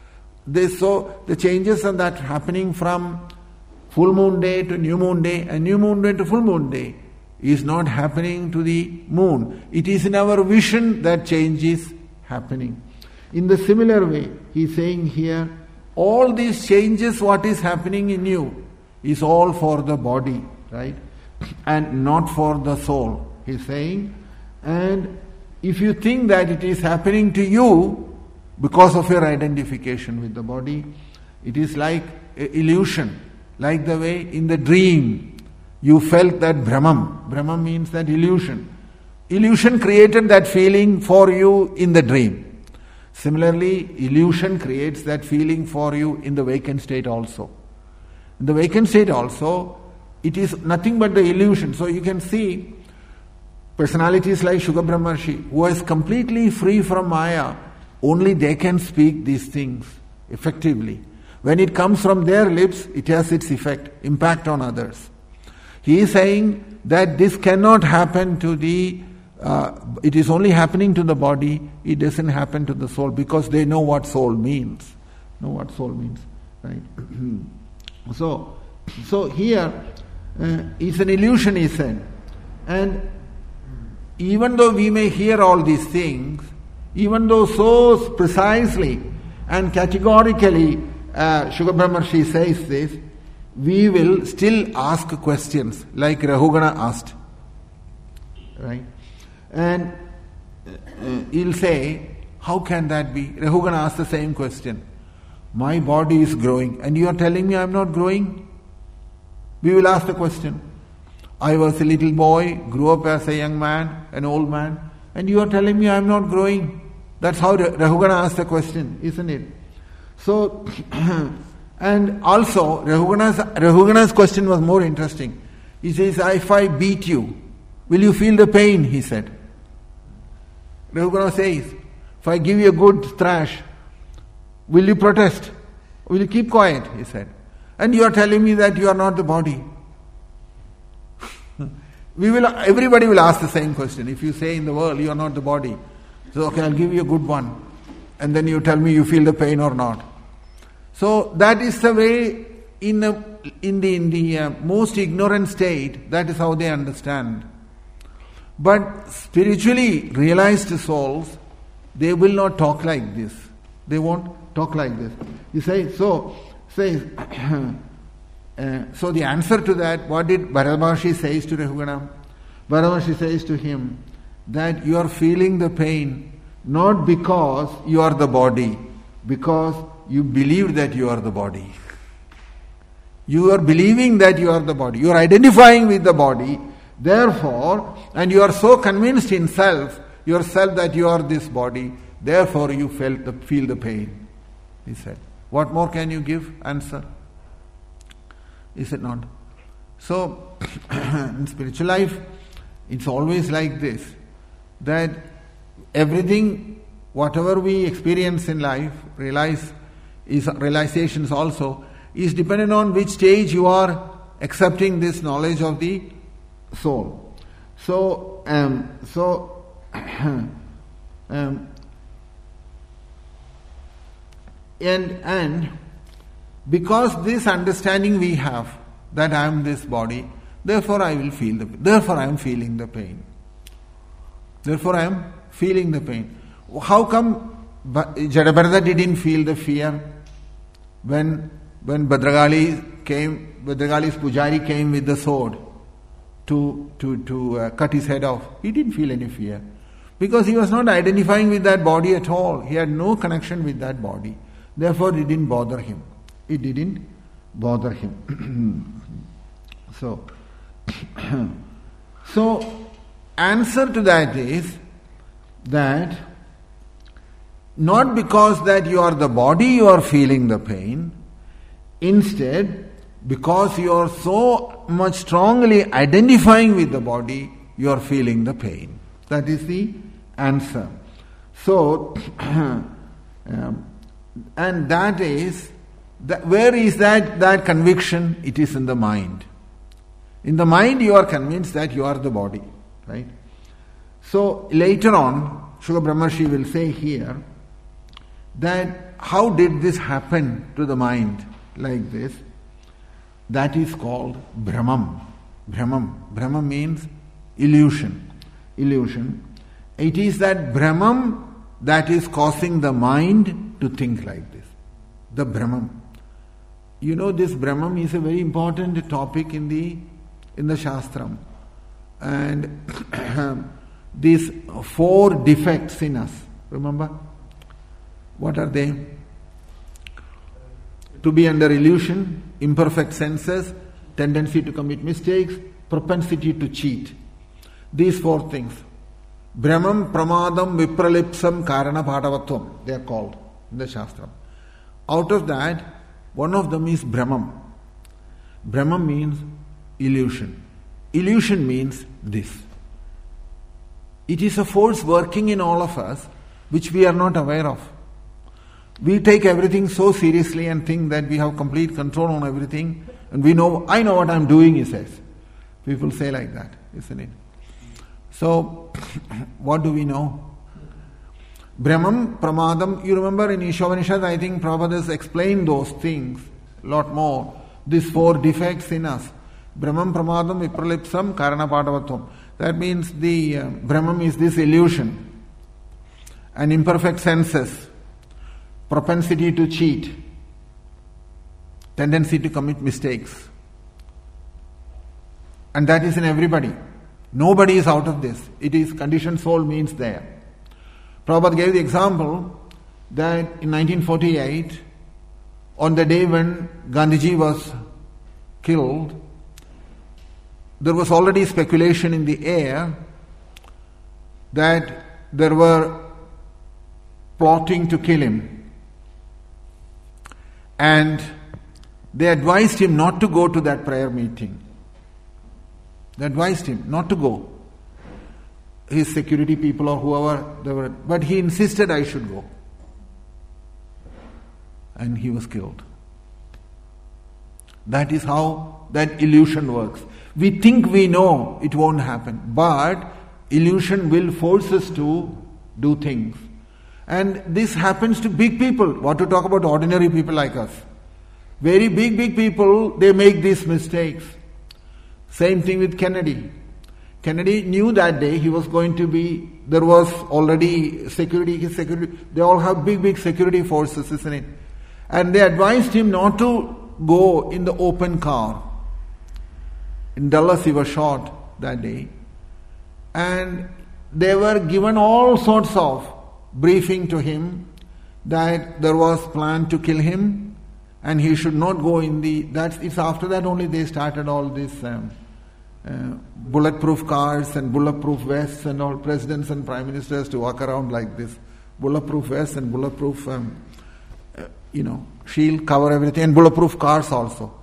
So the changes are that happening from full moon day to new moon day and new moon day to full moon day is not happening to the moon. It is in our vision that change is happening. In the similar way, he is saying here, all these changes, what is happening in you, is all for the body, right? And not for the soul, he is saying. And if you think that it is happening to you because of your identification with the body, it is like an illusion, like the way in the dream you felt that Brahman. Brahman means that illusion. Illusion created that feeling for you in the dream. Similarly, illusion creates that feeling for you in the vacant state also. In the vacant state also, it is nothing but the illusion. So you can see personalities like Shukra Brahmarshi, who is completely free from Maya, only they can speak these things effectively. When it comes from their lips, it has its effect, impact on others. He is saying that this cannot happen to it is only happening to the body, it doesn't happen to the soul, because they know what soul means. know what soul means, right? So here is an illusion, he said. And even though we may hear all these things, even though so precisely and categorically Shuka Brahmarshi says this, we will still ask questions like Rahugana asked. Right? And he'll say, how can that be? Rahugana asked the same question. My body is growing and you are telling me I am not growing? We will ask the question. I was a little boy, grew up as a young man, an old man, and you are telling me I am not growing. That's how Rahugana asked the question, isn't it? So, and also Rahugana's question was more interesting. He says, if I beat you, will you feel the pain? He said. Rahugana says, if I give you a good thrash, will you protest? Will you keep quiet? He said. And you are telling me that you are not the body. Everybody will ask the same question. If you say in the world you are not the body, so okay, I'll give you a good one, and then you tell me you feel the pain or not. So that is the way in the most ignorant state. That is how they understand. But spiritually realized souls, they will not talk like this. They won't talk like this. You say so. So the answer to that, what did Bharata Maharshi says to Rahugana? Bharata Maharshi says to him that you are feeling the pain not because you are the body, because you believe that you are the body. You are believing that you are the body. You are identifying with the body. Therefore, and you are so convinced in yourself that you are this body. Therefore, you feel the pain. He said. What more can you give? Answer. Is it not? So, in spiritual life, it's always like this, that everything, whatever we experience in life, realizations also, is dependent on which stage you are accepting this knowledge of the soul. And because this understanding we have that I am this body, therefore I will feel the pain. Therefore I am feeling the pain. Therefore I am feeling the pain. How come Jadabharata didn't feel the fear when Bhadragali's Pujari came with the sword to cut his head off? He didn't feel any fear because he was not identifying with that body at all. He had no connection with that body. Therefore it didn't bother him. It didn't bother him. So answer to that is that not because that you are the body you are feeling the pain, instead because you are so much strongly identifying with the body, you are feeling the pain. That is the answer. So, and that is, where is that conviction? It is in the mind. In the mind you are convinced that you are the body, right? So later on, Shuka Brahmarshi will say here that how did this happen to the mind like this? That is called Brahmam. Brahmam means illusion. It is that Brahmam that is causing the mind to think like this. The Brahmam. You know, this Brahmam is a very important topic in the Shastram. And these 4 defects in us, remember? What are they? To be under illusion, imperfect senses, tendency to commit mistakes, propensity to cheat. These 4 things. Brahmam, Pramadam, Vipralipsam, Karana, Padavatvam, they are called in the Shastram. Out of that, one of them is Brahmam. Brahmam means illusion. Illusion means this. It is a force working in all of us which we are not aware of. We take everything so seriously and think that we have complete control on everything, and I know what I am doing, he says. People say like that, isn't it? So, what do we know? Brahmam, Pramadam, you remember in Ishopanishad, I think Prabhupada has explained those things a lot more. These 4 defects in us. Brahmam, Pramadam, Vipralipsam, Karanapadavatam. That means the Brahmam is this illusion, an imperfect senses, propensity to cheat, tendency to commit mistakes. And that is in everybody. Nobody is out of this. It is conditioned soul means there. Prabhupada gave the example that in 1948, on the day when Gandhiji was killed, there was already speculation in the air that there were plotting to kill him. And they advised him not to go to that prayer meeting. They advised him not to go. His security people or whoever they were, but he insisted I should go. And he was killed. That is how that illusion works. We think we know it won't happen, but illusion will force us to do things. And this happens to big people. What to talk about ordinary people like us? Very big people, they make these mistakes. Same thing with Kennedy. Kennedy knew that day he was going to be, there was already security, they all have big security forces, isn't it? And they advised him not to go in the open car. In Dallas he was shot that day. And they were given all sorts of briefing to him that there was plan to kill him and he should not go in the, it's after that only they started all this bulletproof cars and bulletproof vests and all presidents and prime ministers to walk around like this. Bulletproof vests and bulletproof, shield, cover everything, and bulletproof cars also.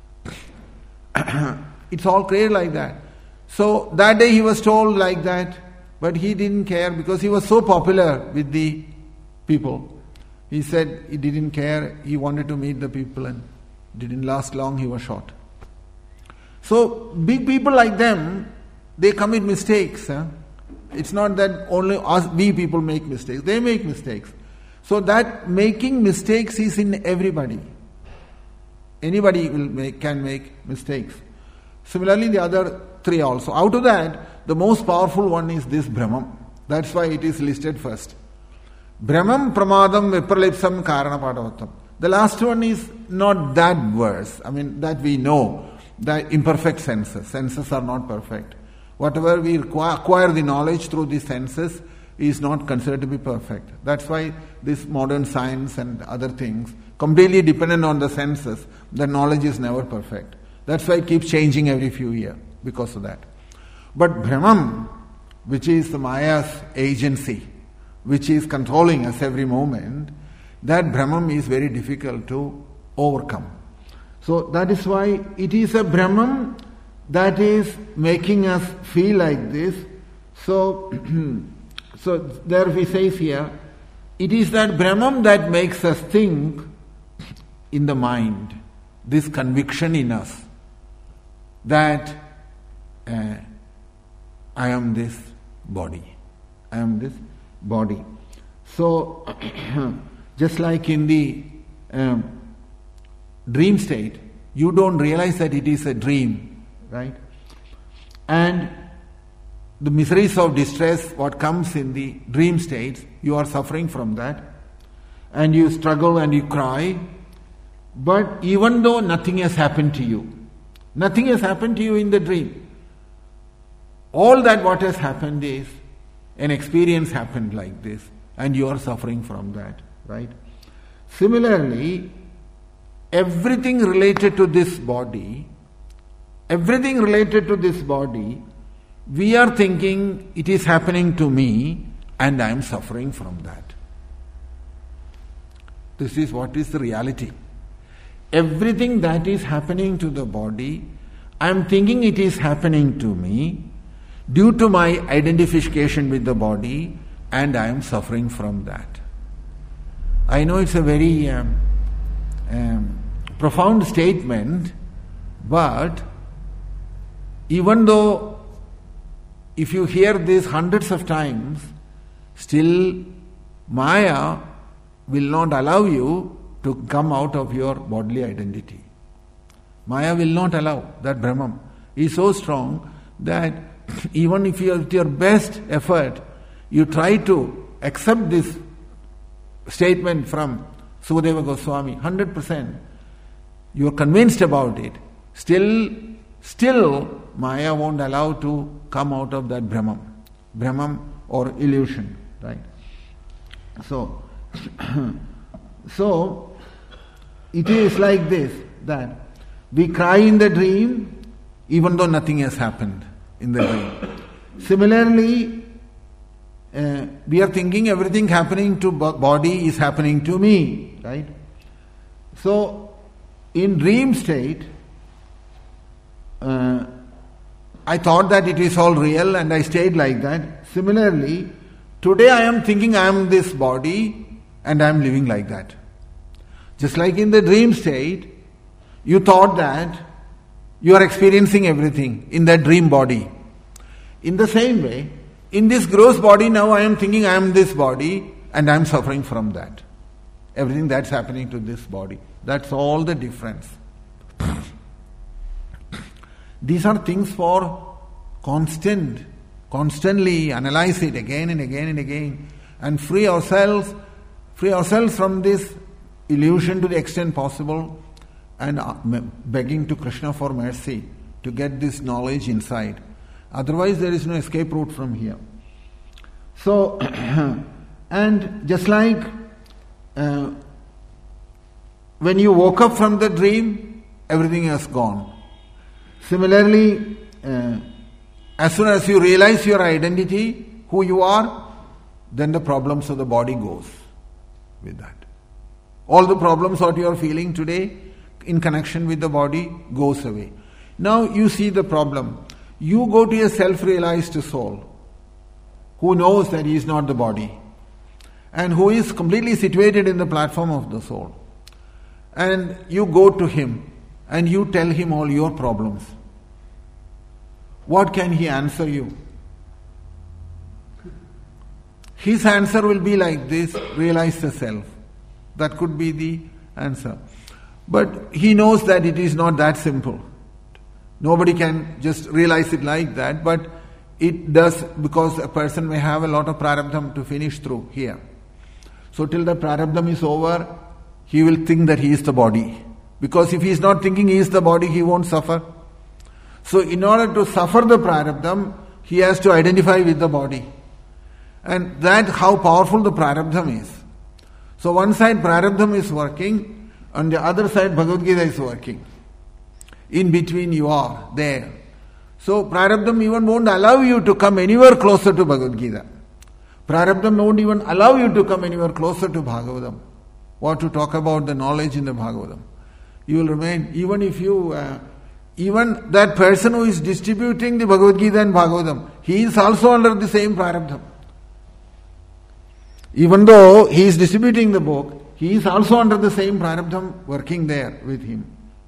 It's all created like that. So that day he was told like that, but he didn't care because he was so popular with the people. He said he didn't care, he wanted to meet the people and didn't last long, he was shot. So big people like them, they commit mistakes. It's not that only us, we people make mistakes, they make mistakes. So that making mistakes is in everybody. Anybody can make mistakes. Similarly, the other 3 also. Out of that, the most powerful one is this Brahmam. That's why it is listed first. Brahmam, Pramadam, Vipralipsam, Karanapadavatam. The last one is not that worse. I mean, that we know. The imperfect senses. Senses are not perfect. Whatever we acquire the knowledge through the senses is not considered to be perfect. That's why this modern science and other things, completely dependent on the senses, the knowledge is never perfect. That's why it keeps changing every few years because of that. But Brahman, which is the Maya's agency, which is controlling us every moment, that Brahman is very difficult to overcome. So that is why it is a Brahman that is making us feel like this. So there he says here, it is that Brahman that makes us think in the mind, this conviction in us that I am this body. I am this body. So, just like in the dream state, you don't realize that it is a dream, right? And the miseries of distress, what comes in the dream states, you are suffering from that. And you struggle and you cry. But even though nothing has happened to you, nothing has happened to you in the dream. All that what has happened is an experience happened like this and you are suffering from that, right? Similarly, everything related to this body, we are thinking it is happening to me and I am suffering from that. This is what is the reality. Everything that is happening to the body, I am thinking it is happening to me due to my identification with the body and I am suffering from that. I know it's a very profound statement, but even though if you hear this hundreds of times, still Maya will not allow you to come out of your bodily identity. Maya will not allow. That Brahman is so strong that even if you are at your best effort, you try to accept this statement from Sukadeva Goswami, 100%, you are convinced about it, still Maya won't allow to come out of that Brahman or illusion, right? So it is like this, that we cry in the dream even though nothing has happened in the dream. Similarly, we are thinking everything happening to body is happening to me, right? So, in dream state, I thought that it is all real and I stayed like that. Similarly, today I am thinking I am this body and I am living like that. Just like in the dream state, you thought that you are experiencing everything in that dream body. In the same way, in this gross body now I am thinking I am this body and I am suffering from that. Everything that's happening to this body. That's all the difference. These are things for constantly analyze it again and again and again and free ourselves from this illusion to the extent possible and begging to Krishna for mercy to get this knowledge inside. Otherwise there is no escape route from here. So, and just like when you woke up from the dream, everything has gone. Similarly, as soon as you realize your identity, who you are, then the problems of the body goes with that. All the problems that you are feeling today in connection with the body goes away. Now you see the problem. You go to a self-realized soul who knows that he is not the body and who is completely situated in the platform of the soul. And you go to him and you tell him all your problems. What can he answer you? His answer will be like this: realize the self. That could be the answer. But he knows that it is not that simple. Nobody can just realize it like that, but it does, because a person may have a lot of prarabdham to finish through here. So till the prarabdham is over, he will think that he is the body. Because if he is not thinking he is the body, he won't suffer. So in order to suffer the prarabdham, he has to identify with the body. And that's how powerful the prarabdham is. So one side prarabdham is working, on the other side Bhagavad Gita is working. In between you are there. So prarabdham even won't allow you to come anywhere closer to Bhagavad Gita. Prarabdham won't even allow you to come anywhere closer to Bhagavatam. What to talk about the knowledge in the Bhagavatam. You will remain, even if you, even that person who is distributing the Bhagavad Gita and Bhagavatam, he is also under the same prarabdham. Even though he is distributing the book, he is also under the same prarabdham working there with him.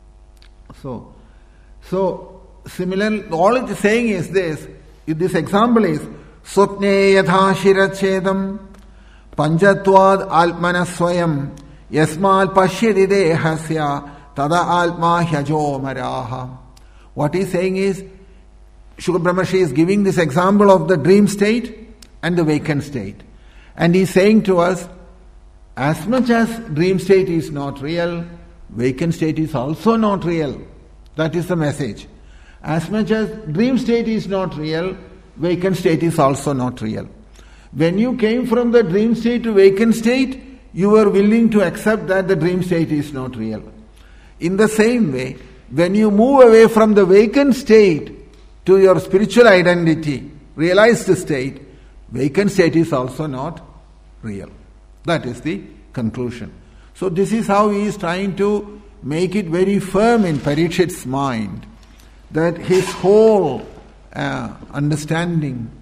So similarly, all it is saying is this example is, Swapne yatha shirachedam panjatvad almana swayam yasmal pashyadi dehasya tada alma hyajo maraha. What he is saying is, Shukra Brahmarshi is giving this example of the dream state and the vacant state. And he is saying to us, as much as dream state is not real, vacant state is also not real. That is the message. As much as dream state is not real, vacant state is also not real. When you came from the dream state to vacant state, you were willing to accept that the dream state is not real. In the same way, when you move away from the vacant state to your spiritual identity, realized state, vacant state is also not real. That is the conclusion. So this is how he is trying to make it very firm in Parikshit's mind, that his whole understanding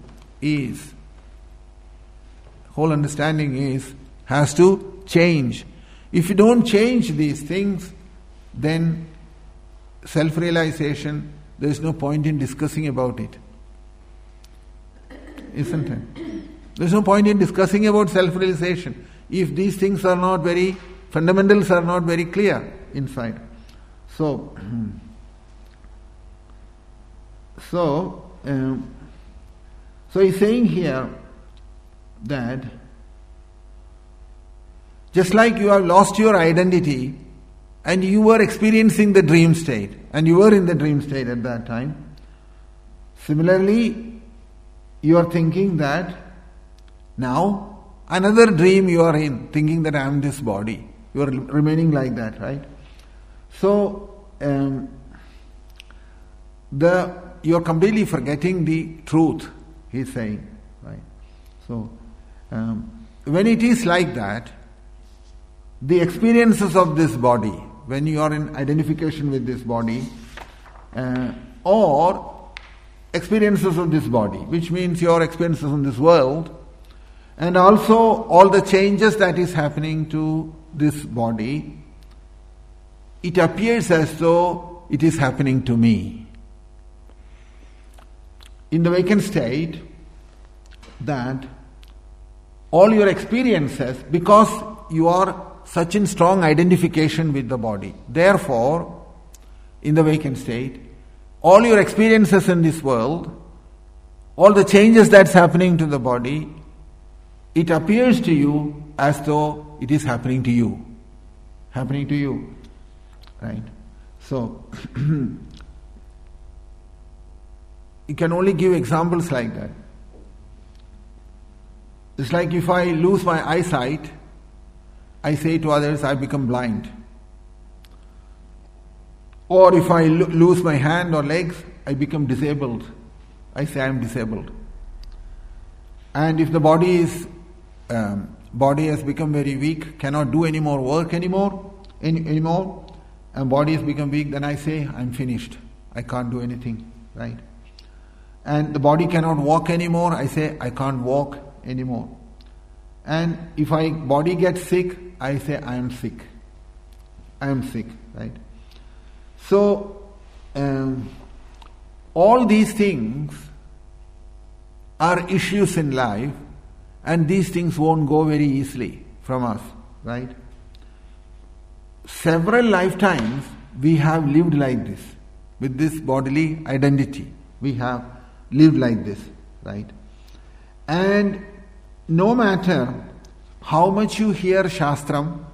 has to change. If you don't change these things, then self-realization, there is no point in discussing about it. Isn't it? There's no point in discussing about self-realization if these things are not very, fundamentals are not very clear inside. So he's saying here that just like you have lost your identity and you were experiencing the dream state, and you were in the dream state at that time, similarly you are thinking that now another dream you are in, thinking that I am this body. You are remaining like that, right? So you are completely forgetting the truth, he's saying, right? So when it is like that, the experiences of this body, when you are in identification with this body, or experiences of this body, which means your experiences in this world, and also all the changes that is happening to this body, it appears as though it is happening to me. In the vacant state, that all your experiences, because you are such in strong identification with the body, therefore, in the vacant state, all your experiences in this world, all the changes that's happening to the body, it appears to you as though it is happening to you. Happening to you. Right? So, you can only give examples like that. It's like if I lose my eyesight, I say to others, I become blind. Or if I lose my hand or legs, I become disabled. I say I am disabled. And if the body has become very weak, cannot do any more work anymore, and body has become weak, then I say I am finished. I can't do anything, right? And the body cannot walk anymore, I say I can't walk anymore. And if body gets sick, I say I am sick. I am sick, right? So, all these things are issues in life, and these things won't go very easily from us, right? Several lifetimes we have lived like this, with this bodily identity. We have lived like this, right? And no matter how much you hear Shastram,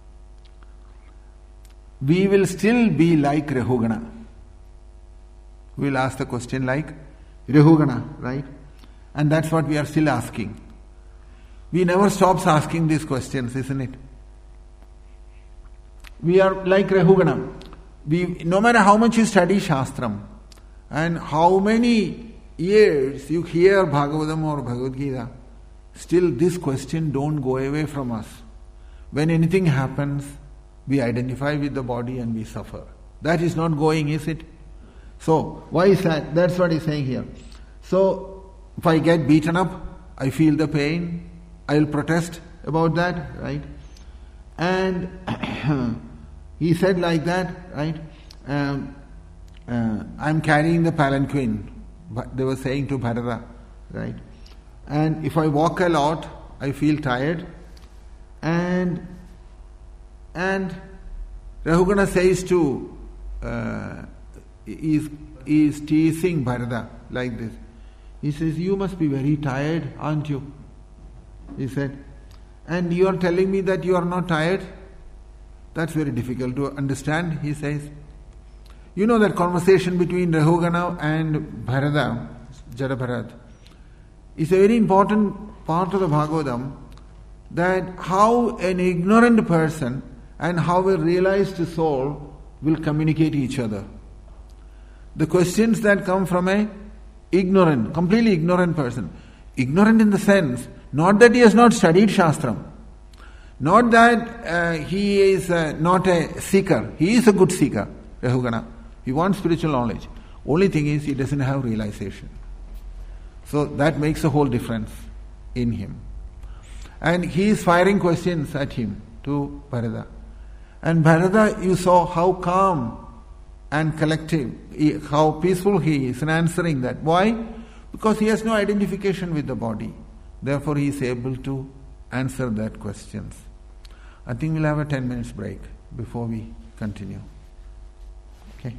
we will still be like Rahugana. We will ask the question like Rahugana, right? And that's what we are still asking. We never stops asking these questions, isn't it? We are like Rahugana. No matter how much you study Shastram and how many years you hear Bhagavatam or Bhagavad Gita, still this question don't go away from us. When anything happens, we identify with the body and we suffer. That is not going, is it? So, why is that? That's what he's saying here. So, if I get beaten up, I feel the pain, I will protest about that, right? And he said like that, right? I'm carrying the palanquin, they were saying to Bharata, right? And if I walk a lot, I feel tired. And Rahugana says to, is teasing Bharata like this. He says, you must be very tired, aren't you? He said, and you are telling me that you are not tired? That's very difficult to understand, he says. You know that conversation between Rahugana and Bharata, Jadabharat, is a very important part of the Bhagavatam, that how an ignorant person and how a realized soul will communicate each other. The questions that come from a completely ignorant person. Ignorant in the sense, not that he has not studied Shastram, not that he is not a seeker. He is a good seeker, Rahugana. He wants spiritual knowledge. Only thing is, he doesn't have realization. So that makes a whole difference in him. And he is firing questions at him, to Bharata. And Bharata, you saw how calm and collective, how peaceful he is in answering that. Why? Because he has no identification with the body. Therefore, he is able to answer that questions. I think we'll have a 10 minutes break before we continue. Okay.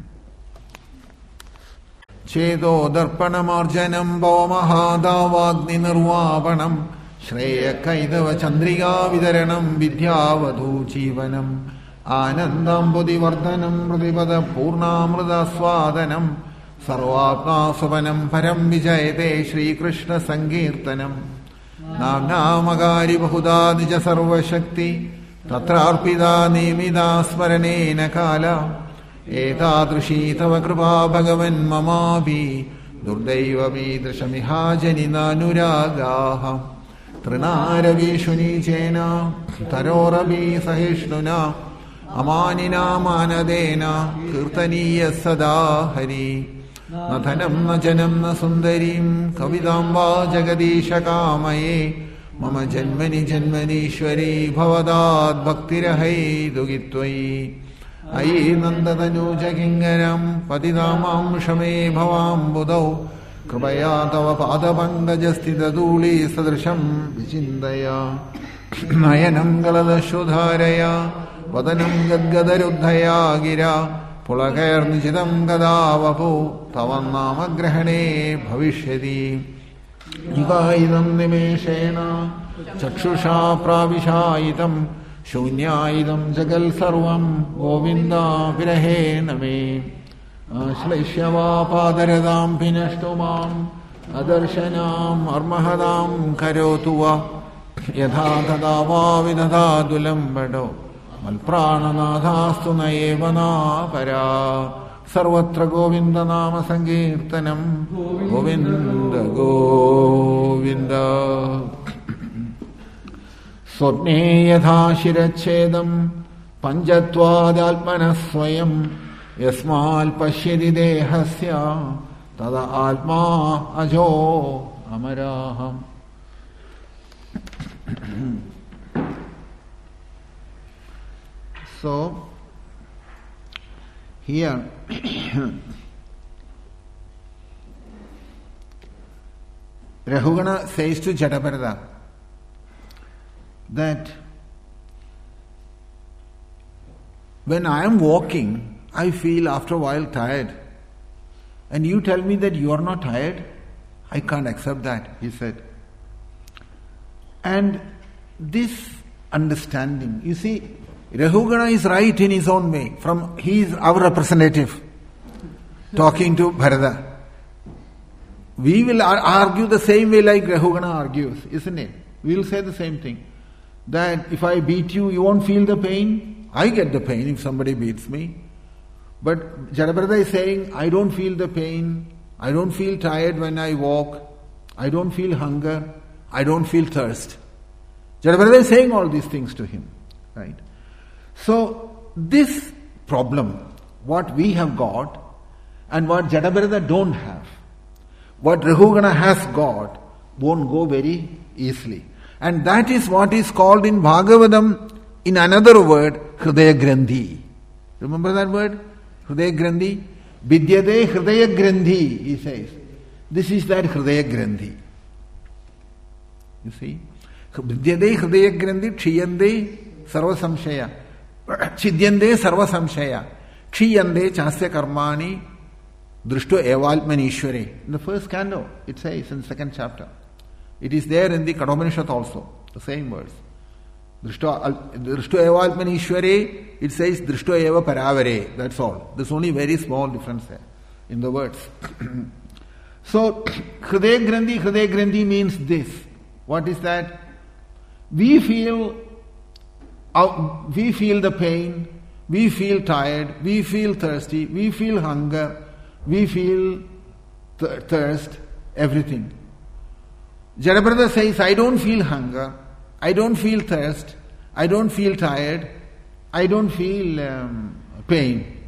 Chedo darpanamarjanam bhavamahadavagni nirvapanam Shreya kaidava chandriga vidaranam vidyavadhu jivanam Anandam buddhivardhanam prathipada purnamrita swadanam Sarvatma suvanam param vijayate Shri Krishna Sankirtanam Namnamagari bahuda nija sarva shakti Tatrarpida nimida smaranena kala Etadrushi tava kripa bhagavan mamavi Durdaiva vidrishamiha janina nuragaham Trinaravishu chena Tarorabi sahishnuna Amanina manadena Kirtaniya sada hari Nathanam na janam na sundarim Kavidamba jagadisha kamaye Mama janmani janmanishwari Bhavadad bhaktirahai dugitvayi Ayi nandadanu jagingaram Patidamam shame bhavam budau Kripaya tava padapangajastita dhuli sadrisham vichindaya Nayanam galadashudharaya Vadanam gadgadarudhaya gira Pulakair nichitam gadavapu Tavannama grahane bhavishyati Igaidam nimeshena Chakshusha pravishayitam Shunyaidam jagal sarvam Govinda virahe name Ashleishyava padaradam pinashtumam Adarshanam armahadam karotuva Yadha tadava vidhadadulam bado Malprananadhastu naevana para Sarvatra Govinda nama sankirtanam Govinda Govinda Sotne yatha shirachedam Panjatvad swayam Yasmal pashyadi dehasya Tada alma ajo amaraham. So, here Rahugana says to Jataparada that when I am walking, I feel after a while tired. And you tell me that you are not tired? I can't accept that, he said. And this understanding, you see, Rahugana is right in his own way. He is our representative, talking to Bharata. We will argue the same way like Rahugana argues, isn't it? We will say the same thing. That if I beat you, you won't feel the pain. I get the pain if somebody beats me. But Jataparada is saying, I don't feel the pain. I don't feel tired when I walk. I don't feel hunger. I don't feel thirst. Jataparada is saying all these things to him. Right? So, this problem, what we have got and what Jataparada don't have, what Rahugana has got, won't go very easily. And that is what is called in Bhagavatam, in another word, Hridaya Grandhi. Remember that word? Hridaya Grandhi? Vidyade Hridaya Grandhi, he says. This is that Hridaya Grandhi. You see? Vidyade Hridaya Grandhi, Kshiyande Sarva Samshaya. Chidyande Sarva Samshaya. Kshiyande Chasya Karmani Drishto Evalmanishware. In the first canto, it says in the second chapter. It is there in the Kathopanishad also, the same words. Drishto Evalmanishware, it says Drishto Eva Paravare. That's all. There's only very small difference there in the words. So, Hridaya Grandhi means this. What is that? We feel the pain, we feel tired, we feel thirsty, we feel hunger, we feel thirst, everything. Jataparada says, I don't feel hunger, I don't feel thirst, I don't feel tired, I don't feel pain.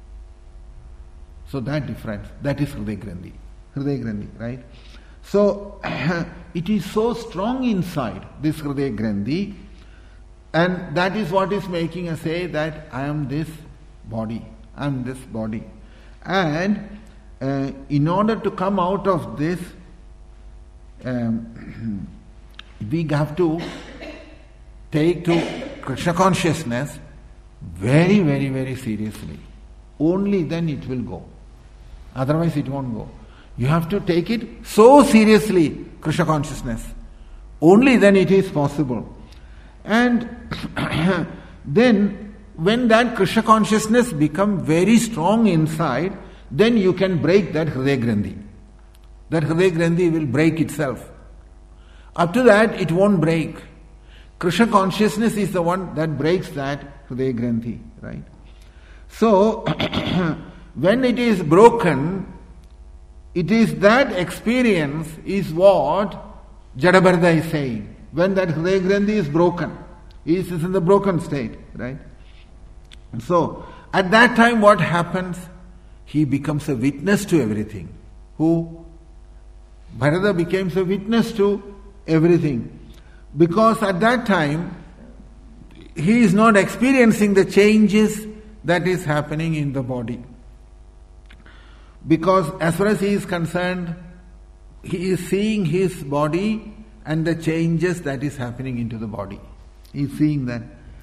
So that difference, that is Hridaya Grandhi, right? So, it is so strong inside, this Hridaya Grandhi, and that is what is making us say that I am this body, I am this body. And in order to come out of this, we have to take to Krishna consciousness very, very, very seriously. Only then it will go. Otherwise it won't go. You have to take it so seriously, Krishna consciousness. Only then it is possible. And then when that Krishna consciousness becomes very strong inside, then you can break that Hridaya Grandhi. That Hridaya Grandhi will break itself. Up to that, it won't break. Krishna consciousness is the one that breaks that Hridaya Grandhi, right? So, when it is broken, it is that experience is what Jadabharata is saying. When that Hridaya Grandhi is broken, he is in the broken state, right? So, at that time what happens? He becomes a witness to everything. Who? Bharata becomes a witness to everything. Because at that time, he is not experiencing the changes that is happening in the body. Because as far as he is concerned, he is seeing his body and the changes that is happening into the body. He is seeing that.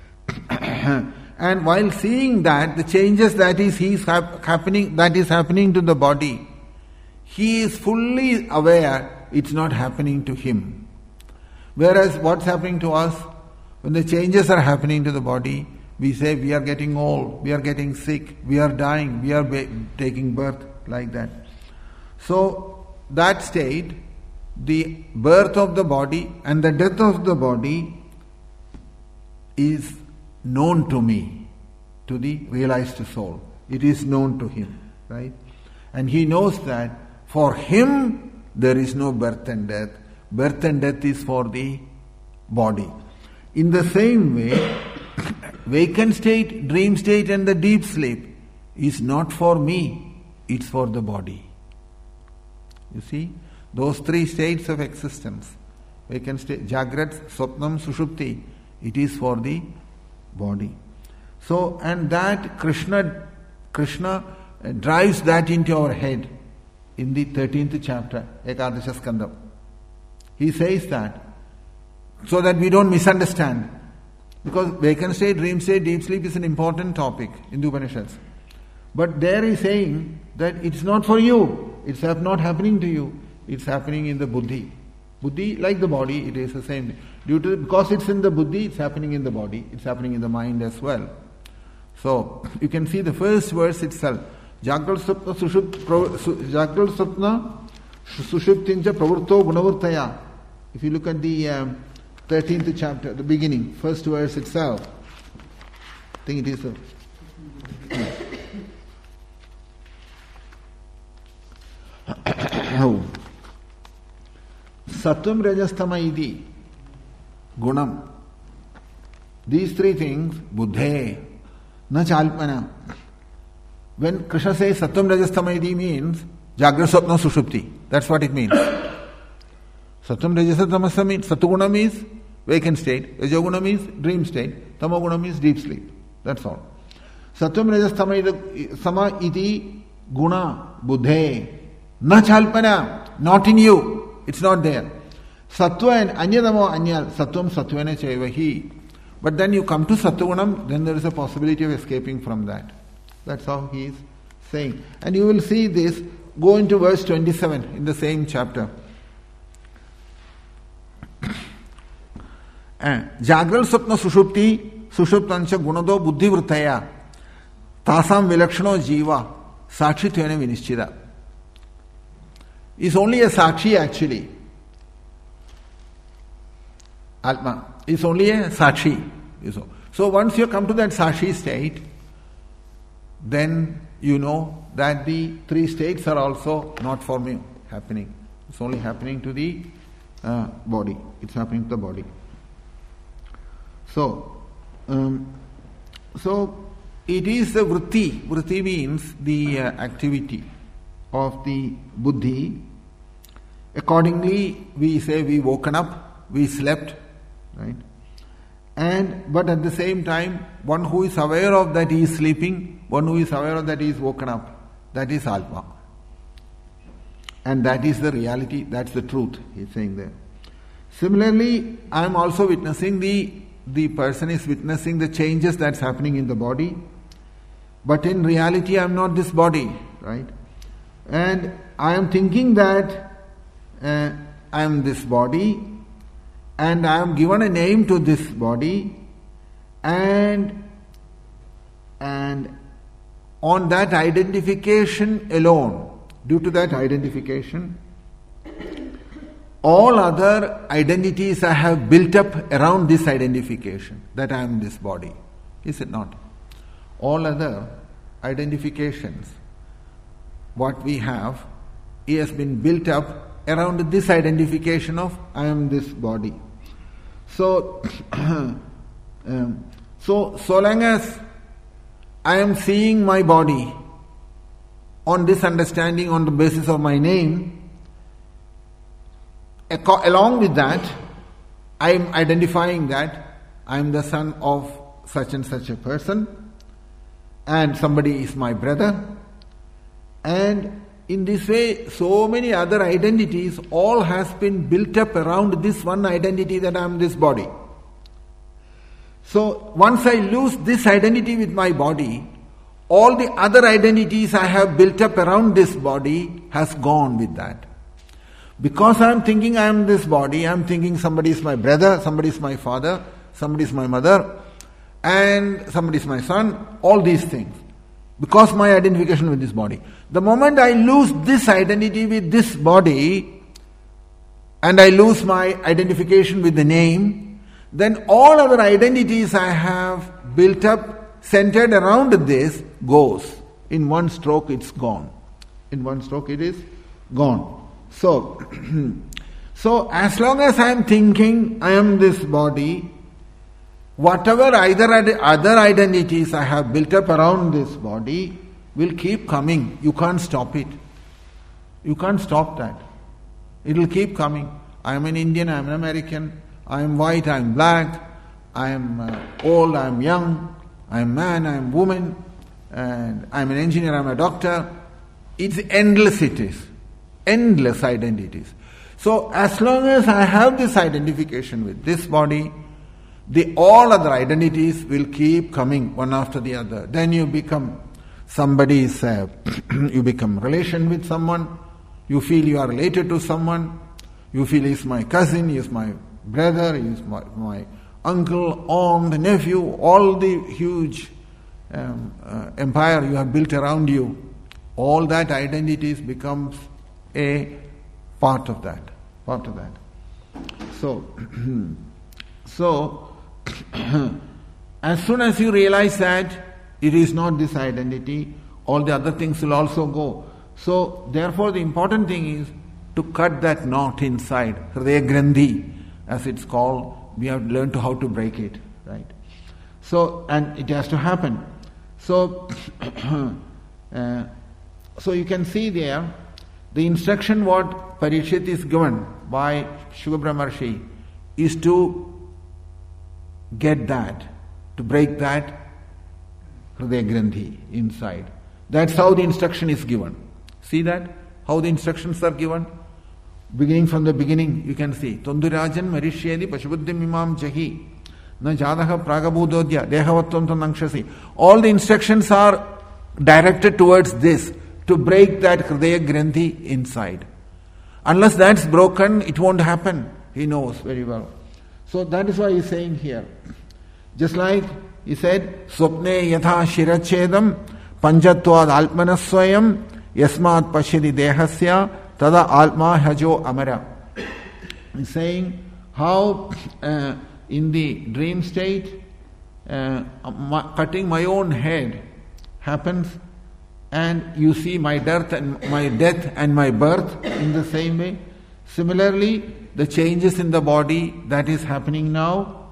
And while seeing that, the changes that is happening to the body, he is fully aware it's not happening to him. Whereas what's happening to us, when the changes are happening to the body, we say we are getting old, we are getting sick, we are dying, we are taking birth, like that. So that state, the birth of the body and the death of the body is known to me, to the realized soul. It is known to him, right? And he knows that for him there is no birth and death. Birth and death is for the body. In the same way, vacant state, dream state and the deep sleep is not for me, it's for the body. You see, those three states of existence, vacant state, Jagrat, Swapnam, Sushupti, it is for the body. So, and that Krishna drives that into our head in the 13th chapter, Ekadasha Skandam. He says that so that we don't misunderstand. Because vacant state, dream state, deep sleep is an important topic in the Upanishads. But there he is saying that it's not for you, it's not happening to you, it's happening in the buddhi. Buddhi, like the body, it is the same thing. Because it's in the buddhi, it's happening in the body, it's happening in the mind as well. So, you can see the first verse itself. Jagral Sapna Sushuptinja Pravurto Gunavurtaya. If you look at the 13th chapter, the beginning, first verse itself, I think it is Sattvam Rajastama Idi Gunam. These three things, Buddhe, Na Chalpana. When Krishna says Sattvam Rajastama Idi means Jagra Swapna Sushupti. That's what it means. Sattvam Rajastama means Sattuguna means vacant state, Rajoguna means dream state, Tamoguna means deep sleep. That's all. Sattvam Rajastama Idi Guna Buddhe. Na Chalpana. Not in you. It's not there. Sattva and Anyadamo Anyal. Sattvam Sattvana Chaivahi. But then you come to Sattvagunam, then there is a possibility of escaping from that. That's how he is saying. And you will see this. Go into verse 27 in the same chapter. Jagral Sapna Sushupti Sushuptancha Gunado Buddhi Vrtaya Tasam Vilakshano Jiva Sakshi Tvena Vinischida. Is only a Sakshi actually. Atma is only a Sakshi. So once you come to that Sakshi state, then you know that the three states are also not for me happening. It's only happening to the body. It's happening to the body. So it is the vritti. Vritti means the activity of the buddhi. Accordingly, we say we woken up, we slept, right? But at the same time, one who is aware of that he is sleeping, one who is aware of that he is woken up, that is Atma. And that is the reality, that's the truth, he's saying there. Similarly, I am also witnessing, the person is witnessing the changes that's happening in the body. But in reality, I am not this body, right? And I am thinking that I am this body, and I am given a name to this body, and on that identification alone, due to that identification, all other identities I have built up around this identification, that I am this body. Is it not? All other identifications, what we have, it has been built up around this identification of I am this body. So, so long as I am seeing my body on this understanding, on the basis of my name, along with that, I am identifying that I am the son of such and such a person, and somebody is my brother, and in this way, so many other identities, all has been built up around this one identity that I am this body. So once I lose this identity with my body, all the other identities I have built up around this body has gone with that. Because I am thinking I am this body, I am thinking somebody is my brother, somebody is my father, somebody is my mother, and somebody is my son, all these things. Because my identification with this body. The moment I lose this identity with this body, and I lose my identification with the name, then all other identities I have built up, centered around this, goes. In one stroke it's gone. In one stroke it is gone. So, so as long as I am thinking I am this body, whatever other identities I have built up around this body will keep coming. You can't stop it. You can't stop that. It will keep coming. I am an Indian, I am an American, I am white, I am black, I am old, I am young, I am man, I am woman, and I am an engineer, I am a doctor. It's endless, it is. Endless identities. So as long as I have this identification with this body, all other identities will keep coming one after the other. Then you become somebody's, you become relation with someone, you feel you are related to someone, you feel he is my cousin, he is my brother, he is my uncle, aunt, nephew, all the huge empire you have built around you, all that identities becomes a part of that. So, as soon as you realize that it is not this identity, all the other things will also go. So, therefore, the important thing is to cut that knot inside, Hridaya Grandhi, as it's called. We have learned how to break it, right? So, and it has to happen. So, so you can see there, the instruction what Parikshit is given by Shukabra is to get that, to break that Hridaya Grandhi inside. That's how the instruction is given. See that? How the instructions are given? Beginning from the beginning, you can see. Tundurajan Marishyedi Pashubuddhim Imam Jahi Na Jadaha Pragabudodya Dehavatvam Nakshasi. All the instructions are directed towards this, to break that Hridaya Grandhi inside. Unless that's broken, it won't happen. He knows very well. So that is why he is saying here. Just like he said, Swapne yatha shirachedam panjatvad alpanaswayam yasmat pashyadi dehasya tada alma hajo amara. He's saying how in the dream state cutting my own head happens, and you see my death and my birth in the same way. Similarly, the changes in the body that is happening now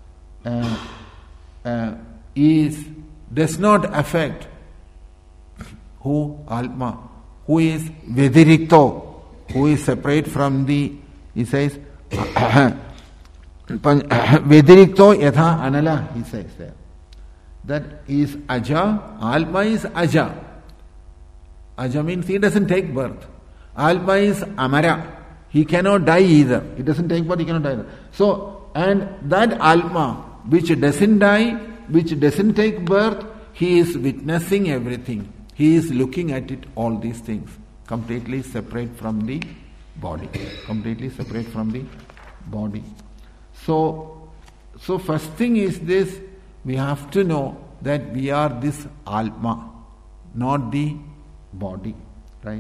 does not affect who? Atma, who is Vedirikto, who is separate from the, he says, Vedirikto yatha anala, he says there. That is Aja, Alma is Aja. Aja means he doesn't take birth. Atma is Amara. He cannot die either. He doesn't take birth, he cannot die either. So, and that Atma, which doesn't die, which doesn't take birth, he is witnessing everything. He is looking at it, all these things, completely separate from the body. Completely separate from the body. So first thing is this, we have to know that we are this Atma, not the body, right?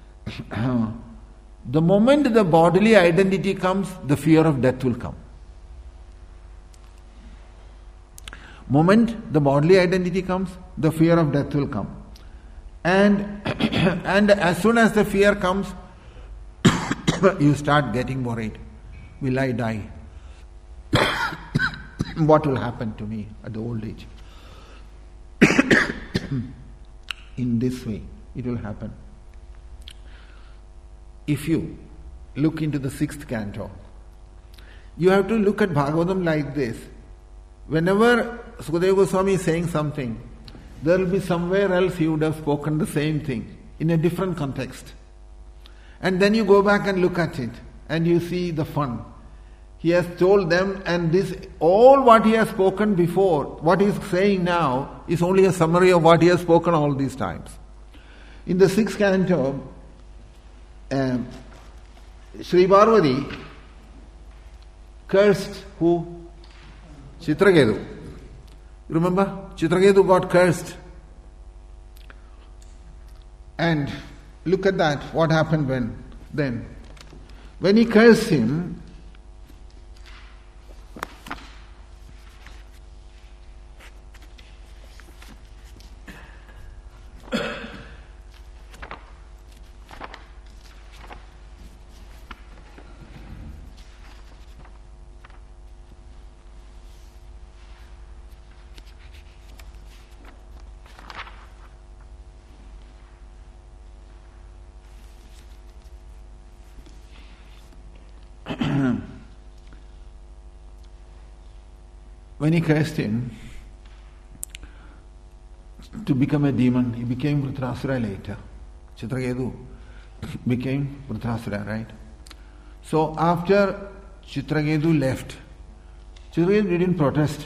The moment the bodily identity comes, the fear of death will come. Moment the bodily identity comes, the fear of death will come. And as soon as the fear comes, you start getting worried. Will I die? What will happen to me at the old age? In this way, it will happen. If you look into the 6th canto, you have to look at Bhagavatam like this. Whenever Sukadeva Goswami is saying something, there will be somewhere else he would have spoken the same thing in a different context. And then you go back and look at it and you see the fun. He has told them, and this, all what he has spoken before, what he is saying now, is only a summary of what he has spoken all these times. In the 6th canto, Sri Parvati cursed who? Chitraketu. Remember? Chitraketu got cursed. And look at that, what happened then. When he cursed him, when he cursed him to become a demon, he became Vritrasura later. Chitraketu became Vritrasura, right? So after Chitraketu left, Chitraketu didn't protest.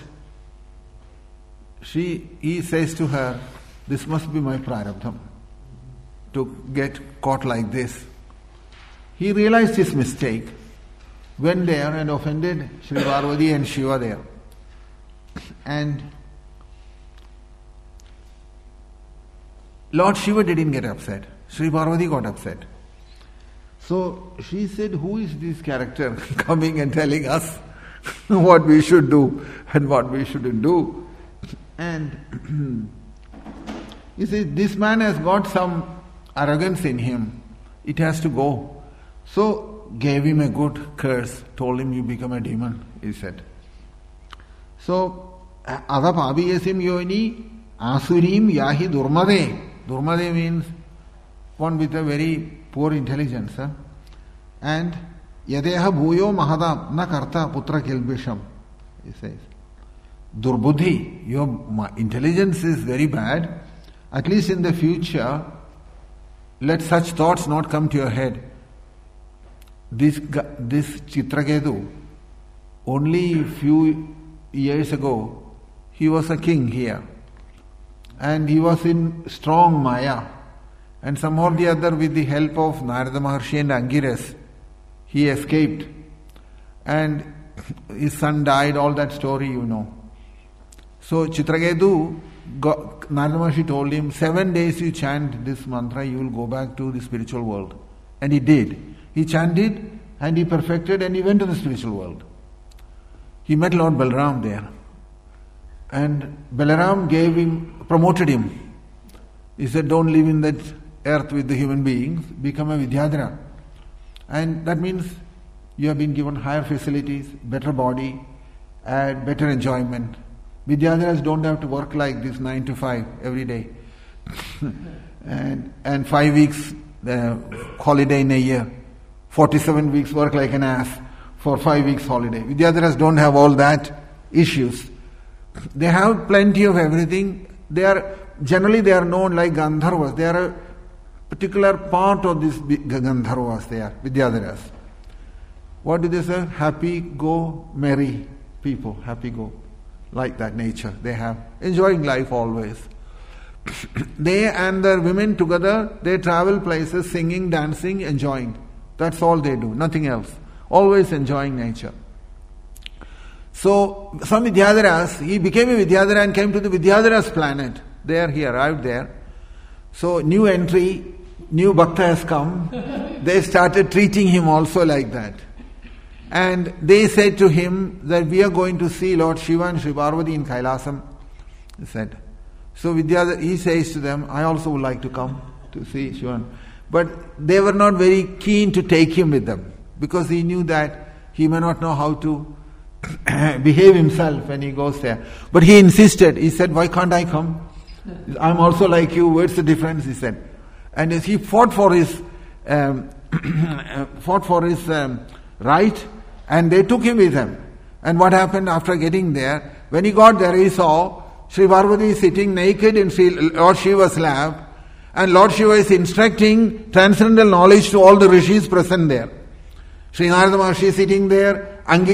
He says to her, this must be my prarabdham to get caught like this. He realized his mistake, went there and offended Sri Parvati and Shiva there. And Lord Shiva didn't get upset. Sri Parvati got upset. So she said, who is this character coming and telling us what we should do and what we shouldn't do? And he said, this man has got some arrogance in him. It has to go. So gave him a good curse, told him, you become a demon, he said. So, Adapabiyasim yoni asurim yahi durmade. Durmade means one with a very poor intelligence. And yadeha bhuyo mahadam na karta putra kilbisham, he says. Durbuddhi, your intelligence is very bad. At least in the future, let such thoughts not come to your head. This Chitraketu, only a few years ago, he was a king here. And he was in strong Maya. And somehow or the other, with the help of Narada Maharshi and Angiras, he escaped. And his son died, all that story you know. So Chitraketu, Narada Maharshi told him, 7 days you chant this mantra, you will go back to the spiritual world. And he did. He chanted and he perfected and he went to the spiritual world. He met Lord Balaram there. And Balaram promoted him. He said, don't live in that earth with the human beings, become a Vidyadhara. And that means you have been given higher facilities, better body, and better enjoyment. Vidyadharas don't have to work like this 9 to 5 every day. and 5 weeks holiday in a year. 47 weeks work like an ass for 5 weeks holiday. Vidyadharas don't have all that issues. They have plenty of everything. Generally they are known like Gandharvas. They are a particular part of this Gandharvas they are, Vidyadharas. What do they say? Happy, go, merry people, happy go. Like that nature they have, enjoying life always. They and their women together, they travel places, singing, dancing, enjoying. That's all they do, nothing else. Always enjoying nature. So, some Vidyadharas, he became a Vidyadhara and came to the Vidyadhara's planet. There, he arrived there. So, new entry, new Bhakta has come. They started treating him also like that. And they said to him that we are going to see Lord Shiva and Sri Parvati in Kailasam. He said. So Vidyadhara, he says to them, I also would like to come to see Shiva. But they were not very keen to take him with them, because he knew that he may not know how to behave himself when he goes there. But he insisted. He said, why can't I come? I'm also like you. What's the difference? He said. And he fought for his right, and they took him with them. And what happened after getting there? When he got there, he saw Sri Parvati sitting naked in Lord Shiva's lap, and Lord Shiva is instructing transcendental knowledge to all the rishis present there. Sri Narada Maharshi is sitting there, and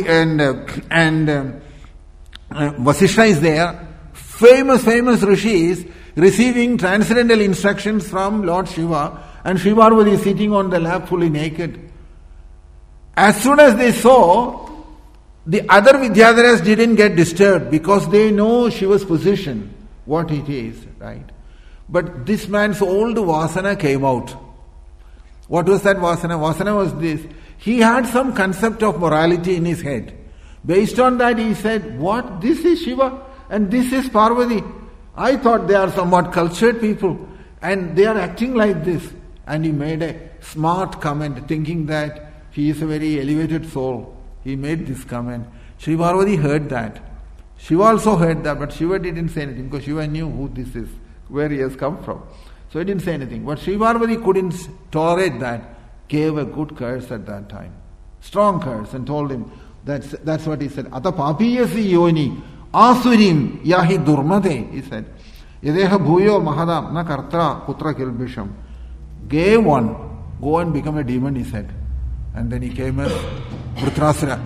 Vasishtha is there. Famous rishis receiving transcendental instructions from Lord Shiva, and Sri Parvati is sitting on the lap fully naked. As soon as they saw, the other Vidyadharas didn't get disturbed because they know Shiva's position, what it is, right? But this man's old Vasana came out. What was that Vasana? Vasana was this. He had some concept of morality in his head. Based on that he said, what? This is Shiva and this is Parvati. I thought they are somewhat cultured people and they are acting like this. And he made a smart comment thinking that he is a very elevated soul. He made this comment. Sri Parvati heard that. Shiva also heard that, but Shiva didn't say anything because Shiva knew who this is, where he has come from. So he didn't say anything. But Sri Parvati couldn't tolerate that, gave a good curse at that time. Strong curse, and told him, that's what he said. Ata papiyasi yoni asurim yahi durmate, he said. Yadeha bhuyo mahadam na kartra putra kilbisham. Gave one, go and become a demon, he said. And then he came as Vritrasura.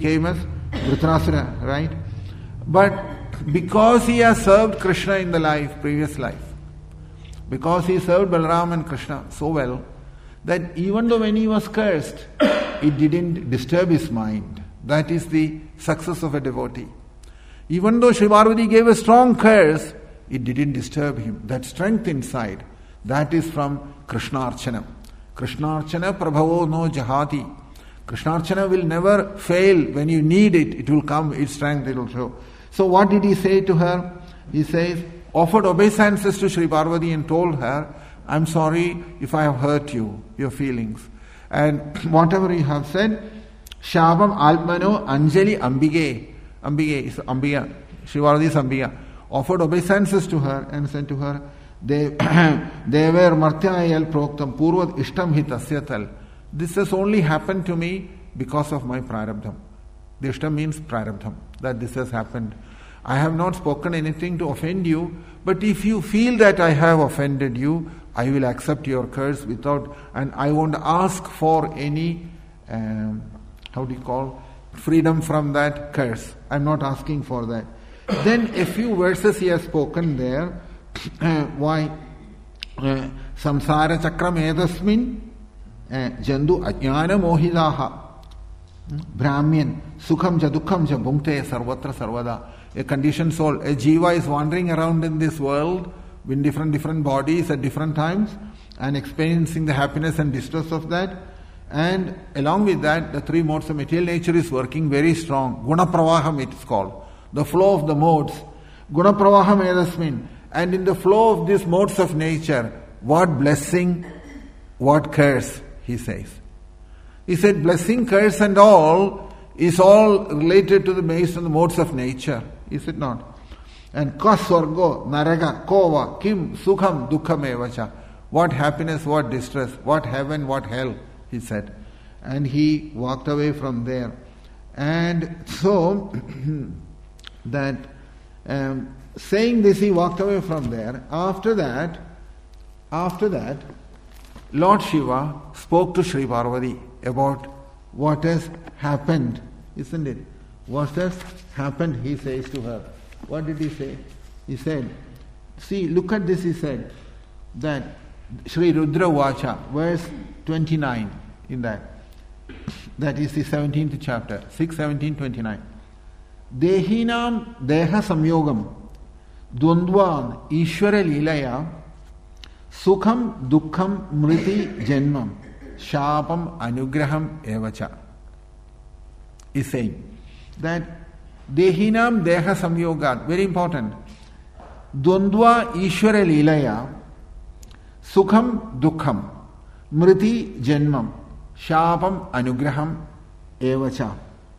Right? But because he has served Krishna in the previous life, because he served Balaram and Krishna so well, that even though when he was cursed, it didn't disturb his mind. That is the success of a devotee. Even though Sri Parvati gave a strong curse, it didn't disturb him. That strength inside, that is from Krishnarchana. Krishnarchana prabhavo no jahati. Krishnarchana will never fail. When you need it, it will come, its strength it will show. So what did he say to her? He says, offered obeisances to Sri Parvati and told her, I'm sorry if I have hurt you, your feelings. And whatever you have said, Shabam Almano Anjali Ambige. Ambige is Ambiya. Sri Parvati is Ambiya. Offered obeisances to her and said to her, Dever Martyayal Proktam Purvad Ishtam Hitasyatal. This has only happened to me because of my prarabdham. The Ishtam means prarabdham, that this has happened. I have not spoken anything to offend you, but if you feel that I have offended you, I will accept your curse and I won't ask for any, freedom from that curse. I'm not asking for that. Then a few verses he has spoken there. Why? Samsara chakram edasmin jandu ajnana mohidaha brahmyan sukham ja dukham ja bhungte sarvatra sarvada. A conditioned soul, a jiva is wandering around in this world in different bodies at different times and experiencing the happiness and distress of that. And along with that, the three modes of material nature is working very strong. Guna pravaham it is called. The flow of the modes. Guna pravaham edasmin. And in the flow of these modes of nature, what blessing, what curse, he says. He said blessing, curse and all is all related to based on the modes of nature. Is it not? And ka swargo, naraga, kova, kim, sukham, dukham evacha. What happiness, what distress, what heaven, what hell, he said. And he walked away from there. And so, that saying this, he walked away from there. After that, Lord Shiva spoke to Sri Parvati about what has happened, isn't it? What has happened, he says to her. What did he say? He said, see, look at this, he said, that Sri Rudra Vacha, verse 29 in that. That is the 17th chapter, 6:17-29. Dehinam deha samyogam dvandvan ishvara lilaya sukham dukkham mriti janmam shapam anugraham evacha. Is saying that dehinam deha samyogat, very important. Dvandva ishvara lilaya sukham dukkham mriti janmam shapam anugraham evacha.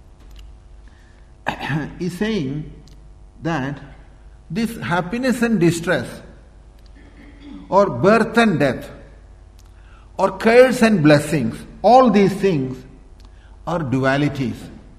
Is saying that this happiness and distress, or birth and death, or curse and blessings, all these things are dualities.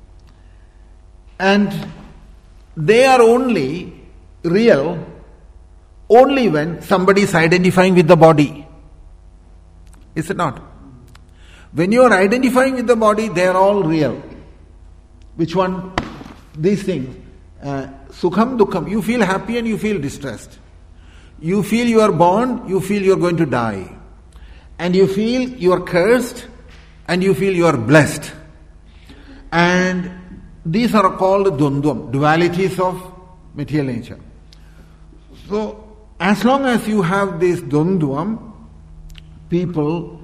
And they are only real only when somebody is identifying with the body. Is it not? When you are identifying with the body, they are all real. Which one? These things. Sukham, dukkham. You feel happy and you feel distressed. You feel you are born, you feel you are going to die. And you feel you are cursed and you feel you are blessed. And these are called dvandvam, dualities of material nature. So, as long as you have this dvandvam, people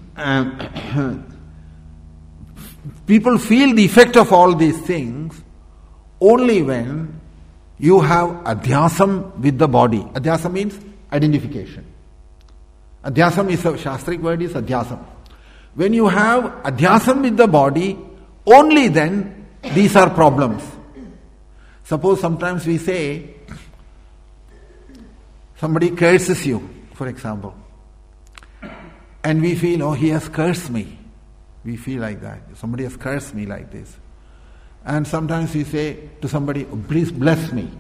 feel the effect of all these things only when you have adhyasam with the body. Adhyasam means identification. Adhyasam is a Shastric word, is adhyasam. When you have adhyasam with the body, only then these are problems. Suppose sometimes we say, somebody curses you, for example. And we feel, oh, he has cursed me. We feel like that. Somebody has cursed me like this. And sometimes we say to somebody, oh, please bless me.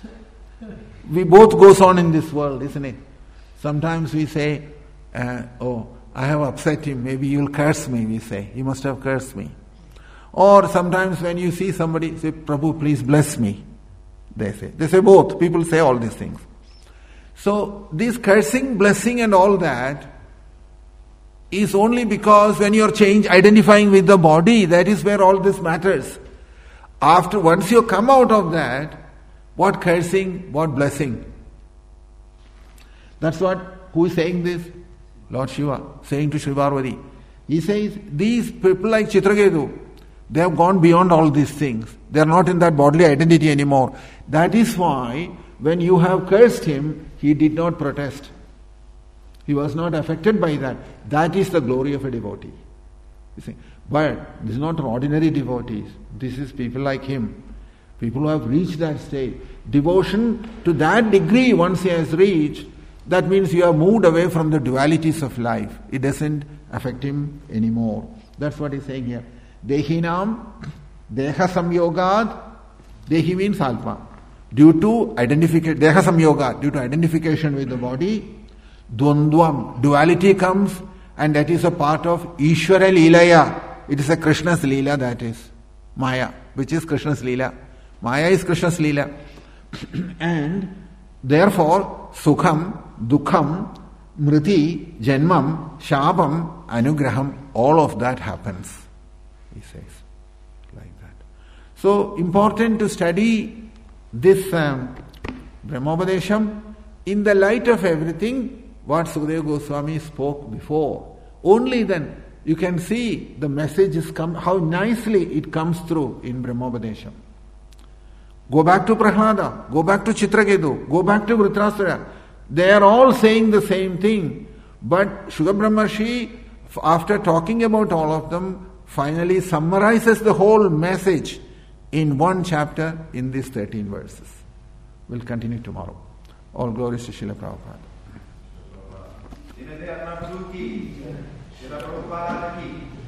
We both goes on in this world, isn't it? Sometimes we say, oh, I have upset him. Maybe you'll curse me, we say. He must have cursed me. Or sometimes when you see somebody, say, Prabhu, please bless me. They say. They say both. People say all these things. So, this cursing, blessing and all that is only because when you're identifying with the body, that is where all this matters. Once you come out of that, what cursing, what blessing? That's what, who is saying this? Lord Shiva, saying to Sri Parvati. He says, these people like Chitraketu, they have gone beyond all these things. They are not in that bodily identity anymore. That is why, when you have cursed him, he did not protest. He was not affected by that. That is the glory of a devotee. You see. But this is not ordinary devotees. This is people like him. People who have reached that state. Devotion to that degree once he has reached, that means you have moved away from the dualities of life. It doesn't affect him anymore. That's what he's saying here. Dehinam, deha samyogad, dehi means alpa. Due to identification, deha samyogad, due to identification with the body, dvandvam, duality comes, and that is a part of Ishvara Leelaya. It is a Krishna's Leela, that is Maya, which is Krishna's Leela. Maya is Krishna's Leela. And therefore, Sukham, Dukkham, Mriti, Janmam, Shapam, Anugraham, all of that happens, he says, like that. So, important to study this Brahmopadesham in the light of everything what Sukadeva Goswami spoke before. Only then you can see the message is how nicely it comes through in Brahmopadesham. Go back to Prahlada, go back to Chitraketu, go back to Vritrasura. They are all saying the same thing. But Shukra Brahmarshi, after talking about all of them, finally summarizes the whole message in one chapter in these 13 verses. We'll continue tomorrow. All glories to Srila Prabhupada. Prabhupada ki